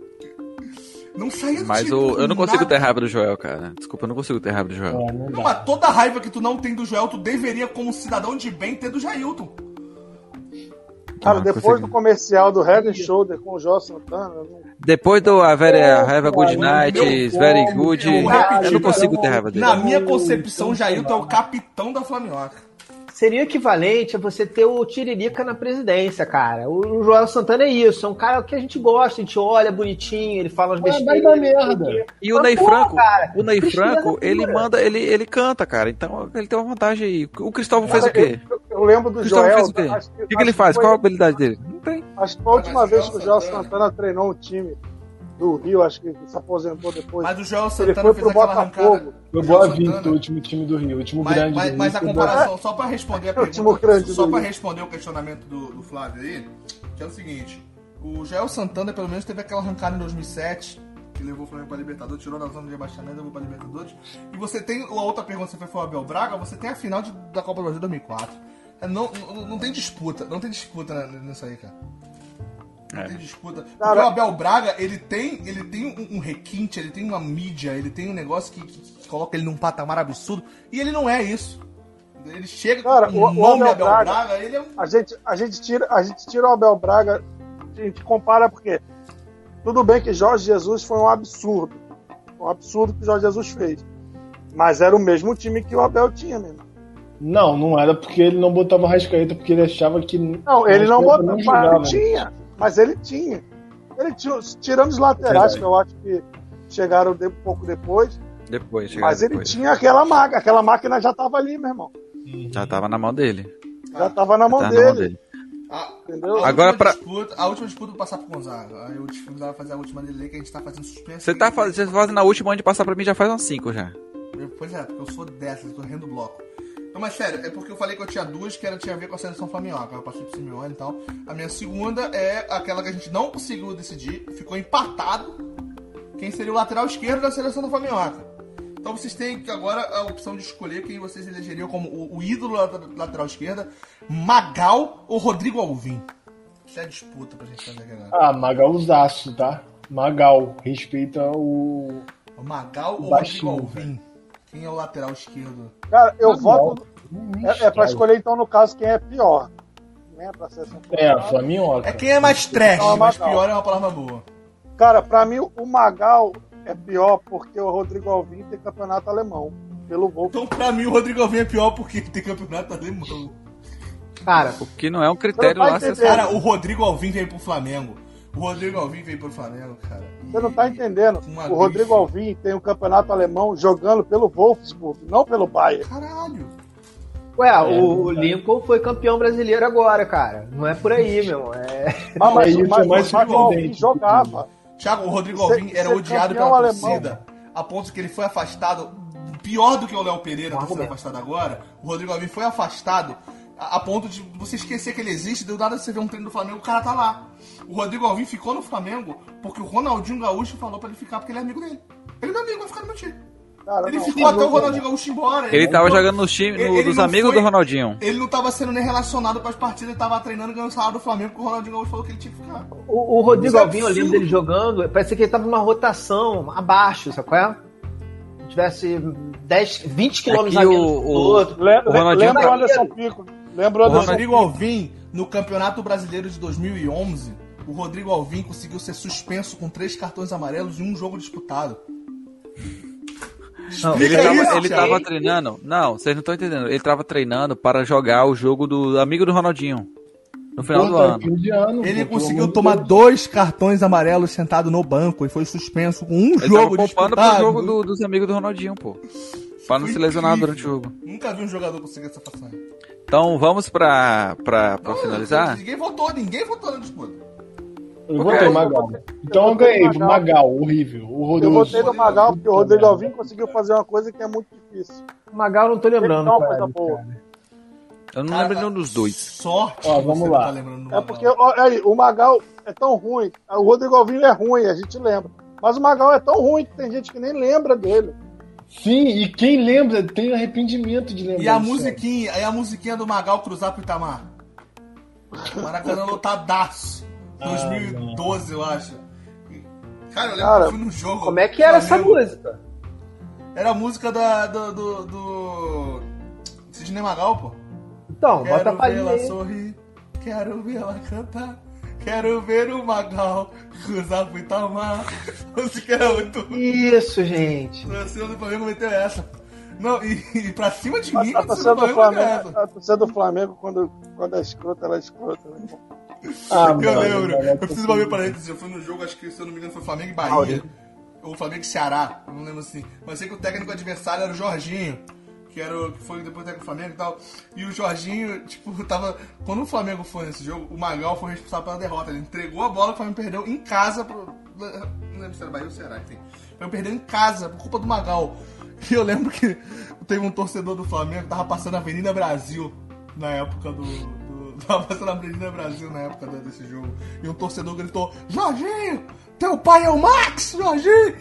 Speaker 6: Não saía do
Speaker 2: Mas
Speaker 6: time
Speaker 2: o,
Speaker 6: por
Speaker 2: eu não consigo
Speaker 6: nada.
Speaker 2: ter raiva do Joel, cara. Desculpa, eu não consigo ter raiva do Joel.
Speaker 3: É, não
Speaker 6: Não,
Speaker 3: dá.
Speaker 6: mas toda a raiva que tu não tem do Joel, tu deveria, como cidadão de bem, ter do Jailton.
Speaker 4: Cara,
Speaker 2: Não,
Speaker 4: depois
Speaker 2: consegui.
Speaker 4: do comercial do Head and Shoulder com o Joel Santana, eu não-
Speaker 2: Depois do A Very,
Speaker 3: É,
Speaker 2: Have a Good
Speaker 3: cara,
Speaker 2: Night,
Speaker 6: meu
Speaker 2: is Very
Speaker 6: povo,
Speaker 2: Good,
Speaker 6: eu
Speaker 2: eu
Speaker 6: repeti,
Speaker 2: não consigo
Speaker 6: cara,
Speaker 2: ter raiva dele.
Speaker 6: Na minha concepção,
Speaker 3: Então,
Speaker 6: o Jailton é o capitão da Flamioca.
Speaker 5: Seria equivalente a você ter o Tiririca na presidência, cara. O Joel Santana é isso, é um cara que a gente gosta, a gente olha bonitinho, ele fala umas
Speaker 3: Ah, vai
Speaker 5: besteiras.
Speaker 3: dar merda.
Speaker 2: E o
Speaker 5: Mas,
Speaker 2: Ney
Speaker 5: pô,
Speaker 2: Franco,
Speaker 5: cara,
Speaker 2: o Ney
Speaker 5: tristeza
Speaker 2: Franco, ele
Speaker 5: pura.
Speaker 2: manda, ele, ele canta, cara. Então ele tem uma vantagem aí. O Cristóvão fez o
Speaker 4: Cara,
Speaker 2: quê?
Speaker 4: Eu, eu lembro do
Speaker 2: O Cristóvão
Speaker 4: Joel.
Speaker 2: fez o quê?
Speaker 4: acho que-
Speaker 2: O que, que
Speaker 4: acho
Speaker 2: ele faz?
Speaker 4: foi-
Speaker 2: Qual a habilidade dele? Não tem.
Speaker 4: Acho que foi a última
Speaker 6: Mas o
Speaker 4: vez
Speaker 6: Joel
Speaker 4: que o Joel
Speaker 6: Santana-
Speaker 4: Santana treinou um time do Rio, acho que se aposentou depois.
Speaker 6: Mas o Joel
Speaker 4: Ele
Speaker 6: Santana
Speaker 4: foi
Speaker 6: fez
Speaker 4: pro
Speaker 6: aquela
Speaker 4: Botafogo.
Speaker 6: arrancada.
Speaker 3: Foi
Speaker 6: O Joel
Speaker 3: Boa Vista,
Speaker 6: Santana-
Speaker 3: o último time do Rio, o último
Speaker 6: Mas,
Speaker 3: grande
Speaker 6: mas,
Speaker 3: do
Speaker 6: mas
Speaker 3: Rio.
Speaker 6: a
Speaker 3: foi
Speaker 6: comparação, só pra responder a
Speaker 4: É o time
Speaker 6: pergunta,
Speaker 4: grande
Speaker 6: só
Speaker 4: do
Speaker 6: pra
Speaker 4: Rio.
Speaker 6: responder o questionamento do, do Flávio aí, que é o seguinte, o Joel Santana pelo menos teve aquela arrancada em dois mil e sete, que levou o Flamengo pra Libertadores, tirou da zona de rebaixamento, levou pra Libertadores, e você tem, a outra pergunta que você foi o Abel Braga, você tem a final de- da Copa do Brasil dois mil e quatro. É, Não, não, não tem disputa, não tem disputa né, nisso aí, cara. Não
Speaker 2: É.
Speaker 6: tem disputa. Porque
Speaker 4: Cara-
Speaker 6: o Abel Braga, ele tem, ele tem um, um requinte, ele tem uma mídia, ele tem um negócio que, que- que coloca ele num patamar absurdo. E ele não é isso. Ele chega
Speaker 4: Cara,
Speaker 6: com
Speaker 4: o-
Speaker 6: o
Speaker 4: o
Speaker 6: nome
Speaker 4: Abel
Speaker 6: Abel
Speaker 4: Braga-
Speaker 6: Braga, ele é um.
Speaker 4: A gente, a, gente tira, a gente tira o Abel Braga, a gente compara porque tudo bem que Jorge Jesus foi um absurdo. Um absurdo que o Jorge Jesus fez. Mas era o mesmo time que o Abel tinha mesmo.
Speaker 3: Não, não era porque ele não botava Rascaeta, porque ele achava que.
Speaker 4: Não, ele não
Speaker 3: Rascaeta
Speaker 4: botou, mas
Speaker 3: jogava.
Speaker 4: ele tinha. Mas ele tinha. Ele tinha, tirando os laterais,
Speaker 3: Verdade.
Speaker 4: que eu acho que chegaram de, um pouco depois.
Speaker 2: Depois, chegaram
Speaker 4: Mas ele
Speaker 2: depois.
Speaker 4: tinha aquela máquina. Aquela máquina já tava ali, meu irmão.
Speaker 2: Já tava na mão dele.
Speaker 4: Já tava na
Speaker 2: Já
Speaker 4: mão
Speaker 2: tava
Speaker 4: dele.
Speaker 2: na mão dele.
Speaker 6: A,
Speaker 4: Entendeu?
Speaker 6: a
Speaker 2: Agora
Speaker 6: última
Speaker 2: pra-
Speaker 6: disputa, a última disputa eu passar pro Gonzaga. Aí eu precisava fazer a última dele que a gente tá fazendo suspense.
Speaker 2: Você tá faz- você fazendo a última antes de passar pra mim já faz uns cinco já.
Speaker 6: Eu- Pois é, porque eu sou dessas, eu tô rindo do bloco. Não, mas sério, é porque eu falei que eu tinha duas que era, tinha a ver com a seleção Flamioca. Eu passei pro Simeone e tal. A minha segunda é aquela que a gente não conseguiu decidir, ficou empatado. Quem seria o lateral esquerdo da seleção da Flamioca. Então vocês têm que agora a opção de escolher quem vocês elegeriam como o, o ídolo da da lateral esquerda, Magal ou Rodrigo Alvim. Isso é a disputa pra gente fazer aqui agora.
Speaker 3: Ah, Magalzaço, tá? Magal, respeita o.
Speaker 6: O Magal ou
Speaker 3: Baixinho,
Speaker 6: Rodrigo Alvim? Quem é o lateral esquerdo?
Speaker 4: Cara, eu
Speaker 3: Magal.
Speaker 4: voto. É, é pra escolher, então, no caso, quem é pior. Né? Pra ser assim,
Speaker 3: É, Flaminhoca.
Speaker 6: É quem é mais trash,
Speaker 4: Não,
Speaker 6: mas
Speaker 4: Magal.
Speaker 6: pior é uma palavra boa.
Speaker 4: Cara, pra mim, o Magal é pior porque o Rodrigo Alvim tem campeonato alemão. Pelo Wolf.
Speaker 6: Então pra mim o Rodrigo Alvim é pior porque ele tem campeonato alemão.
Speaker 5: Cara,
Speaker 2: O que não é um critério
Speaker 4: Você não
Speaker 2: lá
Speaker 4: vai
Speaker 2: acessar.
Speaker 4: entender.
Speaker 6: Cara, o Rodrigo Alvim veio pro Flamengo. O Rodrigo Alvim veio pro Flamengo, cara.
Speaker 4: Você não tá entendendo.
Speaker 6: Uma
Speaker 4: O Rodrigo
Speaker 6: grife.
Speaker 4: Alvim tem o campeonato alemão jogando pelo Wolfsburg, não pelo Bayern.
Speaker 6: Caralho.
Speaker 5: ué, o, o Lincoln foi campeão brasileiro agora, cara. Não é por aí, meu. É...
Speaker 4: Mas, mas,
Speaker 3: isso é
Speaker 4: mas,
Speaker 3: mais
Speaker 4: mas o Alvim
Speaker 3: surpreendente.
Speaker 4: jogava.
Speaker 6: Thiago, o Rodrigo
Speaker 4: Ser-
Speaker 6: Alvim era
Speaker 4: ser
Speaker 6: odiado
Speaker 4: campeão
Speaker 6: pela
Speaker 4: alemão.
Speaker 6: torcida, a ponto que ele foi afastado, pior do que o Léo Pereira,
Speaker 5: Bom
Speaker 6: tá sendo
Speaker 5: argumento.
Speaker 6: afastado agora. O Rodrigo Alvim foi afastado a, a ponto de você esquecer que ele existe, deu nada você ver um treino do Flamengo, o cara tá lá. O Rodrigo Alvim ficou no Flamengo porque o Ronaldinho Gaúcho falou pra ele ficar, porque ele é amigo dele. Ele é meu amigo, vai ficar no meu time.
Speaker 4: Cara,
Speaker 6: Ele
Speaker 4: não,
Speaker 6: ficou
Speaker 4: que
Speaker 6: até o
Speaker 4: jogo,
Speaker 6: Ronaldinho Gaúcho ir embora.
Speaker 2: Ele tava
Speaker 6: não-
Speaker 2: jogando no time no-
Speaker 6: ele- ele
Speaker 2: dos
Speaker 6: não
Speaker 2: amigos
Speaker 6: foi-
Speaker 2: do Ronaldinho.
Speaker 6: Ele não tava sendo nem relacionado pras partidas, ele tava treinando e ganhando salário do Flamengo, porque o Ronaldinho Gaúcho falou que ele tinha que ficar.
Speaker 5: O, o Rodrigo
Speaker 6: Isso é
Speaker 5: Alvim, eu lembro
Speaker 6: absurdo.
Speaker 5: dele jogando, parecia que ele tava numa rotação abaixo, sabe qual é? Se tivesse dez, vinte quilômetros
Speaker 2: Aqui
Speaker 5: a menos
Speaker 2: o-
Speaker 5: do
Speaker 2: o-
Speaker 5: outro.
Speaker 4: Lembra,
Speaker 2: O Ronaldinho
Speaker 4: lembra o
Speaker 2: tá-
Speaker 4: Anderson Pico. Lembra o
Speaker 6: O
Speaker 4: Anderson
Speaker 6: Rodrigo
Speaker 4: Pico.
Speaker 6: Alvim, no Campeonato Brasileiro de dois mil e onze, o Rodrigo Alvim conseguiu ser suspenso com três cartões amarelos em um jogo disputado.
Speaker 5: Não,
Speaker 2: Ele
Speaker 6: Explica
Speaker 2: tava,
Speaker 6: isso,
Speaker 2: ele
Speaker 6: Thiago.
Speaker 2: tava treinando. Não, vocês não estão entendendo. Ele tava treinando para jogar o jogo do amigo do Ronaldinho. No final do
Speaker 3: Pô, tá
Speaker 2: ano.
Speaker 3: fim de ano,
Speaker 6: Ele
Speaker 3: pô, pelo
Speaker 6: conseguiu
Speaker 3: amor
Speaker 6: tomar
Speaker 3: de Deus.
Speaker 6: dois cartões amarelos sentado no banco e foi suspenso com um
Speaker 2: Ele
Speaker 6: jogo
Speaker 2: tava poupando pro
Speaker 6: disputado.
Speaker 2: jogo do- dos amigos do Ronaldinho, pô. Pra não
Speaker 6: Foi
Speaker 2: se lesionar
Speaker 6: incrível.
Speaker 2: durante o jogo.
Speaker 6: Nunca vi um jogador conseguir essa façanha.
Speaker 2: Então vamos pra, pra, pra finalizar?
Speaker 6: Ninguém votou, ninguém votou na disputa.
Speaker 3: Eu
Speaker 2: Ok.
Speaker 3: votei Magal. Então eu
Speaker 4: votei
Speaker 3: ganhei,
Speaker 4: no Magal.
Speaker 3: Magal, horrível. Horroroso.
Speaker 4: Eu votei no Magal porque o Rodrigo Alvim conseguiu fazer uma coisa que é muito difícil.
Speaker 5: O Magal não tô lembrando.
Speaker 4: Não,
Speaker 5: cara.
Speaker 4: coisa boa.
Speaker 2: Eu não
Speaker 6: Cara,
Speaker 2: lembro nenhum dos dois.
Speaker 6: Sorte
Speaker 3: Ó,
Speaker 6: que
Speaker 3: vamos
Speaker 6: você
Speaker 3: lá.
Speaker 6: não tá lembrando do
Speaker 4: É
Speaker 6: Magal.
Speaker 4: porque ó, aí, o Magal é tão ruim. O Rodrigo Alvim é ruim, a gente lembra. Mas o Magal é tão ruim que tem gente que nem lembra dele.
Speaker 3: Sim, e quem lembra tem arrependimento de lembrar.
Speaker 6: E a
Speaker 3: disso.
Speaker 6: musiquinha, aí a musiquinha do Magal cruzar pro Itamar. Maracanã lotadaço. dois mil e doze, eu acho. Cara, eu lembro
Speaker 4: Cara,
Speaker 6: que eu fui no jogo.
Speaker 5: Como é que era essa
Speaker 6: Flamengo.
Speaker 5: música?
Speaker 6: Era a música da, do, do, do Sidney Magal, pô.
Speaker 5: Então, bota a
Speaker 6: Quero
Speaker 5: palhinha
Speaker 6: vê-la
Speaker 5: aí.
Speaker 6: sorrir, quero vê-la cantar, quero ver o Magal cruzar pro Itamar. A música era muito...
Speaker 5: Isso, gente.
Speaker 6: O torcedor do Flamengo meteu essa. Não, e, e pra cima de mim,
Speaker 4: A
Speaker 6: o
Speaker 4: torcida
Speaker 6: torcedor
Speaker 4: do
Speaker 6: Flamengo meteu
Speaker 4: Flamengo,
Speaker 6: essa.
Speaker 4: a torcida do Flamengo quando, quando é escrota, ela é escrota. Né?
Speaker 3: Ah,
Speaker 6: Eu
Speaker 3: mano,
Speaker 6: lembro,
Speaker 3: mano,
Speaker 6: eu preciso abrir parênteses. Eu fui no jogo, acho que se eu não me engano foi Flamengo e Bahia. Ou Flamengo e Ceará, eu não lembro assim. Mas sei que o técnico adversário era o Jorginho, que era o, que foi depois o técnico do Flamengo e tal. E o Jorginho, tipo, tava. Quando o Flamengo foi nesse jogo, o Magal foi responsável pela derrota. Ele entregou a bola, o Flamengo perdeu em casa pro. Não lembro se era Bahia ou Ceará, enfim. O Flamengo perdeu em casa por culpa do Magal. E eu lembro que teve um torcedor do Flamengo que tava passando a Avenida Brasil na época do. do tava passando a Avenida Brasil na época do- desse jogo. E um torcedor gritou: Jorginho! Teu pai é o Max, Jorginho!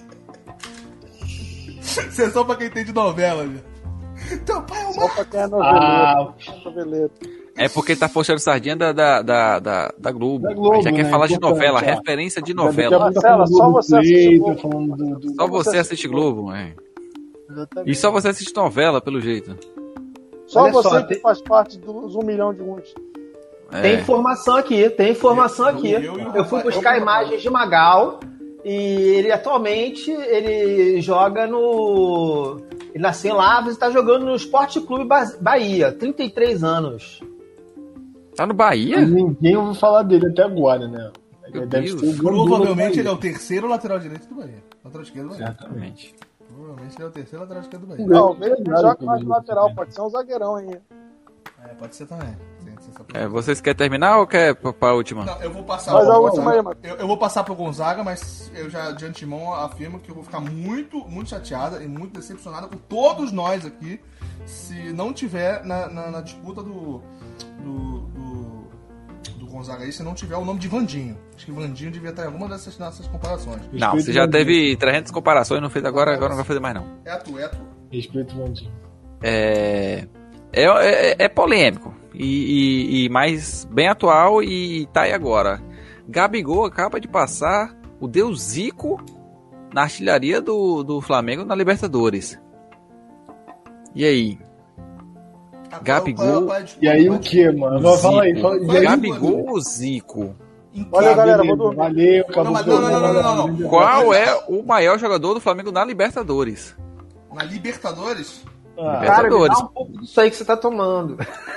Speaker 6: Isso é só pra quem entende novela, viu? Teu pai é o
Speaker 4: Só
Speaker 6: Max!
Speaker 4: pra quem é
Speaker 3: Ah,
Speaker 4: noveleiro. noveleiro.
Speaker 2: É porque tá puxando sardinha da, da, da, da, da Globo.
Speaker 3: Da Globo,
Speaker 2: A gente já quer
Speaker 3: né?
Speaker 2: falar de
Speaker 3: Importante,
Speaker 2: novela,
Speaker 3: ó.
Speaker 2: referência de
Speaker 3: Daqui a
Speaker 2: novela.
Speaker 3: pouco tá
Speaker 4: Marcela,
Speaker 3: falando
Speaker 4: só
Speaker 3: do
Speaker 4: você assiste
Speaker 3: Play,
Speaker 4: Globo.
Speaker 3: tá falando do- do-
Speaker 2: Só você
Speaker 4: você
Speaker 2: assiste Globo, é.
Speaker 5: Exatamente.
Speaker 2: E só você assiste novela, pelo jeito.
Speaker 4: Só
Speaker 5: Olha
Speaker 4: você
Speaker 5: só,
Speaker 4: que
Speaker 5: tem-
Speaker 4: faz parte dos um milhão de uns.
Speaker 2: É.
Speaker 5: Tem informação aqui, tem informação
Speaker 6: Eu-
Speaker 5: aqui.
Speaker 6: eu-
Speaker 5: Eu,
Speaker 6: eu-
Speaker 5: fui
Speaker 6: eu-
Speaker 5: buscar
Speaker 6: eu-
Speaker 5: imagens de Magal e ele atualmente ele joga no. Ele nasceu em Lavras e está jogando no Esporte Clube Ba- Bahia, trinta e três anos.
Speaker 2: Tá no Bahia?
Speaker 3: Ninguém ouviu falar dele até agora, né?
Speaker 2: Meu
Speaker 3: Ele deve
Speaker 2: Deus.
Speaker 3: ser o gandula do
Speaker 6: Provavelmente
Speaker 3: Bahia.
Speaker 6: ele é o terceiro lateral direito do Bahia. Lateral esquerdo do Bahia.
Speaker 3: Certamente.
Speaker 6: Provavelmente ele é o terceiro lateral esquerdo do Bahia.
Speaker 3: Não,
Speaker 4: Não, mesmo
Speaker 3: nada
Speaker 4: joga
Speaker 3: com
Speaker 4: mais
Speaker 3: ele.
Speaker 4: lateral, pode ser um zagueirão aí.
Speaker 6: É, pode ser também. Tem essa
Speaker 2: É,
Speaker 6: possibilidade.
Speaker 2: vocês querem terminar ou quer pra, pra última?
Speaker 6: Não, eu vou passar
Speaker 4: Mas
Speaker 6: pro
Speaker 4: a
Speaker 6: Gonzaga.
Speaker 4: última aí, mano.
Speaker 6: eu, eu vou passar pro Gonzaga, mas eu já de antemão afirmo que eu vou ficar muito, muito chateada e muito decepcionada com todos nós aqui se não tiver na, na, na disputa do, do, do, do Gonzaga aí, se não tiver o nome de Vandinho. Acho que Vandinho devia estar em alguma dessas nossas comparações.
Speaker 2: Não, você já teve trezentas comparações, não fez agora, agora não vai fazer mais não.
Speaker 6: É tu, é tu.
Speaker 3: Respeito o Vandinho.
Speaker 2: É, é, é, é polêmico e, e, e mais bem atual e tá aí agora. Gabigol acaba de passar o Deus Zico na artilharia do, do Flamengo na Libertadores. E aí?
Speaker 6: Agora,
Speaker 2: Gabigol.
Speaker 6: qual é- qual é a disputa?
Speaker 3: E aí
Speaker 6: Qual é
Speaker 3: o
Speaker 6: a
Speaker 3: que,
Speaker 6: disputa?
Speaker 3: mano? Fala fala aí.
Speaker 2: Zico.
Speaker 3: Fala, e aí,
Speaker 2: Gabigol ou Zico?
Speaker 6: Em
Speaker 4: Olha,
Speaker 6: que-
Speaker 4: galera,
Speaker 3: beleza,
Speaker 4: vou dormir.
Speaker 3: Valeu, acabou.
Speaker 6: Não, mas não, não, não, não, não, não.
Speaker 2: Qual é o maior jogador do Flamengo na Libertadores?
Speaker 6: Na Libertadores?
Speaker 3: Ah,
Speaker 5: Cara, me dá
Speaker 2: Libertadores.
Speaker 5: um pouco disso aí que você tá tomando.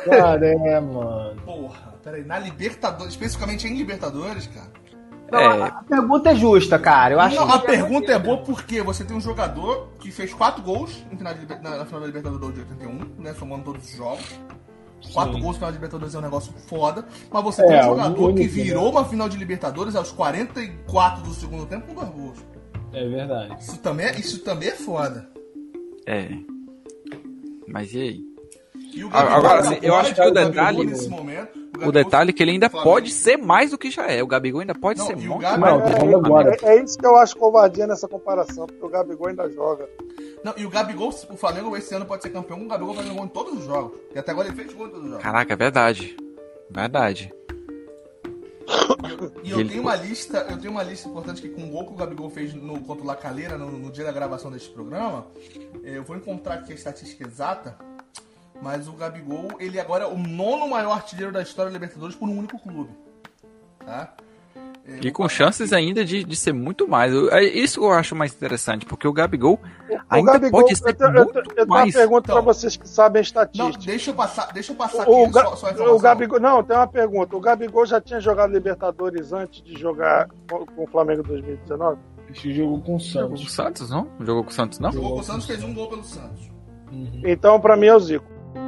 Speaker 3: Cara, é, mano.
Speaker 6: Porra, peraí, na Libertadores, especificamente em Libertadores, cara.
Speaker 5: Não,
Speaker 2: É.
Speaker 5: a, a pergunta é justa, cara. Eu acho
Speaker 6: Não,
Speaker 5: que
Speaker 6: a pergunta é boa porque você tem um jogador que fez quatro gols em final de, liber- na, na final da Libertadores de oitenta e um, né? Somando todos os jogos. Quatro gols na final de Libertadores é um negócio foda. Mas você
Speaker 3: É,
Speaker 6: tem um
Speaker 3: o
Speaker 6: jogador
Speaker 3: único,
Speaker 6: que virou
Speaker 3: né?
Speaker 6: uma final de Libertadores aos quarenta e quatro do segundo tempo com dois gols.
Speaker 3: É verdade.
Speaker 6: Isso também, é- isso também é foda.
Speaker 2: É. Mas e aí?
Speaker 6: E o
Speaker 2: Agora,
Speaker 6: Gabigol
Speaker 2: assim,
Speaker 6: ainda
Speaker 2: eu acho
Speaker 6: pode,
Speaker 2: que o
Speaker 6: Gabigol,
Speaker 2: detalhe-
Speaker 6: nesse momento,
Speaker 2: O
Speaker 6: Gabigol-
Speaker 2: detalhe é que ele ainda
Speaker 6: Flamengo.
Speaker 2: pode ser mais do que já é. O Gabigol ainda pode
Speaker 6: Não,
Speaker 2: ser
Speaker 6: e o
Speaker 2: muito
Speaker 6: Gabi-
Speaker 2: mais.
Speaker 3: Não, tô falando
Speaker 4: É,
Speaker 3: agora.
Speaker 4: é, é isso que eu acho covardia nessa comparação, porque o Gabigol ainda joga.
Speaker 6: Não, e o Gabigol, o Flamengo esse ano pode ser campeão com o Gabigol fazendo gol em todos os jogos. E até agora ele fez gol em todos os jogos.
Speaker 2: Caraca, é verdade. Verdade.
Speaker 6: E eu
Speaker 2: Ele-
Speaker 6: tenho uma lista, eu tenho uma lista importante que com o gol que o Gabigol fez no, contra o La Calera no, no dia da gravação deste programa, eh, eu vou encontrar aqui a estatística exata, mas o Gabigol, ele agora é o nono maior artilheiro da história da Libertadores por um único clube. Tá? Eh,
Speaker 2: E
Speaker 6: vou
Speaker 2: com
Speaker 6: passar
Speaker 2: chances
Speaker 6: aqui.
Speaker 2: ainda de, de ser muito mais. Eu- é isso que eu acho mais interessante, porque o Gabigol
Speaker 4: O
Speaker 2: ainda
Speaker 4: Gabigol,
Speaker 2: pode ser
Speaker 4: eu, tenho- eu,
Speaker 2: muito
Speaker 4: tenho- eu tenho uma
Speaker 2: mais.
Speaker 4: pergunta
Speaker 6: Então.
Speaker 4: pra vocês que sabem
Speaker 6: Não,
Speaker 4: estatística.
Speaker 6: deixa eu passar, deixa eu passar aqui
Speaker 4: O, Ga-
Speaker 6: só, só a
Speaker 4: o
Speaker 6: informação.
Speaker 4: Gabigol, não, tem uma pergunta. O Gabigol já tinha jogado Libertadores antes de jogar com, com o Flamengo em dois mil e dezenove?
Speaker 3: Esse jogou com o
Speaker 2: Jogou com o
Speaker 3: Santos.
Speaker 2: Santos, não? Não jogou com o Santos, não?
Speaker 6: Jogou com o Santos, fez um gol pelo Santos.
Speaker 4: Então, pra mim, é o Zico.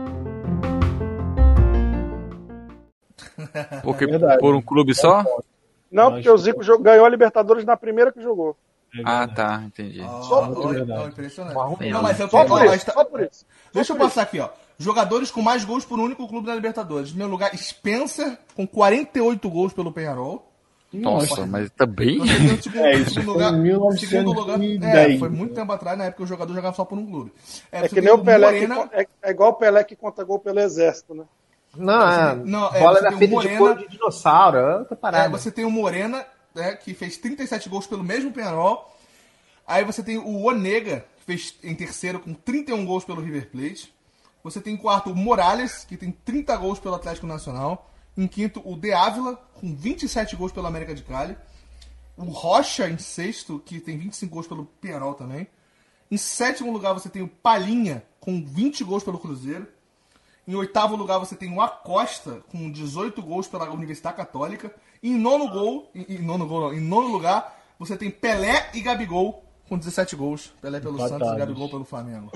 Speaker 2: Porque
Speaker 3: É verdade.
Speaker 2: por um clube só?
Speaker 4: Não,
Speaker 3: Mas-
Speaker 4: porque o Zico jo- ganhou a Libertadores na primeira que jogou.
Speaker 2: Ah, tá, entendi.
Speaker 6: Ah,
Speaker 3: muito
Speaker 6: olha,
Speaker 3: verdade.
Speaker 6: não, impressionante.
Speaker 5: Marrom
Speaker 6: Não, mas eu
Speaker 4: Só
Speaker 6: tenho
Speaker 4: por
Speaker 6: ó,
Speaker 4: isso,
Speaker 6: esta-
Speaker 4: só por isso.
Speaker 6: Deixa eu passar aqui, ó. Jogadores com mais gols por um único clube na Libertadores. Em meu lugar, Spencer, com quarenta e oito gols pelo Peñarol.
Speaker 2: Nossa, mas também.
Speaker 6: Você tem o segundo,
Speaker 3: É, isso
Speaker 6: segundo
Speaker 3: foi
Speaker 6: lugar,
Speaker 3: em mil novecentos
Speaker 6: segundo lugar.
Speaker 3: e
Speaker 6: É,
Speaker 3: dez.
Speaker 6: foi muito tempo atrás, na época o jogador jogava só por um clube.
Speaker 4: É
Speaker 6: você
Speaker 4: que
Speaker 6: tem
Speaker 4: nem o Pelé, que,
Speaker 6: Morena,
Speaker 4: con- é, é igual o Pelé que conta gol pelo Exército, né?
Speaker 5: Não, é.
Speaker 6: Não, é,
Speaker 5: bola
Speaker 6: você
Speaker 5: da
Speaker 6: tem o
Speaker 5: fita de
Speaker 6: Morena-
Speaker 5: couro de dinossauro. É outra
Speaker 6: é,
Speaker 5: parada.
Speaker 6: você tem o Morena, né, que fez trinta e sete gols pelo mesmo Peñarol. Aí você tem o Onega, que fez em terceiro com trinta e um gols pelo River Plate. Você tem em quarto o Morales, que tem trinta gols pelo Atlético Nacional. Em quinto, o De Ávila, com vinte e sete gols pelo América de Cali. O Rocha, em sexto, que tem vinte e cinco gols pelo Peñarol também. Em sétimo lugar, você tem o Palhinha, com vinte gols pelo Cruzeiro. Em oitavo lugar, você tem o Acosta, com dezoito gols pela Universidade Católica. E em nono gol, em, em nono gol, não, em nono lugar, você tem Pelé e Gabigol, com dezessete gols. Pelé pelo
Speaker 3: Empatados.
Speaker 6: Santos e Gabigol pelo Flamengo.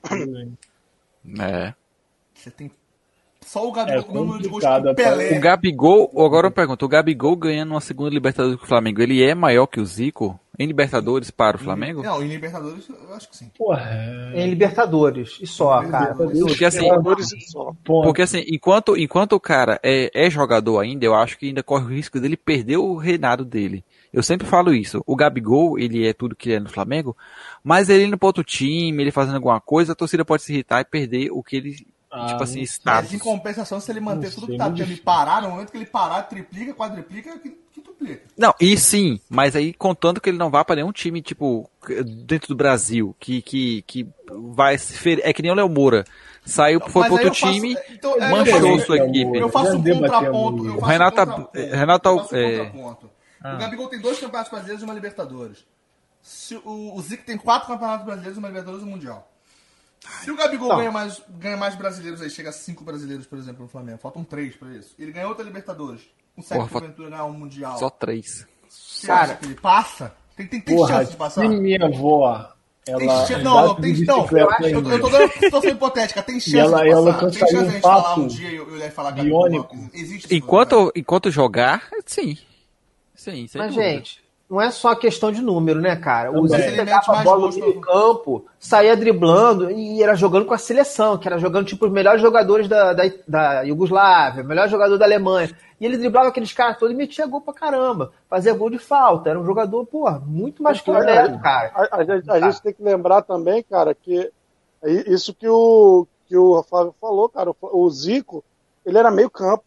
Speaker 2: É.
Speaker 6: Você tem só o Gabigol
Speaker 3: É
Speaker 6: com o número de gols
Speaker 3: complicado
Speaker 6: que o
Speaker 3: até.
Speaker 6: Pelé.
Speaker 2: O Gabigol, agora eu pergunto, o Gabigol ganhando uma segunda Libertadores com o Flamengo, ele é maior que o Zico em Libertadores para o Flamengo?
Speaker 6: Não, em Libertadores, eu acho que sim.
Speaker 3: Porra, é...
Speaker 5: Em Libertadores. E só, cara.
Speaker 2: Porque assim,
Speaker 4: Libertadores e só.
Speaker 3: Ponto.
Speaker 2: porque assim, enquanto, enquanto o cara é, é jogador ainda, eu acho que ainda corre o risco dele perder o reinado dele. Eu sempre falo isso. O Gabigol, ele é tudo que é no Flamengo, mas ele indo para outro time, ele fazendo alguma coisa, a torcida pode se irritar e perder o que ele,
Speaker 3: Ah,
Speaker 2: tipo assim,
Speaker 3: não
Speaker 2: está.
Speaker 6: Mas em compensação, se ele manter
Speaker 3: Não
Speaker 6: tudo
Speaker 3: sei,
Speaker 6: que tá
Speaker 3: muito
Speaker 6: tendo e
Speaker 3: difícil.
Speaker 6: parar, no momento que ele parar, triplica, quadriplica, que, que duplica.
Speaker 2: Não, e sim, mas aí contando que ele não vá para nenhum time, tipo, dentro do Brasil, que, que, que vai se fer... É que nem o Léo Moura. Saiu, foi
Speaker 6: Mas
Speaker 2: para
Speaker 6: aí
Speaker 2: outro
Speaker 6: eu faço-
Speaker 2: time,
Speaker 6: então, é, eu
Speaker 2: manchou
Speaker 6: faço-
Speaker 2: sua equipe.
Speaker 6: Eu faço
Speaker 3: Já
Speaker 6: um
Speaker 3: debatemos
Speaker 6: contraponto.
Speaker 3: isso.
Speaker 6: Eu
Speaker 2: O
Speaker 6: faço
Speaker 2: Renato-
Speaker 6: um contraponto.
Speaker 2: Renato-
Speaker 6: Eu faço um
Speaker 2: é-
Speaker 6: contraponto. O Gabigol tem dois campeonatos brasileiros e uma Libertadores. Se o, o Zico tem quatro campeonatos brasileiros, uma Libertadores e um Mundial. Se o Gabigol
Speaker 5: Não.
Speaker 6: ganha mais, ganha mais brasileiros aí, chega a cinco brasileiros, por exemplo, no Flamengo, faltam três pra isso. Ele ganha outra Libertadores. Consegue
Speaker 2: Porra,
Speaker 6: porventura ganhar um Mundial.
Speaker 2: Só três.
Speaker 6: Você acha que ele passa? Tem, tem, tem
Speaker 3: Porra,
Speaker 6: chance de passar?
Speaker 3: se minha avó...
Speaker 6: Tem
Speaker 3: Ela
Speaker 6: chance, não, não,
Speaker 3: andava
Speaker 6: tem,
Speaker 3: de
Speaker 6: não,
Speaker 3: bicicleta
Speaker 6: eu, tô- eu
Speaker 3: ainda.
Speaker 6: tô dando uma situação hipotética, tem chance
Speaker 3: ela-
Speaker 6: de
Speaker 3: ela
Speaker 6: passar, tem
Speaker 3: cansaria
Speaker 6: chance de
Speaker 3: um
Speaker 6: a gente falar
Speaker 3: papo
Speaker 6: um dia e eu, eu ia falar
Speaker 3: biônico.
Speaker 6: Gabigol, existe esse
Speaker 2: Enquanto, enquanto jogar, sim. Sim, sem
Speaker 5: Mas,
Speaker 2: dúvida.
Speaker 5: gente, não é só questão de número, né, cara? O
Speaker 3: Também.
Speaker 5: Zico
Speaker 6: Ele mete
Speaker 5: pegava a
Speaker 6: mais
Speaker 5: bola
Speaker 6: gols
Speaker 5: no meio
Speaker 6: pelo-
Speaker 5: campo, saía driblando e era jogando com a seleção, que era jogando tipo os melhores jogadores da, da, da Iugoslávia, o melhor jogador da Alemanha. E ele driblava aqueles caras todos e metia gol pra caramba. Fazia gol de falta. Era um jogador, porra, muito mais completo, cara.
Speaker 4: A, a gente, a gente tem que lembrar também, cara, que é isso que o, que o Flávio falou, cara, o, o Zico, ele era meio campo.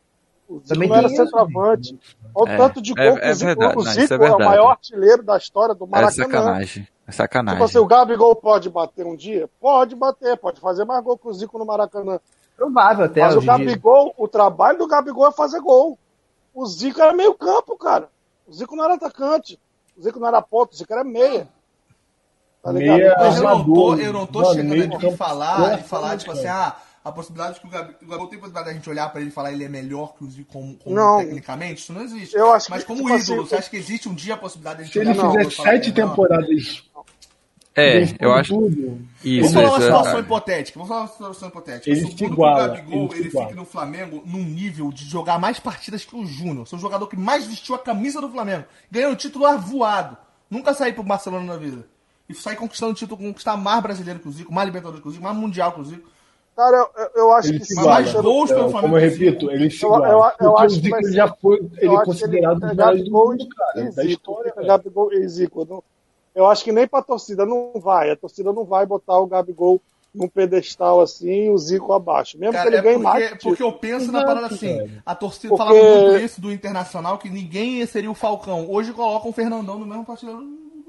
Speaker 4: O Zico
Speaker 5: Também
Speaker 4: não era
Speaker 5: tem isso,
Speaker 4: centroavante. Olha o
Speaker 2: É,
Speaker 4: tanto de
Speaker 2: é-
Speaker 4: gol que
Speaker 2: é
Speaker 4: o Zico,
Speaker 2: verdade,
Speaker 4: o
Speaker 2: não,
Speaker 4: Zico
Speaker 2: isso é
Speaker 4: é, o
Speaker 2: verdade.
Speaker 4: maior artilheiro da história do
Speaker 2: É
Speaker 4: Maracanã.
Speaker 2: sacanagem. É sacanagem.
Speaker 4: Tipo assim, o Gabigol pode bater um dia? Pode bater, pode fazer mais gol que o Zico no Maracanã.
Speaker 5: Provável até.
Speaker 4: Mas o
Speaker 5: hoje em dia.
Speaker 4: Gabigol, o trabalho do Gabigol é fazer gol. O Zico era meio campo, cara. O Zico não era atacante. O Zico não era ponto, o Zico era meia. Tá ligado?
Speaker 3: Meia
Speaker 6: Mas eu não tô,
Speaker 3: armador.
Speaker 6: eu não tô
Speaker 3: Mano,
Speaker 6: chegando
Speaker 3: meio
Speaker 6: aqui
Speaker 3: campo
Speaker 6: e falar, e
Speaker 3: forte,
Speaker 6: falar
Speaker 3: né,
Speaker 6: tipo assim,
Speaker 3: cara?
Speaker 6: ah, a possibilidade de que o Gabi- o Gabigol tem possibilidade da gente olhar pra ele e falar que ele é melhor que o Zico como, como
Speaker 4: Não.
Speaker 6: tecnicamente? Isso não existe.
Speaker 4: Eu acho
Speaker 6: Mas
Speaker 4: que,
Speaker 6: como
Speaker 4: tipo
Speaker 6: ídolo,
Speaker 4: assim,
Speaker 6: você acha que existe um dia a possibilidade de a gente
Speaker 3: Se ele
Speaker 6: olhar pro
Speaker 3: fizer
Speaker 6: Gabigol e falar
Speaker 3: sete
Speaker 6: que ele é melhor?
Speaker 3: temporadas
Speaker 2: É,
Speaker 3: vencendo
Speaker 2: eu acho.
Speaker 3: tudo,
Speaker 2: Isso,
Speaker 6: Vamos falar uma
Speaker 2: isso,
Speaker 6: situação
Speaker 2: é.
Speaker 6: hipotética. Vamos falar uma situação hipotética.
Speaker 3: Ele
Speaker 6: Supondo
Speaker 3: se
Speaker 6: que
Speaker 3: iguala,
Speaker 6: o Gabigol
Speaker 3: ele se
Speaker 6: ele
Speaker 3: iguala.
Speaker 6: fique no Flamengo num nível de jogar mais partidas que o Júnior. Seu jogador que mais vestiu a camisa do Flamengo. Ganhou o título voado. Nunca sair pro Barcelona na vida. E sair conquistando o título, conquistar mais brasileiro que o Zico, mais Libertadores que o Zico, mais Mundial que o Zico.
Speaker 4: cara, eu, eu acho
Speaker 3: ele
Speaker 4: que
Speaker 3: se
Speaker 6: Mas
Speaker 4: sim.
Speaker 6: mais
Speaker 3: iguala.
Speaker 6: gols pelo
Speaker 3: É,
Speaker 6: Flamengo
Speaker 3: como eu
Speaker 6: que o Zico.
Speaker 3: repito, ele se
Speaker 4: Eu-
Speaker 3: iguala.
Speaker 4: eu- eu
Speaker 3: Porque
Speaker 4: acho
Speaker 3: o
Speaker 4: que
Speaker 3: Zico
Speaker 4: vai ser-
Speaker 3: já foi
Speaker 4: Eu
Speaker 3: ele é
Speaker 4: acho
Speaker 3: considerado
Speaker 4: que
Speaker 3: o
Speaker 4: ele-
Speaker 3: melhor do
Speaker 4: Gabigol
Speaker 3: mundo, cara,
Speaker 4: e
Speaker 3: da
Speaker 4: Zico,
Speaker 3: história.
Speaker 4: fica
Speaker 3: velho.
Speaker 4: Gabigol e Zico. Não- Eu acho que nem pra torcida não vai. A torcida não vai botar o Gabigol num pedestal assim e o Zico abaixo. Mesmo
Speaker 6: Cara,
Speaker 4: que ele
Speaker 6: é
Speaker 4: ganhe
Speaker 6: porque,
Speaker 4: mais.
Speaker 6: porque eu penso na
Speaker 3: Exato,
Speaker 6: parada assim.
Speaker 3: velho.
Speaker 6: A torcida
Speaker 4: Porque-
Speaker 6: falava muito isso do Internacional, que ninguém seria o Falcão. Hoje colocam o Fernandão no mesmo partido.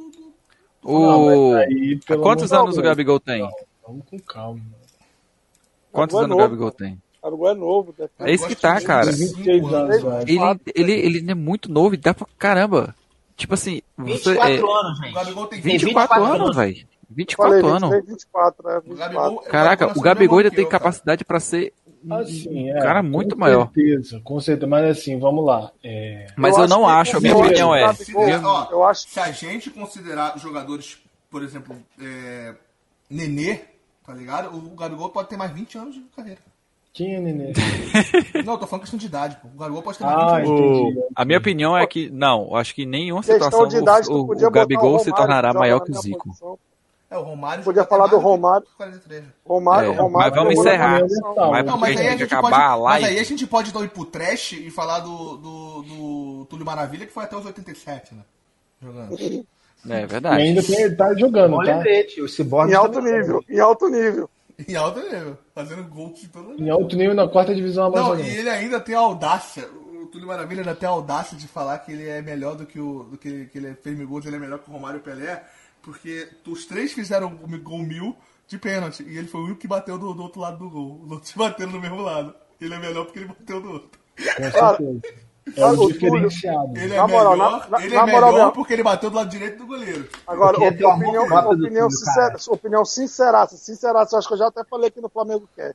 Speaker 3: Não, mas
Speaker 2: O...
Speaker 3: aí, pelo
Speaker 2: Quantos
Speaker 3: amor de
Speaker 2: anos o
Speaker 3: Deus,
Speaker 2: Gabigol tem?
Speaker 3: não, Vamos com calma. mano.
Speaker 2: Quantos
Speaker 4: Gabigol é
Speaker 2: anos o
Speaker 4: novo,
Speaker 2: Gabigol tem?
Speaker 4: O Gabigol é novo. Deve ter
Speaker 2: É isso que tá, cara.
Speaker 3: vinte e seis anos, eu acho.
Speaker 2: Ele, ele, ele é muito novo e dá pra caramba. Tipo assim, você.
Speaker 5: vinte e quatro
Speaker 2: É,
Speaker 5: anos,
Speaker 6: O
Speaker 5: gente.
Speaker 6: Gabigol tem
Speaker 5: Tem
Speaker 2: vinte e
Speaker 6: vinte
Speaker 2: quatro
Speaker 5: vinte e quatro
Speaker 2: anos, velho.
Speaker 4: Falei,
Speaker 2: vinte e quatro anos.
Speaker 4: vinte e quatro, é,
Speaker 6: O
Speaker 4: vinte e
Speaker 6: Gabigol,
Speaker 4: quatro.
Speaker 2: Caraca, o Gabigol ainda tem capacidade pra ser um
Speaker 3: Assim, é,
Speaker 2: cara muito
Speaker 3: com
Speaker 2: maior.
Speaker 3: certeza, com certeza. Mas assim, vamos lá. É,
Speaker 2: Mas eu,
Speaker 4: Eu
Speaker 2: não
Speaker 4: acho que-
Speaker 2: acho, a minha
Speaker 4: eu
Speaker 2: opinião
Speaker 4: acho
Speaker 2: é.
Speaker 4: que o Gabigol-
Speaker 6: Ó,
Speaker 4: Eu acho
Speaker 6: Se a gente considerar jogadores, por exemplo, é, Nenê, tá ligado? O Gabigol pode ter mais vinte anos de carreira.
Speaker 3: quem é Nenê?
Speaker 6: Não, eu tô falando questão de idade, pô. O Gabigol pode ter mais
Speaker 3: Ah,
Speaker 6: vinte anos.
Speaker 2: O-
Speaker 3: entendi.
Speaker 2: a minha opinião é que, não, eu acho que em nenhuma
Speaker 4: questão
Speaker 2: situação
Speaker 4: de idade,
Speaker 2: o,
Speaker 4: tu
Speaker 2: o,
Speaker 4: podia
Speaker 2: o
Speaker 4: botar
Speaker 2: Gabigol
Speaker 4: o
Speaker 2: se
Speaker 4: Romário,
Speaker 2: tornará
Speaker 4: joga
Speaker 2: maior
Speaker 4: na
Speaker 2: que o
Speaker 4: minha
Speaker 2: Zico.
Speaker 4: posição.
Speaker 6: É, o Romário.
Speaker 4: Podia
Speaker 6: já
Speaker 4: falar
Speaker 6: tem
Speaker 4: do
Speaker 6: mais de
Speaker 4: Romário.
Speaker 6: quarenta e três.
Speaker 4: Romário,
Speaker 2: É,
Speaker 4: Romário
Speaker 2: mas vamos
Speaker 4: jogou na
Speaker 2: encerrar.
Speaker 4: posição.
Speaker 2: Mas
Speaker 6: Não, mas
Speaker 2: porque
Speaker 6: aí a
Speaker 2: tem que
Speaker 6: gente
Speaker 2: acabar
Speaker 6: pode.
Speaker 2: a live.
Speaker 6: Mas aí a gente pode então ir pro trash e falar do, do, do Túlio Maravilha, que foi até os oitenta e sete, né? Jogando.
Speaker 2: É
Speaker 3: E
Speaker 2: verdade.
Speaker 3: ainda tem, ele tá jogando,
Speaker 5: Bom
Speaker 3: tá?
Speaker 5: lembrete, o Cyborg
Speaker 4: Em alto
Speaker 5: também.
Speaker 4: nível, em alto nível.
Speaker 6: Em alto nível, fazendo gol de toda
Speaker 3: Em alto nível na quarta divisão
Speaker 6: Não,
Speaker 3: amazonense.
Speaker 6: e ele ainda tem a audácia. O Túlio Maravilha ainda tem a audácia de falar que ele é melhor do que o. do que, que ele fez mil gols, ele é melhor que o Romário e o Pelé, porque os três fizeram gol mil de pênalti. E ele foi o único que bateu do, do outro lado do gol. Os outros bateram do mesmo lado. Ele é melhor porque ele bateu do outro.
Speaker 3: Com
Speaker 4: Cara,
Speaker 3: certeza. É
Speaker 4: cara,
Speaker 3: o
Speaker 4: o Túlio-
Speaker 3: diferenciado.
Speaker 6: Ele é
Speaker 4: Na moral,
Speaker 6: melhor,
Speaker 4: na- na-
Speaker 6: ele
Speaker 4: na
Speaker 6: é
Speaker 4: moral
Speaker 6: melhor
Speaker 4: mesmo.
Speaker 6: porque ele bateu do lado direito do goleiro.
Speaker 4: Agora,
Speaker 5: Eu queria ter uma
Speaker 4: opinião,
Speaker 5: boa nota do
Speaker 4: opinião,
Speaker 5: Túlio,
Speaker 4: sincera,
Speaker 5: cara.
Speaker 4: opinião sinceraça, sinceraça, eu acho que eu já até falei aqui no Flamengo Cast.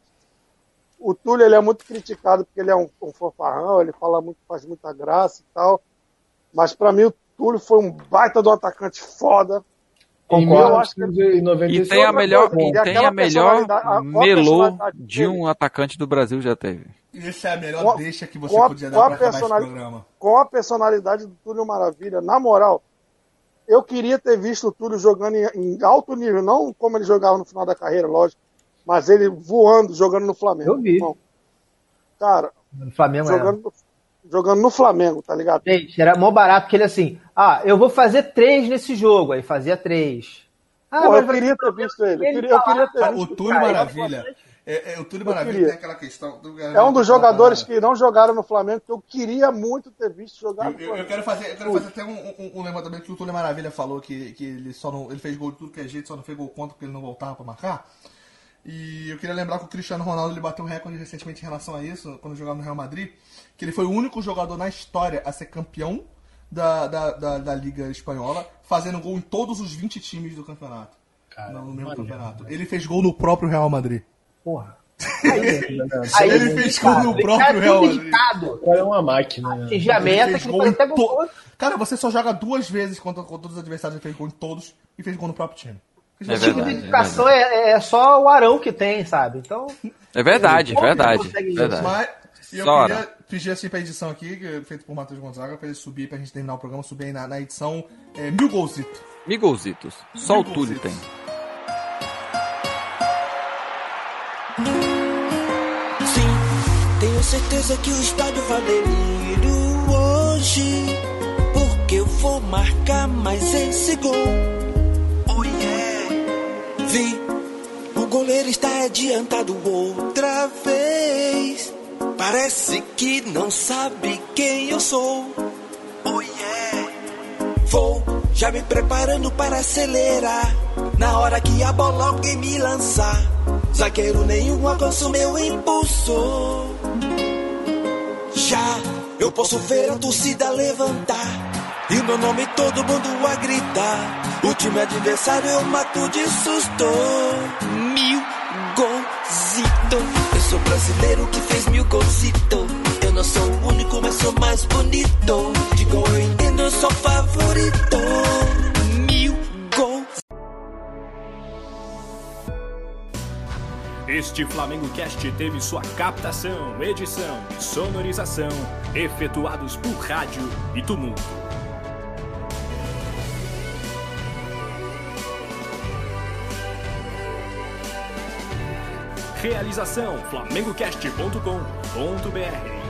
Speaker 4: O Túlio, ele é muito criticado porque ele é um, um fanfarrão, ele fala muito, faz muita graça e tal. Mas pra mim o Túlio foi um baita do atacante foda.
Speaker 3: Em
Speaker 4: Concordo. Eu acho que
Speaker 3: mil novecentos e noventa e
Speaker 2: E
Speaker 3: seis,
Speaker 2: tem a
Speaker 4: outra
Speaker 2: melhor,
Speaker 4: coisa,
Speaker 2: e
Speaker 4: e
Speaker 2: tem
Speaker 4: aquela
Speaker 2: a melhor
Speaker 4: personalidade- a- qual a
Speaker 2: melô
Speaker 4: personalidade
Speaker 2: de
Speaker 4: dele?
Speaker 2: um atacante do Brasil já teve.
Speaker 6: E essa é a melhor
Speaker 4: Com-
Speaker 6: deixa que você
Speaker 4: com a-
Speaker 6: podia
Speaker 4: com
Speaker 6: dar
Speaker 4: a
Speaker 6: pra acabar esse
Speaker 4: personali-
Speaker 6: programa.
Speaker 4: com a personalidade do Túlio Maravilha, na moral, eu queria ter visto o Túlio jogando em, em alto nível, não como ele jogava no final da carreira, lógico, mas ele voando, jogando no Flamengo.
Speaker 5: Eu vi.
Speaker 4: Irmão. Cara,
Speaker 5: No Flamengo era.
Speaker 4: jogando, no- jogando no Flamengo, tá ligado?
Speaker 5: Gente, era mó barato porque ele assim, ah, eu vou fazer três nesse jogo. Aí fazia três. Ah,
Speaker 4: Pô,
Speaker 5: mas
Speaker 4: eu
Speaker 5: vai-
Speaker 4: queria ter visto ele. Eu
Speaker 5: Ele
Speaker 4: queria, eu
Speaker 5: tá
Speaker 4: queria
Speaker 5: lá,
Speaker 4: ter
Speaker 6: Cara,
Speaker 4: visto.
Speaker 6: o Túlio
Speaker 5: cara,
Speaker 6: Maravilha. É, é, o Túlio
Speaker 4: Eu
Speaker 6: Maravilha
Speaker 4: queria.
Speaker 6: tem aquela questão.
Speaker 4: É um dos jogadores que não jogaram no Flamengo que eu queria muito ter visto jogar
Speaker 6: Eu,
Speaker 4: no
Speaker 6: eu- eu
Speaker 4: Flamengo.
Speaker 6: quero fazer, eu quero fazer até um, um, um levantamento que o Túlio Maravilha falou que, que ele só não. Ele fez gol de tudo que é jeito, só não fez gol contra porque ele não voltava pra marcar. E eu queria lembrar que o Cristiano Ronaldo ele bateu um recorde recentemente em relação a isso, quando jogava no Real Madrid, que ele foi o único jogador na história a ser campeão da, da, da, da Liga Espanhola, fazendo gol em todos os vinte times do campeonato.
Speaker 3: Cara,
Speaker 6: no mesmo
Speaker 3: maneiro,
Speaker 6: campeonato.
Speaker 3: né?
Speaker 6: Ele fez gol no próprio Real Madrid.
Speaker 5: Porra.
Speaker 3: Aí,
Speaker 6: Ele fez gol no próprio Real Madrid.
Speaker 5: Madrid.
Speaker 3: o cara é uma máquina, né?
Speaker 5: Atingir a
Speaker 6: Ele
Speaker 5: meta,
Speaker 6: fez
Speaker 5: que ele
Speaker 6: gol
Speaker 5: faz
Speaker 6: em
Speaker 5: até gol
Speaker 6: to-
Speaker 5: contra.
Speaker 6: Cara, você só joga duas vezes contra, contra todos os adversários, ele fez gol em todos e fez gol no próprio time.
Speaker 2: É
Speaker 5: Esse tipo de
Speaker 2: verdade,
Speaker 5: dedicação é, é só o Arão que tem, sabe? Então,
Speaker 2: É verdade,
Speaker 5: Como ele
Speaker 2: verdade.
Speaker 5: consegue isso?
Speaker 2: verdade.
Speaker 6: Mas eu
Speaker 2: Só
Speaker 6: queria pedir assim pra edição aqui, que é feito por Matheus Gonzaga, pra ele subir, pra gente terminar o programa, subir aí na, na edição é, Mil Golzito.
Speaker 2: Migolzitos. Só o
Speaker 6: Mil
Speaker 2: Túlio
Speaker 6: golzitos.
Speaker 2: tem.
Speaker 7: Sim, tenho certeza que o estádio vai delírio hoje, porque eu vou marcar mais esse gol. Oh yeah! Vi, o goleiro está adiantado outra vez. Parece que não sabe quem eu sou. Oh yeah! Vou já me preparando para acelerar. Na hora que a bola alguém me lançar, zagueiro nenhum alcança o meu impulso. Já eu posso ver a torcida levantar e o meu nome todo mundo a gritar. O time adversário eu mato de susto. Mil golzitos. Eu sou brasileiro que fez mil golzitos. Eu não sou o único, mas sou mais bonito. De gol eu entendo, eu sou favorito. Mil gols.
Speaker 8: Este Flamengo Cast teve sua captação, edição e sonorização efetuados por Rádio e Tumulto. Realização flamengo cast ponto com ponto br